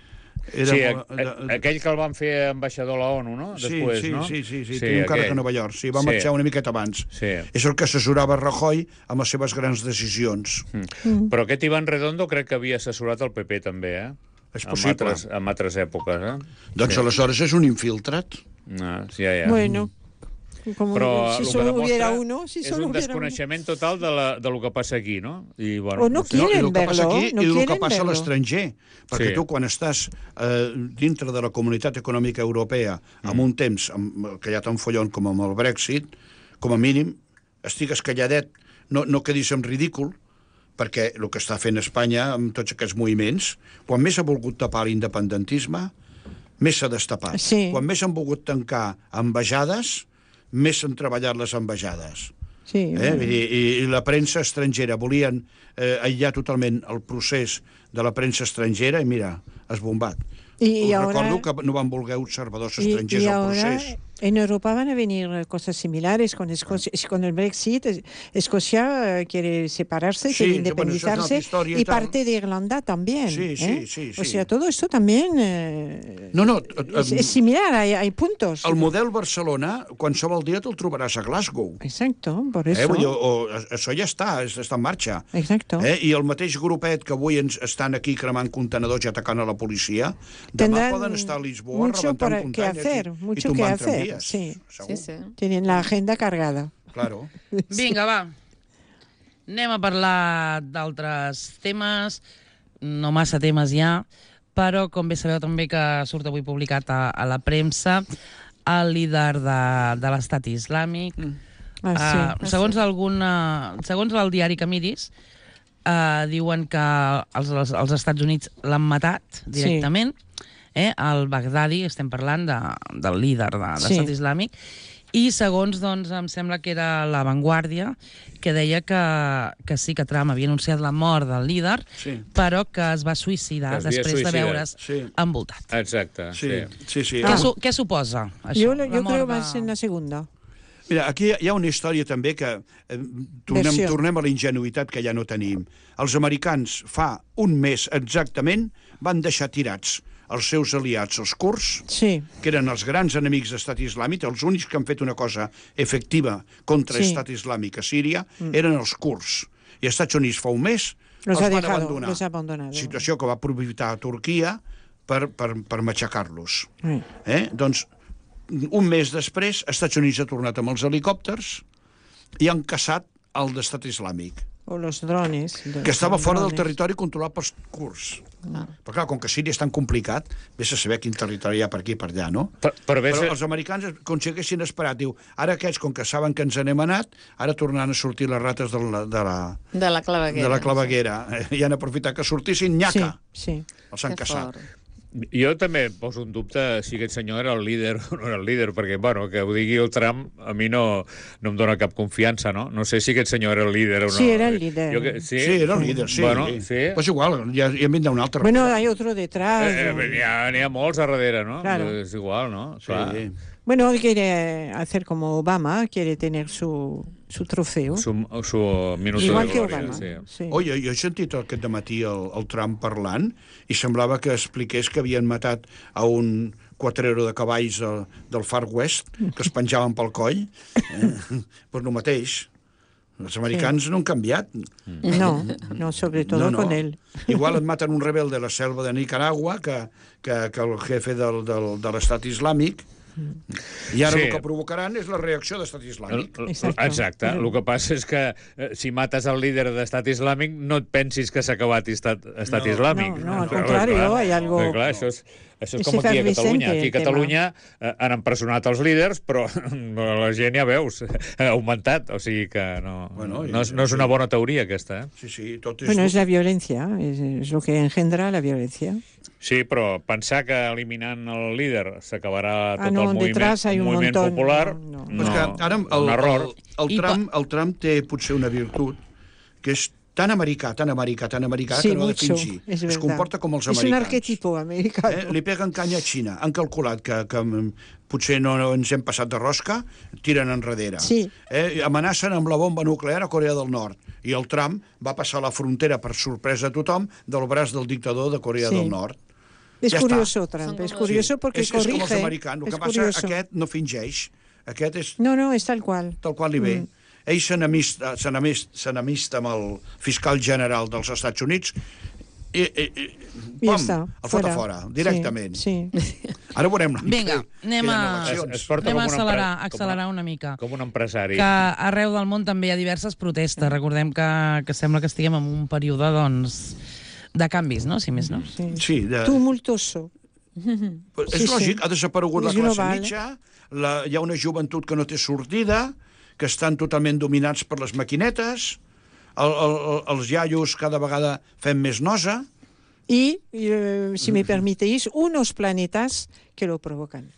[SPEAKER 5] Era
[SPEAKER 4] Sí,
[SPEAKER 5] molt,
[SPEAKER 4] a, a, aquell que el van fer ambaixador a la ONU, no?
[SPEAKER 5] sí,
[SPEAKER 4] Després,
[SPEAKER 5] sí,
[SPEAKER 4] no?
[SPEAKER 5] sí, sí, sí, tenia un càrrec
[SPEAKER 4] aquell.
[SPEAKER 5] a Nova York, sí, va
[SPEAKER 4] Sí.
[SPEAKER 5] marxar una miqueta abans.
[SPEAKER 4] Sí.
[SPEAKER 5] És el que assessorava Rajoy amb les seves grans decisions.
[SPEAKER 4] Mm. Però aquest Ivan Redondo crec que havia assessorat el P P també, eh?
[SPEAKER 5] És
[SPEAKER 4] En
[SPEAKER 5] possible.
[SPEAKER 4] altres, en altres èpoques, eh?
[SPEAKER 5] Doncs aleshores és un infiltrat.
[SPEAKER 4] No, sí, ja, ja.
[SPEAKER 3] Bueno, como
[SPEAKER 4] Però
[SPEAKER 3] si
[SPEAKER 4] el que
[SPEAKER 3] solo
[SPEAKER 4] demostra
[SPEAKER 3] hubiera uno, si
[SPEAKER 4] és
[SPEAKER 3] solo
[SPEAKER 4] un
[SPEAKER 3] hubiera uno.
[SPEAKER 4] desconeixement total de, la, de lo que passa aquí, no? I, bueno,
[SPEAKER 3] O no
[SPEAKER 4] sé.
[SPEAKER 5] No, i
[SPEAKER 3] Quieren
[SPEAKER 5] el que passa
[SPEAKER 3] verlo,
[SPEAKER 5] aquí
[SPEAKER 3] no
[SPEAKER 5] i el que
[SPEAKER 3] quieren
[SPEAKER 5] passa a
[SPEAKER 3] verlo.
[SPEAKER 5] l'estranger. Perquè
[SPEAKER 4] Sí.
[SPEAKER 5] tu, quan estàs eh, dintre de la Comunitat Econòmica Europea, amb un temps amb, que hi ha tan follon com amb el Brexit, com a mínim, estigues calladet, no, no quedis en ridícul, perquè el que està fent Espanya amb tots aquests moviments, quan més ha volgut tapar l'independentisme, més s'ha destapat.
[SPEAKER 3] Sí.
[SPEAKER 5] Quan més han volgut tancar ambaixades, més s'han treballat les ambaixades.
[SPEAKER 3] Sí,
[SPEAKER 5] Eh? I, i, I la premsa estrangera volien eh, aïllar totalment el procés de la premsa estrangera i mira, has bombat.
[SPEAKER 3] Y, y
[SPEAKER 5] Us
[SPEAKER 3] ahora,
[SPEAKER 5] recordo que no van voler observadors
[SPEAKER 3] y,
[SPEAKER 5] estrangers
[SPEAKER 3] y
[SPEAKER 5] al
[SPEAKER 3] ahora
[SPEAKER 5] procés.
[SPEAKER 3] en Europa van a venir cosas similares con Escocia, con el Brexit. Es- Escocia eh, quiere separarse,
[SPEAKER 5] Sí,
[SPEAKER 3] quiere
[SPEAKER 5] bueno, eso es una
[SPEAKER 3] independizarse
[SPEAKER 5] historia y
[SPEAKER 3] y
[SPEAKER 5] tal.
[SPEAKER 3] parte de Irlanda también.
[SPEAKER 5] Sí, sí,
[SPEAKER 3] ¿eh?
[SPEAKER 5] sí,
[SPEAKER 3] O
[SPEAKER 5] sí.
[SPEAKER 3] sea, todo esto también eh,
[SPEAKER 5] No, no,
[SPEAKER 3] es,
[SPEAKER 5] eh,
[SPEAKER 3] es similar, hay, hay puntos.
[SPEAKER 5] el model Barcelona, qualsevol dia te'l trobaràs a Glasgow.
[SPEAKER 3] Exacto, por
[SPEAKER 5] Eh?
[SPEAKER 3] eso.
[SPEAKER 5] Vull dir, o, això ja està, és- està en marxa.
[SPEAKER 3] Exacto.
[SPEAKER 5] Eh? I el mateix grupet que avui ens estan aquí cremant contenedors i atacant a la policia, demà
[SPEAKER 3] Tendrán
[SPEAKER 5] poden estar a Lisboa
[SPEAKER 3] mucho
[SPEAKER 5] rebentant
[SPEAKER 3] por- que
[SPEAKER 5] muntanyes
[SPEAKER 3] hacer,
[SPEAKER 5] i,
[SPEAKER 3] mucho
[SPEAKER 5] i
[SPEAKER 3] que
[SPEAKER 5] tombant
[SPEAKER 3] hacer,
[SPEAKER 5] tramvies.
[SPEAKER 3] sí.
[SPEAKER 5] Segur.
[SPEAKER 2] Sí, sí.
[SPEAKER 3] Tienen la agenda cargada.
[SPEAKER 5] Claro.
[SPEAKER 1] Vinga, va. Anem a parlar d'altres temes, no massa temes ja, però com bé sabeu també que surt avui publicat a, a la premsa el líder de, de l'estat islàmic. Mm.
[SPEAKER 3] Ah, sí.
[SPEAKER 1] Uh,
[SPEAKER 3] Ah,
[SPEAKER 1] segons, alguna, segons el diari que miris, uh, diuen que els, els, els Estats Units l'han matat directament. Eh? El Baghdadi, estem parlant de, del líder de, de
[SPEAKER 3] Sí.
[SPEAKER 1] l'estat islàmic, i segons, doncs, em sembla que era La Vanguardia, que deia que, que sí que Trump havia anunciat la mort del líder,
[SPEAKER 5] Sí.
[SPEAKER 1] però que es va suïcidar
[SPEAKER 4] Que es havia
[SPEAKER 1] després
[SPEAKER 4] suïcidat.
[SPEAKER 1] de veure's
[SPEAKER 5] Sí.
[SPEAKER 1] envoltat.
[SPEAKER 4] Exacte, sí.
[SPEAKER 5] Sí, sí, sí.
[SPEAKER 1] Què,
[SPEAKER 5] Ah,
[SPEAKER 1] su què suposa, això?
[SPEAKER 3] Yo,
[SPEAKER 1] la
[SPEAKER 3] yo
[SPEAKER 1] mort
[SPEAKER 3] creo
[SPEAKER 1] de-
[SPEAKER 3] más en la segunda.
[SPEAKER 5] Mira, aquí hi ha una història també que eh, tornem,
[SPEAKER 3] Versió.
[SPEAKER 5] tornem a la ingenuïtat que ja no tenim. Els americans fa un mes exactament van deixar tirats els seus aliats, els kurds,
[SPEAKER 3] Sí,
[SPEAKER 5] que eren els grans enemics d'Estat Islàmic, els únics que han fet una cosa efectiva contra
[SPEAKER 3] Sí.
[SPEAKER 5] Estat Islàmic a Síria, eren els kurds. I els Estats Units fa un mes
[SPEAKER 3] Los
[SPEAKER 5] els
[SPEAKER 3] ha
[SPEAKER 5] van
[SPEAKER 3] dejado,
[SPEAKER 5] abandonar.
[SPEAKER 3] los ha abandonado.
[SPEAKER 5] Situació que va aprofitar a Turquia per, per, per matxacar-los.
[SPEAKER 3] Sí.
[SPEAKER 5] Eh? Doncs un mes després, els Estats Units ha tornat amb els helicòpters i han caçat el d'Estat Islàmic,
[SPEAKER 3] O los drones.
[SPEAKER 5] que estava fora del
[SPEAKER 3] drones.
[SPEAKER 5] territori controlat pels kurds. Però clar, com que Síria és tan complicat, vés a saber quin territori hi ha per aquí i per allà, no?
[SPEAKER 4] Per, per
[SPEAKER 5] Però els americans aconsegueixin esperar, diu, ara aquests, com que saben que ens n'hem anat, ara tornaran a sortir les rates de la, de la,
[SPEAKER 2] De la claveguera.
[SPEAKER 5] de la claveguera. I han aprofitat que sortissin, nyaca,
[SPEAKER 3] Sí, sí.
[SPEAKER 5] els han
[SPEAKER 2] Que
[SPEAKER 5] caçat.
[SPEAKER 2] fort.
[SPEAKER 4] Jo també poso un dubte si aquest senyor era el líder o no era el líder, perquè, bueno, que ho digui el Trump a mi no, no em dona cap confiança, no? No sé si aquest senyor era el líder o no.
[SPEAKER 3] Sí, era el líder.
[SPEAKER 4] Jo que, sí?
[SPEAKER 5] Sí, era el líder, sí.
[SPEAKER 4] Bueno, sí.
[SPEAKER 5] Pues igual, ja, ja en vindrà un altre.
[SPEAKER 3] Bueno, hay otro detrás.
[SPEAKER 4] Eh, eh, N'hi ha, n'hi ha molts a darrere, no?
[SPEAKER 3] Claro.
[SPEAKER 4] És igual, no?
[SPEAKER 5] Sí.
[SPEAKER 4] Clar.
[SPEAKER 3] Bueno, él quiere hacer como Obama, quiere tener su, su trofeo.
[SPEAKER 4] Su, su minuto
[SPEAKER 3] Igual
[SPEAKER 4] de
[SPEAKER 3] que
[SPEAKER 4] glòria,
[SPEAKER 3] Obama.
[SPEAKER 4] sí.
[SPEAKER 3] Sí.
[SPEAKER 5] Oi, jo he sentit aquest dematí el, el Trump parlant i semblava que expliqués que havien matat a un quatrero de cavalls de, del Far West que es penjaven pel coll. Eh? Pues el mateix. Els americans sí. no han canviat.
[SPEAKER 3] No, no, sobre todo
[SPEAKER 5] No, no.
[SPEAKER 3] con él.
[SPEAKER 5] Igual et maten un rebel de la selva de Nicaragua que, que, que el jefe del, del, de l'estat islàmic. I ara
[SPEAKER 4] Sí.
[SPEAKER 5] el que provocaran és la reacció de l'estat islàmic.
[SPEAKER 4] El- el-
[SPEAKER 3] Exacte.
[SPEAKER 4] Exacte. El que passa és que eh, si mates el líder d'estat islàmic no et pensis que s'ha acabat estat, estat
[SPEAKER 5] No.
[SPEAKER 4] islàmic.
[SPEAKER 3] No, no, al
[SPEAKER 4] Però,
[SPEAKER 3] contrario,
[SPEAKER 4] clar,
[SPEAKER 3] hay algo-
[SPEAKER 4] perquè, clar, això és, això és
[SPEAKER 3] Es
[SPEAKER 4] com aquí a
[SPEAKER 3] efervescente
[SPEAKER 4] Catalunya. Aquí a
[SPEAKER 3] el tema.
[SPEAKER 4] Catalunya eh, han empresonat els líders, però la gent ja veus, ha augmentat. O sigui que no,
[SPEAKER 5] Bueno,
[SPEAKER 4] no, és, no és
[SPEAKER 5] sí.
[SPEAKER 4] una bona teoria, aquesta. Eh?
[SPEAKER 5] Sí, sí, tot és...
[SPEAKER 3] Bueno, es la violencia, es, es lo que engendra la violencia.
[SPEAKER 4] Sí, però pensar que eliminant el líder s'acabarà tot
[SPEAKER 3] Ah, no,
[SPEAKER 4] el moviment,
[SPEAKER 3] detrás hay un
[SPEAKER 4] moviment
[SPEAKER 3] montón.
[SPEAKER 4] popular,
[SPEAKER 3] No, no.
[SPEAKER 5] Però és que ara el,
[SPEAKER 4] un error.
[SPEAKER 5] el, el,
[SPEAKER 1] I
[SPEAKER 5] Trump, el Trump té potser una virtut que és tan americà, tan americà, tan americà,
[SPEAKER 3] Sí,
[SPEAKER 5] que no ha de
[SPEAKER 3] mucho,
[SPEAKER 5] fingir.
[SPEAKER 3] es
[SPEAKER 5] Es
[SPEAKER 3] verdad.
[SPEAKER 5] comporta com els
[SPEAKER 3] Es un
[SPEAKER 5] americans.
[SPEAKER 3] arquetipo americano.
[SPEAKER 5] Eh? Li peguen canya a Xina. Han calculat que, que mm, potser no, no ens hem passat de rosca, tiren enrere.
[SPEAKER 3] Sí.
[SPEAKER 5] Eh? Amenacen amb la bomba nuclear a Corea del Nord. I el Trump va passar la frontera, per sorpresa a tothom, del braç del dictador de Corea
[SPEAKER 3] Sí.
[SPEAKER 5] del Nord.
[SPEAKER 3] Es
[SPEAKER 5] Ja
[SPEAKER 3] curioso,
[SPEAKER 5] està.
[SPEAKER 3] Trump,
[SPEAKER 2] Son
[SPEAKER 3] es
[SPEAKER 2] como-
[SPEAKER 3] curioso porque
[SPEAKER 5] és, és com els
[SPEAKER 3] corrige.
[SPEAKER 5] americans. El
[SPEAKER 3] Es
[SPEAKER 5] que passa,
[SPEAKER 3] curioso.
[SPEAKER 5] aquest no fingeix. Aquest és
[SPEAKER 3] No, no, es tal cual.
[SPEAKER 5] tal qual li ve. Mm. Ell s'enemista, s'enemista, s'enemista amb el fiscal general dels Estats Units i, i, i
[SPEAKER 3] I
[SPEAKER 5] pam,
[SPEAKER 3] ja està.
[SPEAKER 5] el fot a fora, directament.
[SPEAKER 3] Sí, sí.
[SPEAKER 5] Ara veurem l'any
[SPEAKER 1] Vinga,
[SPEAKER 5] que-
[SPEAKER 1] anem
[SPEAKER 5] que hi ha
[SPEAKER 1] a-
[SPEAKER 5] eleccions.
[SPEAKER 4] Es porta
[SPEAKER 1] Anem a
[SPEAKER 4] com un
[SPEAKER 1] accelerar,
[SPEAKER 4] empre-
[SPEAKER 1] accelerar
[SPEAKER 4] com
[SPEAKER 1] una mica.
[SPEAKER 4] Com un empresari.
[SPEAKER 1] Que arreu del món també hi ha diverses protestes. Recordem que, que sembla que estiguem en un període, doncs, de canvis, no? Si més no.
[SPEAKER 3] sí.
[SPEAKER 5] Sí, de,
[SPEAKER 3] Tumultuoso.
[SPEAKER 5] és
[SPEAKER 3] sí,
[SPEAKER 5] lògic,
[SPEAKER 3] sí.
[SPEAKER 5] ha desaparegut
[SPEAKER 3] És
[SPEAKER 5] la classe
[SPEAKER 3] global.
[SPEAKER 5] mitja, la, hi ha una joventut que no té sortida, que estan totalment dominats per les maquinetes, el, el, el, els iaios cada vegada fem més nosa.
[SPEAKER 3] Y, eh, si me permitís, unos planetas que lo provocan.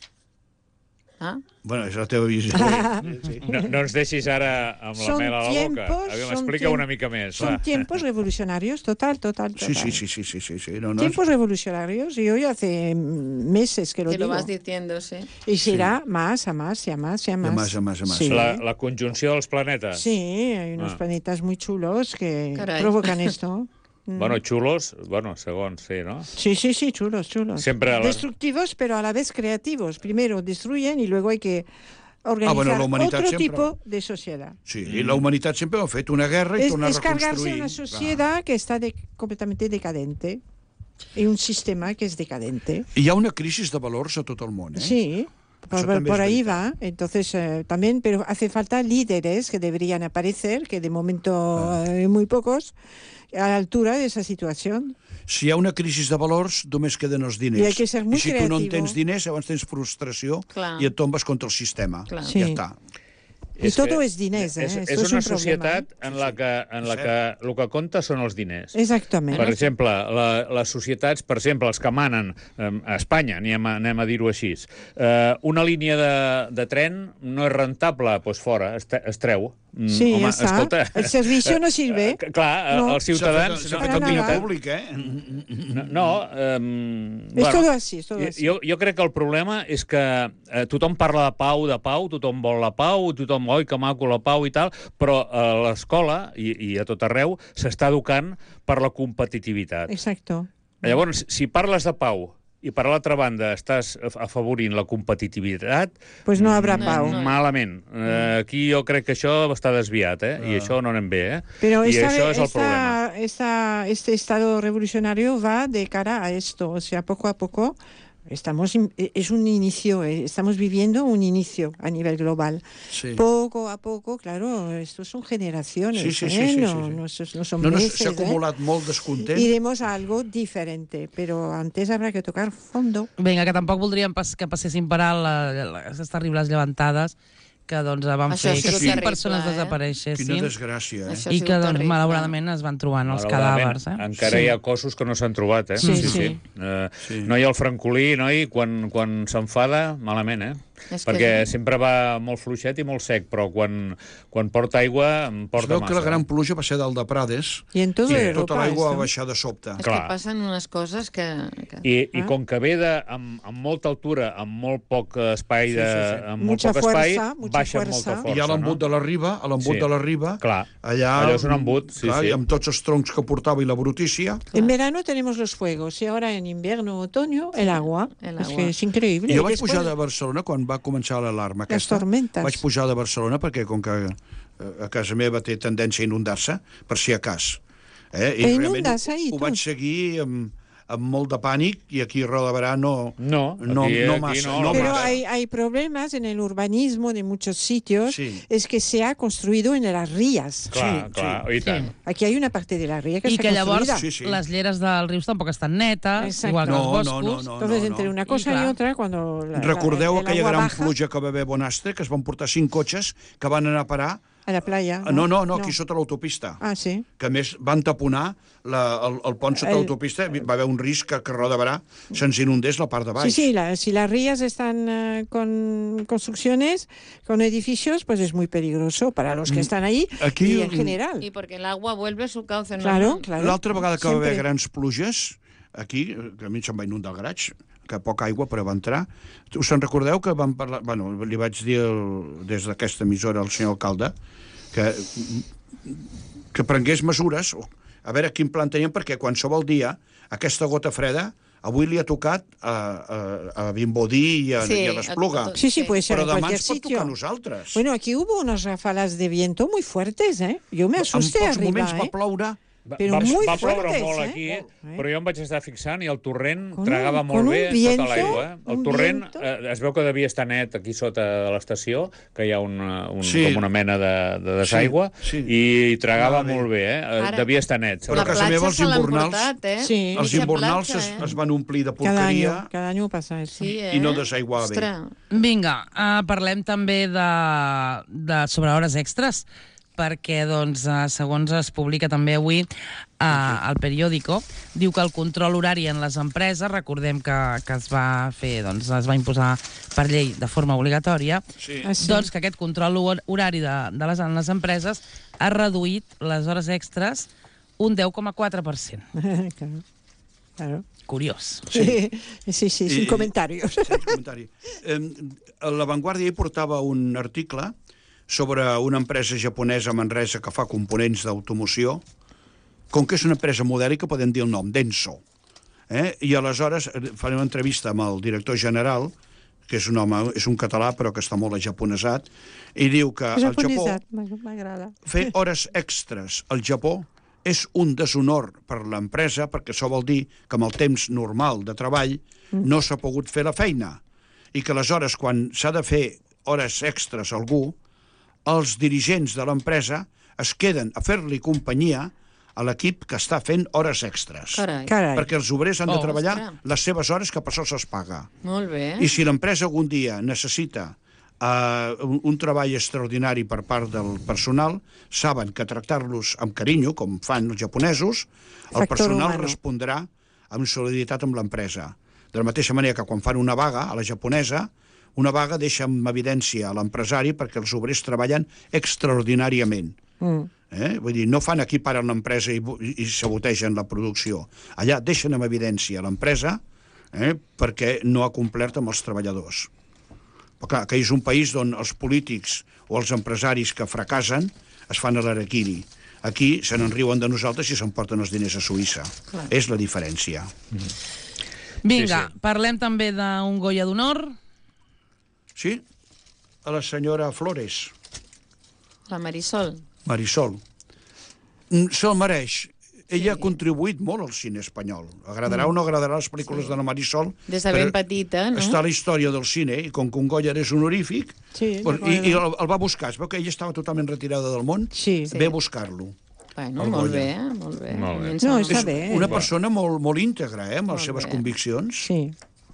[SPEAKER 2] Ah?
[SPEAKER 5] Bueno, és la teva visió. Sí.
[SPEAKER 4] No, no ens deixis ara amb la
[SPEAKER 3] Son
[SPEAKER 4] mel a la boca.
[SPEAKER 3] tiempos,
[SPEAKER 4] Aviam,
[SPEAKER 3] son
[SPEAKER 4] explica
[SPEAKER 3] tiemp-
[SPEAKER 4] una mica més.
[SPEAKER 3] Son
[SPEAKER 4] va.
[SPEAKER 3] tiempos revolucionarios, total, total, total.
[SPEAKER 5] Sí, sí, sí, sí, sí, sí, sí. No, no,
[SPEAKER 3] Tiempos revolucionarios, y hoy hace meses que lo
[SPEAKER 2] Que lo
[SPEAKER 3] digo.
[SPEAKER 2] vas diciendo, sí.
[SPEAKER 3] Y será más, a más, y a más, y a más.
[SPEAKER 5] más, a más, a más.
[SPEAKER 3] Sí,
[SPEAKER 4] La, la conjunció dels planetes.
[SPEAKER 3] sí, hay unos
[SPEAKER 4] Ah.
[SPEAKER 3] planetas muy chulos que
[SPEAKER 2] Caray.
[SPEAKER 3] provocan esto. Mm.
[SPEAKER 4] Bueno, xulos, bueno, segons, sí, no?
[SPEAKER 3] Sí, sí, sí, chulos, chulos.
[SPEAKER 4] Siempre a la-
[SPEAKER 3] Destructivos, pero a la vez creativos. Primero destruyen y luego hay que organizar
[SPEAKER 5] Ah, bueno, la humanidad
[SPEAKER 3] otro
[SPEAKER 5] siempre-
[SPEAKER 3] tipo de sociedad.
[SPEAKER 5] Sí, i la humanitat sempre ha fet una guerra i
[SPEAKER 3] Es,
[SPEAKER 5] tornar a
[SPEAKER 3] es cargarse
[SPEAKER 5] reconstruir.
[SPEAKER 3] una sociedad que está de- completamente decadente y un sistema que es decadente.
[SPEAKER 5] I hi ha una crisi de valors a tot el món, eh?
[SPEAKER 3] Sí, por,
[SPEAKER 5] Eso
[SPEAKER 3] por-
[SPEAKER 5] también
[SPEAKER 3] por
[SPEAKER 5] es
[SPEAKER 3] ahí
[SPEAKER 5] verdad.
[SPEAKER 3] va. Entonces, eh, también, pero hace falta líderes que deberían aparecer, que de momento
[SPEAKER 5] Ah.
[SPEAKER 3] hay muy pocos, a la altura de esa situación.
[SPEAKER 5] Si hi ha una crisi de valors, només queden els diners.
[SPEAKER 3] I hay que ser muy
[SPEAKER 5] I si tu no en
[SPEAKER 3] creativo.
[SPEAKER 5] tens diners, llavors tens frustració
[SPEAKER 2] Clar.
[SPEAKER 5] i et tombes contra el sistema.
[SPEAKER 2] Clar.
[SPEAKER 3] Sí.
[SPEAKER 5] Ja està.
[SPEAKER 3] Y todo es diners, ¿eh?
[SPEAKER 4] És,
[SPEAKER 3] Esto
[SPEAKER 4] és
[SPEAKER 3] es
[SPEAKER 4] una
[SPEAKER 3] un problema,
[SPEAKER 4] societat en la que, en la que el que compta són els diners.
[SPEAKER 3] Exactament.
[SPEAKER 4] Per exemple, la, les societats, per exemple, els que manen eh, a Espanya, anem a, anem a dir-ho així, eh, una línia de, de tren no és rentable, doncs fora, es, es treu. Mm,
[SPEAKER 3] Sí, ja està.
[SPEAKER 4] escolta,
[SPEAKER 3] El servicio no sirve.
[SPEAKER 4] eh, clar,
[SPEAKER 3] No.
[SPEAKER 4] els ciutadans...
[SPEAKER 5] S'ha fet, s'ha
[SPEAKER 3] Para
[SPEAKER 5] fet el
[SPEAKER 3] nada.
[SPEAKER 5] diner públic, eh?
[SPEAKER 4] No, no eh,
[SPEAKER 3] Es todo así, es todo así.
[SPEAKER 4] jo, jo crec que el problema és que eh, tothom parla de pau, de pau, tothom vol la pau, tothom, oi, que maco la pau i tal, però a l'escola i, i a tot arreu s'està educant per la competitivitat.
[SPEAKER 3] Exacto.
[SPEAKER 4] Llavors, si parles de pau i per l'altra banda estàs afavorint la competitivitat,
[SPEAKER 3] Pues no habrá
[SPEAKER 2] No,
[SPEAKER 3] pau.
[SPEAKER 2] no.
[SPEAKER 4] malament. Eh, aquí jo crec que això està desviat, eh? I això no anem bé, eh?
[SPEAKER 3] Pero
[SPEAKER 4] I
[SPEAKER 3] esta,
[SPEAKER 4] això és el
[SPEAKER 3] esta-
[SPEAKER 4] problema.
[SPEAKER 3] esta- este estado revolucionario va de cara a esto. O sea, poco a poco estamos in- es un inicio, eh, estamos viviendo un inicio a nivel global.
[SPEAKER 5] Sí.
[SPEAKER 3] Poco a poco, claro, estos son generaciones,
[SPEAKER 5] Sí, sí, sí,
[SPEAKER 3] ¿eh?
[SPEAKER 5] sí,
[SPEAKER 3] no,
[SPEAKER 5] sí, sí.
[SPEAKER 3] no, so- no son
[SPEAKER 5] No, no,
[SPEAKER 3] meses,
[SPEAKER 5] s'ha
[SPEAKER 3] ¿eh?
[SPEAKER 5] acumulat molt descontent.
[SPEAKER 3] Iremos a algo diferente, pero antes habrá que tocar fondo.
[SPEAKER 1] Vinga, que tampoc voldríem pas que passessin per alt la- la- les terribles llevantades que doncs, van
[SPEAKER 2] Això ha
[SPEAKER 1] fer que
[SPEAKER 2] sigut
[SPEAKER 1] cinc
[SPEAKER 2] terrible,
[SPEAKER 1] persones
[SPEAKER 2] eh?
[SPEAKER 1] desapareixessin
[SPEAKER 5] Quina desgràcia, eh?
[SPEAKER 2] Això ha
[SPEAKER 1] i
[SPEAKER 2] sigut
[SPEAKER 1] que, doncs,
[SPEAKER 2] terrible.
[SPEAKER 1] malauradament, es van trobant els
[SPEAKER 4] Malauradament,
[SPEAKER 1] cadàvers. Eh?
[SPEAKER 4] encara
[SPEAKER 3] Sí.
[SPEAKER 4] hi ha cossos que no s'han trobat, eh?
[SPEAKER 3] Sí, sí.
[SPEAKER 4] Eh,
[SPEAKER 5] Sí.
[SPEAKER 4] No hi ha el francolí, noi, quan, quan s'enfada, malament, eh?
[SPEAKER 2] És que-
[SPEAKER 4] Perquè sempre va molt fluixet i molt sec, però quan, quan porta aigua, em
[SPEAKER 5] Es
[SPEAKER 4] porta
[SPEAKER 5] veu
[SPEAKER 4] massa.
[SPEAKER 5] que la gran pluja va ser dalt de Prades
[SPEAKER 3] Y en todo
[SPEAKER 5] i
[SPEAKER 3] Europa
[SPEAKER 5] tota l'aigua va
[SPEAKER 3] esto.
[SPEAKER 5] baixar de sobte.
[SPEAKER 2] És
[SPEAKER 4] Clar.
[SPEAKER 2] que passen unes coses que... que...
[SPEAKER 4] I, i
[SPEAKER 3] Ah.
[SPEAKER 4] com que ve de, amb, amb molta altura, amb molt poc espai, de,
[SPEAKER 5] Sí, sí, sí.
[SPEAKER 4] amb
[SPEAKER 3] Mucha
[SPEAKER 4] molt poc espai,
[SPEAKER 3] fuerza, mucha
[SPEAKER 4] baixa amb
[SPEAKER 3] fuerza.
[SPEAKER 4] molta
[SPEAKER 5] I
[SPEAKER 4] força.
[SPEAKER 5] hi ha l'embut
[SPEAKER 4] no?
[SPEAKER 5] de la riba, a l'embut
[SPEAKER 4] Sí.
[SPEAKER 5] de la riba,
[SPEAKER 4] Clar.
[SPEAKER 5] allà...
[SPEAKER 4] Allò és un embut, sí,
[SPEAKER 5] clar,
[SPEAKER 4] sí.
[SPEAKER 5] i amb tots els troncs que portava i la brutícia.
[SPEAKER 3] En verano tenemos los fuegos y ahora en invierno, otoño, el agua.
[SPEAKER 2] el
[SPEAKER 3] Es
[SPEAKER 2] agua.
[SPEAKER 3] que es increíble.
[SPEAKER 5] I jo
[SPEAKER 3] Y
[SPEAKER 5] vaig
[SPEAKER 3] después-
[SPEAKER 5] pujar de Barcelona quan va començar l'alarma
[SPEAKER 3] Les
[SPEAKER 5] aquesta.
[SPEAKER 3] tormentas.
[SPEAKER 5] Vaig pujar de Barcelona perquè, com que eh, a casa meva té tendència a inundar-se, per si a cas. Eh?
[SPEAKER 3] Te inundas ahí,
[SPEAKER 5] ho
[SPEAKER 3] tu?
[SPEAKER 5] vaig seguir amb, amb molt de pànic i aquí a Roda de Barà no,
[SPEAKER 4] No,
[SPEAKER 5] no,
[SPEAKER 4] aquí-
[SPEAKER 5] no
[SPEAKER 4] aquí
[SPEAKER 5] massa.
[SPEAKER 4] no,
[SPEAKER 5] No
[SPEAKER 3] Pero
[SPEAKER 5] massa.
[SPEAKER 3] hay, hay problemas en el urbanismo de muchos sitios.
[SPEAKER 5] Sí.
[SPEAKER 3] Es que se ha construido en las rías.
[SPEAKER 4] Clar,
[SPEAKER 5] Sí,
[SPEAKER 4] clar,
[SPEAKER 5] sí.
[SPEAKER 4] i tant.
[SPEAKER 3] Aquí hay una parte de la ría que
[SPEAKER 1] I
[SPEAKER 3] está
[SPEAKER 1] que llavors
[SPEAKER 3] construida.
[SPEAKER 5] Sí, sí.
[SPEAKER 1] les lleres dels rius tampoc estan netes,
[SPEAKER 3] Exacte.
[SPEAKER 1] igual que
[SPEAKER 5] No,
[SPEAKER 1] els
[SPEAKER 5] no,
[SPEAKER 1] boscos.
[SPEAKER 5] no, no.
[SPEAKER 3] Entonces, entre una cosa y,
[SPEAKER 1] Y claro.
[SPEAKER 3] otra, cuando la,
[SPEAKER 5] Recordeu
[SPEAKER 3] la- el
[SPEAKER 5] aquella
[SPEAKER 3] agua
[SPEAKER 5] gran
[SPEAKER 3] baja
[SPEAKER 5] pluja que va haver a Bonastre, que es van portar cinc cotxes que van anar a parar...
[SPEAKER 3] a la playa.
[SPEAKER 5] Ah, No, no, no, aquí sota l'autopista.
[SPEAKER 3] Ah, sí.
[SPEAKER 5] Que a més van taponar la, el, el pont sota
[SPEAKER 3] El-
[SPEAKER 5] l'autopista, va haver un risc que, que Roda de Barà se'ns inundés la part de baix.
[SPEAKER 3] Sí, sí, la- si las rías están eh, con construcciones, con edificios, pues es muy peligroso para los que están ahí
[SPEAKER 5] Aquí-
[SPEAKER 3] y en general.
[SPEAKER 2] Y porque el agua vuelve a su cauce
[SPEAKER 3] Claro,
[SPEAKER 2] normal.
[SPEAKER 3] claro.
[SPEAKER 5] L'altra vegada que va haver
[SPEAKER 3] Siempre.
[SPEAKER 5] grans pluges, aquí, que a mi se'm va inundar el garatge, que poca aigua però va entrar. Us en recordeu que vam parlar... Bueno, li vaig dir el, des d'aquesta emissora al senyor alcalde que, que prengués mesures, a veure quin plan teníem, perquè qualsevol dia aquesta gota freda avui li ha tocat a, a, a Vimbodí i a,
[SPEAKER 2] Sí,
[SPEAKER 5] i a l'Espluga.
[SPEAKER 2] a tot-
[SPEAKER 3] Sí, sí,
[SPEAKER 2] Sí.
[SPEAKER 3] puede ser
[SPEAKER 5] Però
[SPEAKER 3] en
[SPEAKER 5] demà
[SPEAKER 3] cualquier
[SPEAKER 5] ens pot
[SPEAKER 3] sitio.
[SPEAKER 5] tocar a nosaltres.
[SPEAKER 3] Bueno, aquí hubo unas ráfagas de viento muy fuertes, ¿eh? Yo me
[SPEAKER 5] en
[SPEAKER 3] asusté
[SPEAKER 5] pocs
[SPEAKER 3] arriba,
[SPEAKER 5] moments va
[SPEAKER 3] ¿eh?
[SPEAKER 5] ploure.
[SPEAKER 4] Va,
[SPEAKER 3] Però
[SPEAKER 4] va,
[SPEAKER 3] muy
[SPEAKER 4] va ploure
[SPEAKER 3] fuertes,
[SPEAKER 4] molt
[SPEAKER 3] eh?
[SPEAKER 4] aquí, eh?
[SPEAKER 3] Molt, eh?
[SPEAKER 4] Però jo em vaig estar fixant i el torrent
[SPEAKER 3] Con un-
[SPEAKER 4] tragava
[SPEAKER 3] con
[SPEAKER 4] molt
[SPEAKER 3] un
[SPEAKER 4] bé
[SPEAKER 3] viento,
[SPEAKER 4] tota l'aigua. Eh? El
[SPEAKER 3] un
[SPEAKER 4] torrent
[SPEAKER 3] viento.
[SPEAKER 4] eh, es veu que devia estar net aquí sota de l'estació, que hi ha una, un,
[SPEAKER 5] Sí.
[SPEAKER 4] com una mena de, de desaigua,
[SPEAKER 5] Sí, sí.
[SPEAKER 4] i tragava
[SPEAKER 5] Anava bé.
[SPEAKER 4] molt bé, eh?
[SPEAKER 2] Ara-
[SPEAKER 4] Devia estar net.
[SPEAKER 5] Però a
[SPEAKER 2] La
[SPEAKER 5] casa
[SPEAKER 2] platja
[SPEAKER 5] meva els
[SPEAKER 2] se l'han
[SPEAKER 5] invernals-
[SPEAKER 2] portat, eh?
[SPEAKER 3] Sí.
[SPEAKER 5] Els
[SPEAKER 2] Mitja
[SPEAKER 5] invernals
[SPEAKER 2] platja,
[SPEAKER 5] es,
[SPEAKER 2] eh?
[SPEAKER 5] es van omplir de
[SPEAKER 3] Cada
[SPEAKER 5] porqueria
[SPEAKER 3] año, cada año pasa eso.
[SPEAKER 2] Sí, eh?
[SPEAKER 5] i no desaiguava bé.
[SPEAKER 2] Ostres.
[SPEAKER 1] Vinga, uh, parlem també de, de sobre hores extres, perquè, doncs, uh, segons es publica també avui uh, al periòdico, diu que el control horari en les empreses, recordem que, que es va fer, doncs, es va imposar per llei de forma obligatòria,
[SPEAKER 5] Sí.
[SPEAKER 3] Ah, sí.
[SPEAKER 1] doncs que aquest control hor- horari de, de les, en les empreses ha reduït les hores extres un deu coma quatre per cent.
[SPEAKER 3] claro. Claro.
[SPEAKER 1] Curiós.
[SPEAKER 3] Sí, sí, sí, sin
[SPEAKER 5] I-
[SPEAKER 3] comentarios.
[SPEAKER 5] Sense comentari. Eh, a La Vanguardia hi portava un article sobre una empresa japonesa a Manresa que fa components d'automoció. Com que és una empresa modèlica, podem dir el nom, Denso. Eh? I aleshores eh, faré una entrevista amb el director general, que és un home, és un català, però que està molt ajaponesat, i diu que al Japó
[SPEAKER 3] Japonesat, m'agrada.
[SPEAKER 5] fer hores extres al Japó és un deshonor per l'empresa, perquè això vol dir que amb el temps normal de treball no s'ha pogut fer la feina. I que aleshores, quan s'ha de fer hores extres a algú, els dirigents de l'empresa es queden a fer-li companyia a l'equip que està fent hores extres.
[SPEAKER 2] Carai.
[SPEAKER 3] Carai.
[SPEAKER 5] Perquè els obrers han de
[SPEAKER 1] Oh.
[SPEAKER 5] treballar
[SPEAKER 2] Ostres.
[SPEAKER 5] les seves hores, que per això se'ls paga.
[SPEAKER 2] Molt bé.
[SPEAKER 5] I si l'empresa algun dia necessita uh, un, un treball extraordinari per part del personal, saben que tractar-los amb carinyo, com fan els japonesos, el
[SPEAKER 3] Factor
[SPEAKER 5] personal
[SPEAKER 3] humano.
[SPEAKER 5] respondrà amb solidaritat amb l'empresa. De la mateixa manera que quan fan una vaga, a la japonesa, una vaga deixa en evidència a l'empresari perquè els obrers treballen extraordinàriament.
[SPEAKER 3] Mm.
[SPEAKER 5] Eh? Vull dir, no fan aquí paren l'empresa i, bu- i sabotegen la producció. Allà deixen en evidència l'empresa eh? perquè no ha complert amb els treballadors. Però clar, que és un país on els polítics o els empresaris que fracassen es fan a l'araquiri. Aquí se n'enriuen de nosaltres i s'emporten els diners a Suïssa.
[SPEAKER 2] Clar.
[SPEAKER 5] És la diferència.
[SPEAKER 1] Vinga,
[SPEAKER 4] Sí, sí.
[SPEAKER 1] parlem també d'un Goya d'Honor.
[SPEAKER 5] Sí? A la senyora Flores,
[SPEAKER 2] La Marisol.
[SPEAKER 5] Marisol. Mm, Se'l mereix. ella ha contribuït molt al cine espanyol. Agradarà o no agradarà les pel·lícules de la Marisol.
[SPEAKER 2] Des de ben petita, no?
[SPEAKER 5] Està a la història del cine, i com que un Goya és honorífic,
[SPEAKER 3] Sí,
[SPEAKER 5] pues, i,
[SPEAKER 3] recordo.
[SPEAKER 5] i el, el va buscar. Es veu que ella estava totalment retirada del món,
[SPEAKER 3] Sí.
[SPEAKER 5] ve a buscar-lo.
[SPEAKER 2] Bueno,
[SPEAKER 5] El
[SPEAKER 2] molt
[SPEAKER 5] Goya.
[SPEAKER 2] bé, molt bé.
[SPEAKER 4] Molt bé.
[SPEAKER 2] A mi em
[SPEAKER 3] No,
[SPEAKER 2] sembla
[SPEAKER 3] està
[SPEAKER 2] molt
[SPEAKER 3] bé.
[SPEAKER 5] Una persona molt, molt íntegra, eh, amb les
[SPEAKER 2] Molt
[SPEAKER 5] seves
[SPEAKER 2] bé.
[SPEAKER 5] conviccions.
[SPEAKER 3] Sí.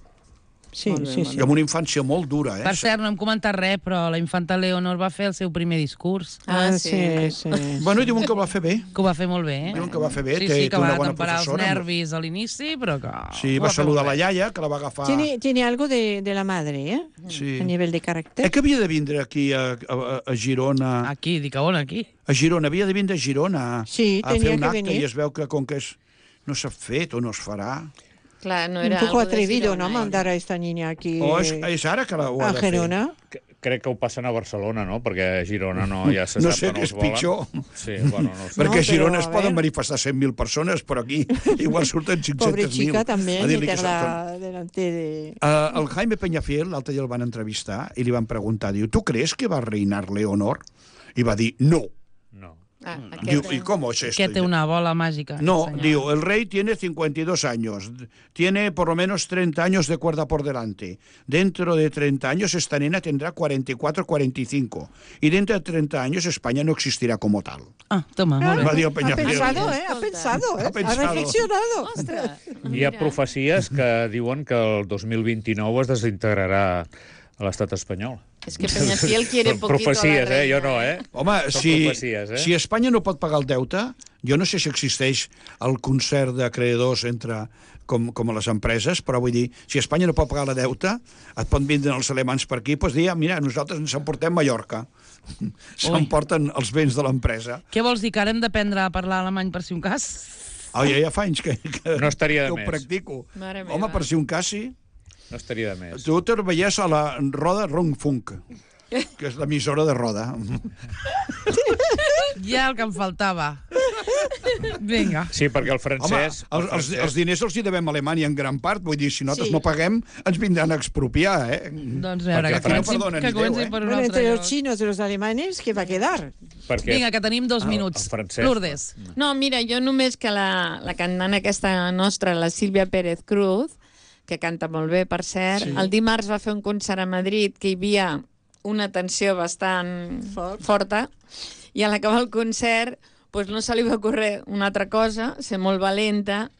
[SPEAKER 3] Sí,
[SPEAKER 2] Molt bé,
[SPEAKER 3] sí,
[SPEAKER 2] molt
[SPEAKER 3] sí.
[SPEAKER 5] I amb una infància molt dura, eh?
[SPEAKER 1] Per cert, no hem comentat res, però la infanta Leonor va fer el seu primer discurs,
[SPEAKER 2] Ah, sí.
[SPEAKER 3] sí, sí.
[SPEAKER 5] Bueno, diuen que ho va fer bé.
[SPEAKER 1] que ho va fer molt bé. Eh?
[SPEAKER 5] Diuen que ho va fer bé,
[SPEAKER 1] sí,
[SPEAKER 5] té,
[SPEAKER 1] sí,
[SPEAKER 5] té
[SPEAKER 1] que
[SPEAKER 5] una
[SPEAKER 1] va
[SPEAKER 5] bona
[SPEAKER 1] temperar els
[SPEAKER 5] professora.
[SPEAKER 1] nervis a l'inici, però que...
[SPEAKER 5] Sí,
[SPEAKER 1] ho
[SPEAKER 5] va
[SPEAKER 1] fer
[SPEAKER 5] saludar
[SPEAKER 1] molt
[SPEAKER 5] la
[SPEAKER 1] bé.
[SPEAKER 5] iaia, que la va agafar...
[SPEAKER 3] Tiene, tiene algo de, de la madre, ¿eh?
[SPEAKER 5] Sí.
[SPEAKER 3] A nivel de carácter.
[SPEAKER 5] Eh, que havia de vindre aquí a, a, a Girona...
[SPEAKER 1] Aquí, dic, on, aquí?
[SPEAKER 5] A Girona, havia de vindre a Girona
[SPEAKER 3] Sí,
[SPEAKER 5] a fer
[SPEAKER 3] tenia
[SPEAKER 5] un
[SPEAKER 3] que
[SPEAKER 5] acte,
[SPEAKER 3] venir.
[SPEAKER 5] i es veu que com que és, no s'ha fet o no es farà...
[SPEAKER 2] Clar, no
[SPEAKER 3] Un
[SPEAKER 2] era
[SPEAKER 3] poco
[SPEAKER 2] algo de
[SPEAKER 3] atrevido,
[SPEAKER 2] Girona,
[SPEAKER 3] ¿no?
[SPEAKER 2] eh?
[SPEAKER 3] Mandar a esta niña aquí
[SPEAKER 5] O és,
[SPEAKER 3] eh,
[SPEAKER 5] és ara que la, ho ha
[SPEAKER 3] a
[SPEAKER 5] de fer.
[SPEAKER 3] Gerona.
[SPEAKER 4] Crec que ho passen a Barcelona, no? Perquè a Girona no, ja se
[SPEAKER 5] No
[SPEAKER 4] sap
[SPEAKER 5] sé
[SPEAKER 4] que no
[SPEAKER 5] què
[SPEAKER 4] els
[SPEAKER 5] és
[SPEAKER 4] volen.
[SPEAKER 5] pitjor.
[SPEAKER 4] Sí, bueno, no ho sé.
[SPEAKER 5] Perquè a
[SPEAKER 3] No,
[SPEAKER 5] Girona
[SPEAKER 3] però,
[SPEAKER 5] es
[SPEAKER 3] a
[SPEAKER 5] poden
[SPEAKER 3] ver.
[SPEAKER 5] manifestar cent mil persones, però aquí igual surten
[SPEAKER 3] Pobre
[SPEAKER 5] cinc-centes mil.
[SPEAKER 3] chica también,
[SPEAKER 5] a dir-li que
[SPEAKER 3] meterla delante de...
[SPEAKER 5] Uh, el Jaime Peñafiel, l'altre dia el van entrevistar i li van preguntar, diu, tu crees que va reinar Leonor? I va dir, no.
[SPEAKER 4] No.
[SPEAKER 2] Ah,
[SPEAKER 5] Diu,
[SPEAKER 2] aquest,
[SPEAKER 5] ¿y cómo es esto?
[SPEAKER 1] Que té una bola màgica.
[SPEAKER 5] No,
[SPEAKER 1] senyor.
[SPEAKER 5] digo, el rey tiene cincuenta y dos años, tiene por lo menos treinta años de cuerda por delante. Dentro de treinta años esta nena tendrá cuarenta y cuatro, cuarenta y cinco. Y dentro de treinta años España no existirá como tal.
[SPEAKER 1] Ah, toma, molt
[SPEAKER 5] Va
[SPEAKER 1] bé.
[SPEAKER 5] dir el
[SPEAKER 3] Ha
[SPEAKER 5] Peñafiel.
[SPEAKER 3] pensado, ¿eh? Ha pensado, ¿eh?
[SPEAKER 5] Ha pensado.
[SPEAKER 3] Ha reflexionado.
[SPEAKER 2] Ostres,
[SPEAKER 4] Hi ha profecies que diuen que el dos mil vint-i-nou es desintegrarà a l'estat espanyol.
[SPEAKER 2] és que Peñafiel quiere
[SPEAKER 4] Són
[SPEAKER 2] poquito
[SPEAKER 4] profecies,
[SPEAKER 2] a la
[SPEAKER 4] eh? Jo
[SPEAKER 2] reina,
[SPEAKER 4] no, eh?
[SPEAKER 5] Home,
[SPEAKER 4] Són
[SPEAKER 5] si,
[SPEAKER 4] profecies, eh?
[SPEAKER 5] si Espanya no pot pagar el deute, jo no sé si existeix el concert de creadors entre com, com a les empreses, però vull dir, si Espanya no pot pagar la deute, et pot vindre els alemans per aquí, doncs dir, mira, nosaltres ens emportem Mallorca. S'emporten els béns de l'empresa.
[SPEAKER 1] Què vols dir, que ara hem d'aprendre a parlar alemany per si un cas?
[SPEAKER 5] Oh, ja, ja fa anys que, que,
[SPEAKER 4] No estaria de
[SPEAKER 5] que ho
[SPEAKER 4] més.
[SPEAKER 5] practico.
[SPEAKER 2] Mare
[SPEAKER 5] Home,
[SPEAKER 2] meva.
[SPEAKER 5] per si un cas, sí.
[SPEAKER 4] No estaria de més.
[SPEAKER 5] Tu te'l veies a la Roda Rundfunk, que és l'emissora de Roda.
[SPEAKER 1] Ja el que em faltava. Vinga.
[SPEAKER 4] Sí, perquè el
[SPEAKER 5] Home,
[SPEAKER 4] francès...
[SPEAKER 5] els,
[SPEAKER 4] el
[SPEAKER 5] els,
[SPEAKER 4] francès
[SPEAKER 5] els diners els hi devem a Alemanya en gran part, vull dir, si nosaltres
[SPEAKER 3] Sí.
[SPEAKER 5] no paguem, ens vindran a expropiar, eh?
[SPEAKER 1] Doncs a veure,
[SPEAKER 4] Perquè
[SPEAKER 1] que
[SPEAKER 4] aquí no
[SPEAKER 1] comenci,
[SPEAKER 5] perdonen
[SPEAKER 1] que
[SPEAKER 5] ni Déu,
[SPEAKER 1] comenci
[SPEAKER 5] eh?
[SPEAKER 1] per un
[SPEAKER 3] Bueno,
[SPEAKER 1] altre
[SPEAKER 3] entre los
[SPEAKER 1] lloc.
[SPEAKER 3] chinos y los alemanes, ¿qué va a quedar?
[SPEAKER 4] perquè
[SPEAKER 1] Vinga, que tenim dos
[SPEAKER 4] el-
[SPEAKER 1] minuts.
[SPEAKER 4] el francès-
[SPEAKER 1] Lourdes.
[SPEAKER 2] No, mira, jo només que la, la cantant aquesta nostra, la Sílvia Pérez Cruz, que canta molt bé, per cert,
[SPEAKER 5] Sí.
[SPEAKER 2] sí. el dimarts va fer un concert a Madrid que hi havia una tensió bastant
[SPEAKER 3] Fort.
[SPEAKER 2] forta, i a l'acabar el concert pues no se li va ocórrer una altra cosa, ser molt valenta,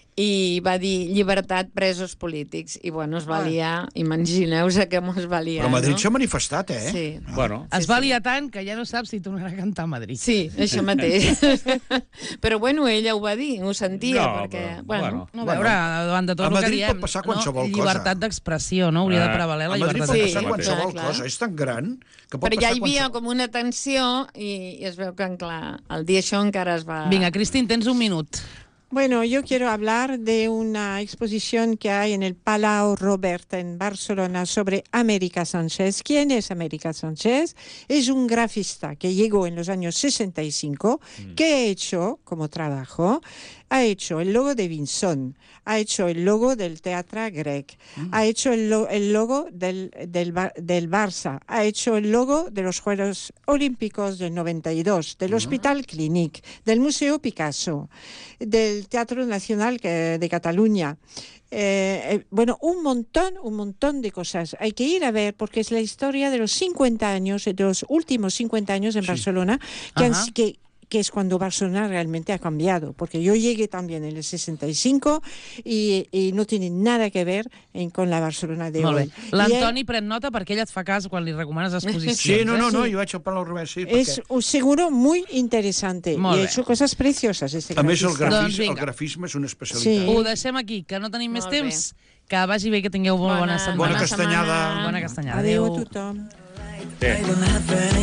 [SPEAKER 2] i va dir llibertat presos polítics. I bueno, es va
[SPEAKER 3] Ah.
[SPEAKER 2] liar, imagineu-vos que es va liar,
[SPEAKER 5] Però Madrid
[SPEAKER 2] no?
[SPEAKER 5] s'ha manifestat, eh?
[SPEAKER 2] Sí.
[SPEAKER 4] Bueno,
[SPEAKER 1] Es
[SPEAKER 2] Sí,
[SPEAKER 1] va
[SPEAKER 2] sí.
[SPEAKER 1] liar tant que ja no saps si tornarà a cantar a Madrid.
[SPEAKER 2] Sí, això mateix. Però bueno, ella ho va dir, ho sentia,
[SPEAKER 4] No,
[SPEAKER 2] perquè...
[SPEAKER 4] però,
[SPEAKER 2] Bueno,
[SPEAKER 4] bueno.
[SPEAKER 1] No, a
[SPEAKER 5] Bueno,
[SPEAKER 1] veure, davant de tot
[SPEAKER 5] a
[SPEAKER 1] el que
[SPEAKER 5] Madrid
[SPEAKER 1] diem,
[SPEAKER 5] pot passar qualsevol
[SPEAKER 1] no?
[SPEAKER 5] cosa.
[SPEAKER 1] Llibertat d'expressió, no? Hauria de
[SPEAKER 4] Ah,
[SPEAKER 1] prevaler la
[SPEAKER 5] A Madrid
[SPEAKER 1] llibertat
[SPEAKER 5] pot
[SPEAKER 2] Sí,
[SPEAKER 5] passar
[SPEAKER 1] d'expressió.
[SPEAKER 5] qualsevol
[SPEAKER 2] clar, clar.
[SPEAKER 5] cosa, és tan gran que pot
[SPEAKER 2] però ja
[SPEAKER 5] passar
[SPEAKER 2] hi havia
[SPEAKER 5] qualsevol...
[SPEAKER 2] com una tensió i, i es veu que, clar, el dia això encara es va...
[SPEAKER 1] Vinga, Cristín, tens un minut.
[SPEAKER 3] Bueno, yo quiero hablar de una exposición que hay en el Palau Robert en Barcelona sobre América Sánchez. ¿Quién es América Sánchez? Es un grafista que llegó en los años sesenta y cinco, que ha hecho, como trabajo, ha hecho el logo de Vinson, ha hecho el logo del Teatre Grec, ha hecho el, lo- el logo del, del, Ba- del Barça, ha hecho el logo de los Juegos Olímpicos del noventa y dos, del Hospital Clínic, del Museo Picasso, del Teatro Nacional que- de Cataluña. Eh, eh, bueno, un montón, un montón de cosas. Hay que ir a ver porque es la historia de los cincuenta años, de los últimos cincuenta años en Barcelona, que, han-
[SPEAKER 1] Ajá.
[SPEAKER 3] que, que es cuando Barcelona realmente ha cambiado. Porque yo llegué también en el sesenta y cinco y, y no tiene nada que ver en- con la Barcelona de
[SPEAKER 1] Molt
[SPEAKER 3] hoy.
[SPEAKER 1] bé.
[SPEAKER 3] Y
[SPEAKER 1] L'Antoni pren nota perquè ell et fa cas quan li recomanes exposicions.
[SPEAKER 5] Sí, no, no, no,
[SPEAKER 3] Sí.
[SPEAKER 5] jo vaig al Palau Robert, sí,
[SPEAKER 3] es
[SPEAKER 5] perquè...
[SPEAKER 3] un- seguro muy interesante
[SPEAKER 1] Molt
[SPEAKER 3] y ha
[SPEAKER 1] bé.
[SPEAKER 3] hecho cosas preciosas este
[SPEAKER 5] A més, el,
[SPEAKER 3] grafista.
[SPEAKER 1] Doncs
[SPEAKER 5] grafis, el
[SPEAKER 1] vinga.
[SPEAKER 5] grafisme és una especialitat.
[SPEAKER 3] Sí.
[SPEAKER 1] Ho deixem aquí, que no tenim més
[SPEAKER 2] Molt bé.
[SPEAKER 1] temps. Que vagi bé, que tingueu molt bona,
[SPEAKER 2] Bona-
[SPEAKER 1] setmana.
[SPEAKER 5] Bona castanyada.
[SPEAKER 2] setmana.
[SPEAKER 1] Bona castanyada.
[SPEAKER 3] Adéu a
[SPEAKER 1] Adéu.
[SPEAKER 3] tothom.
[SPEAKER 4] bé.
[SPEAKER 6] I don't have any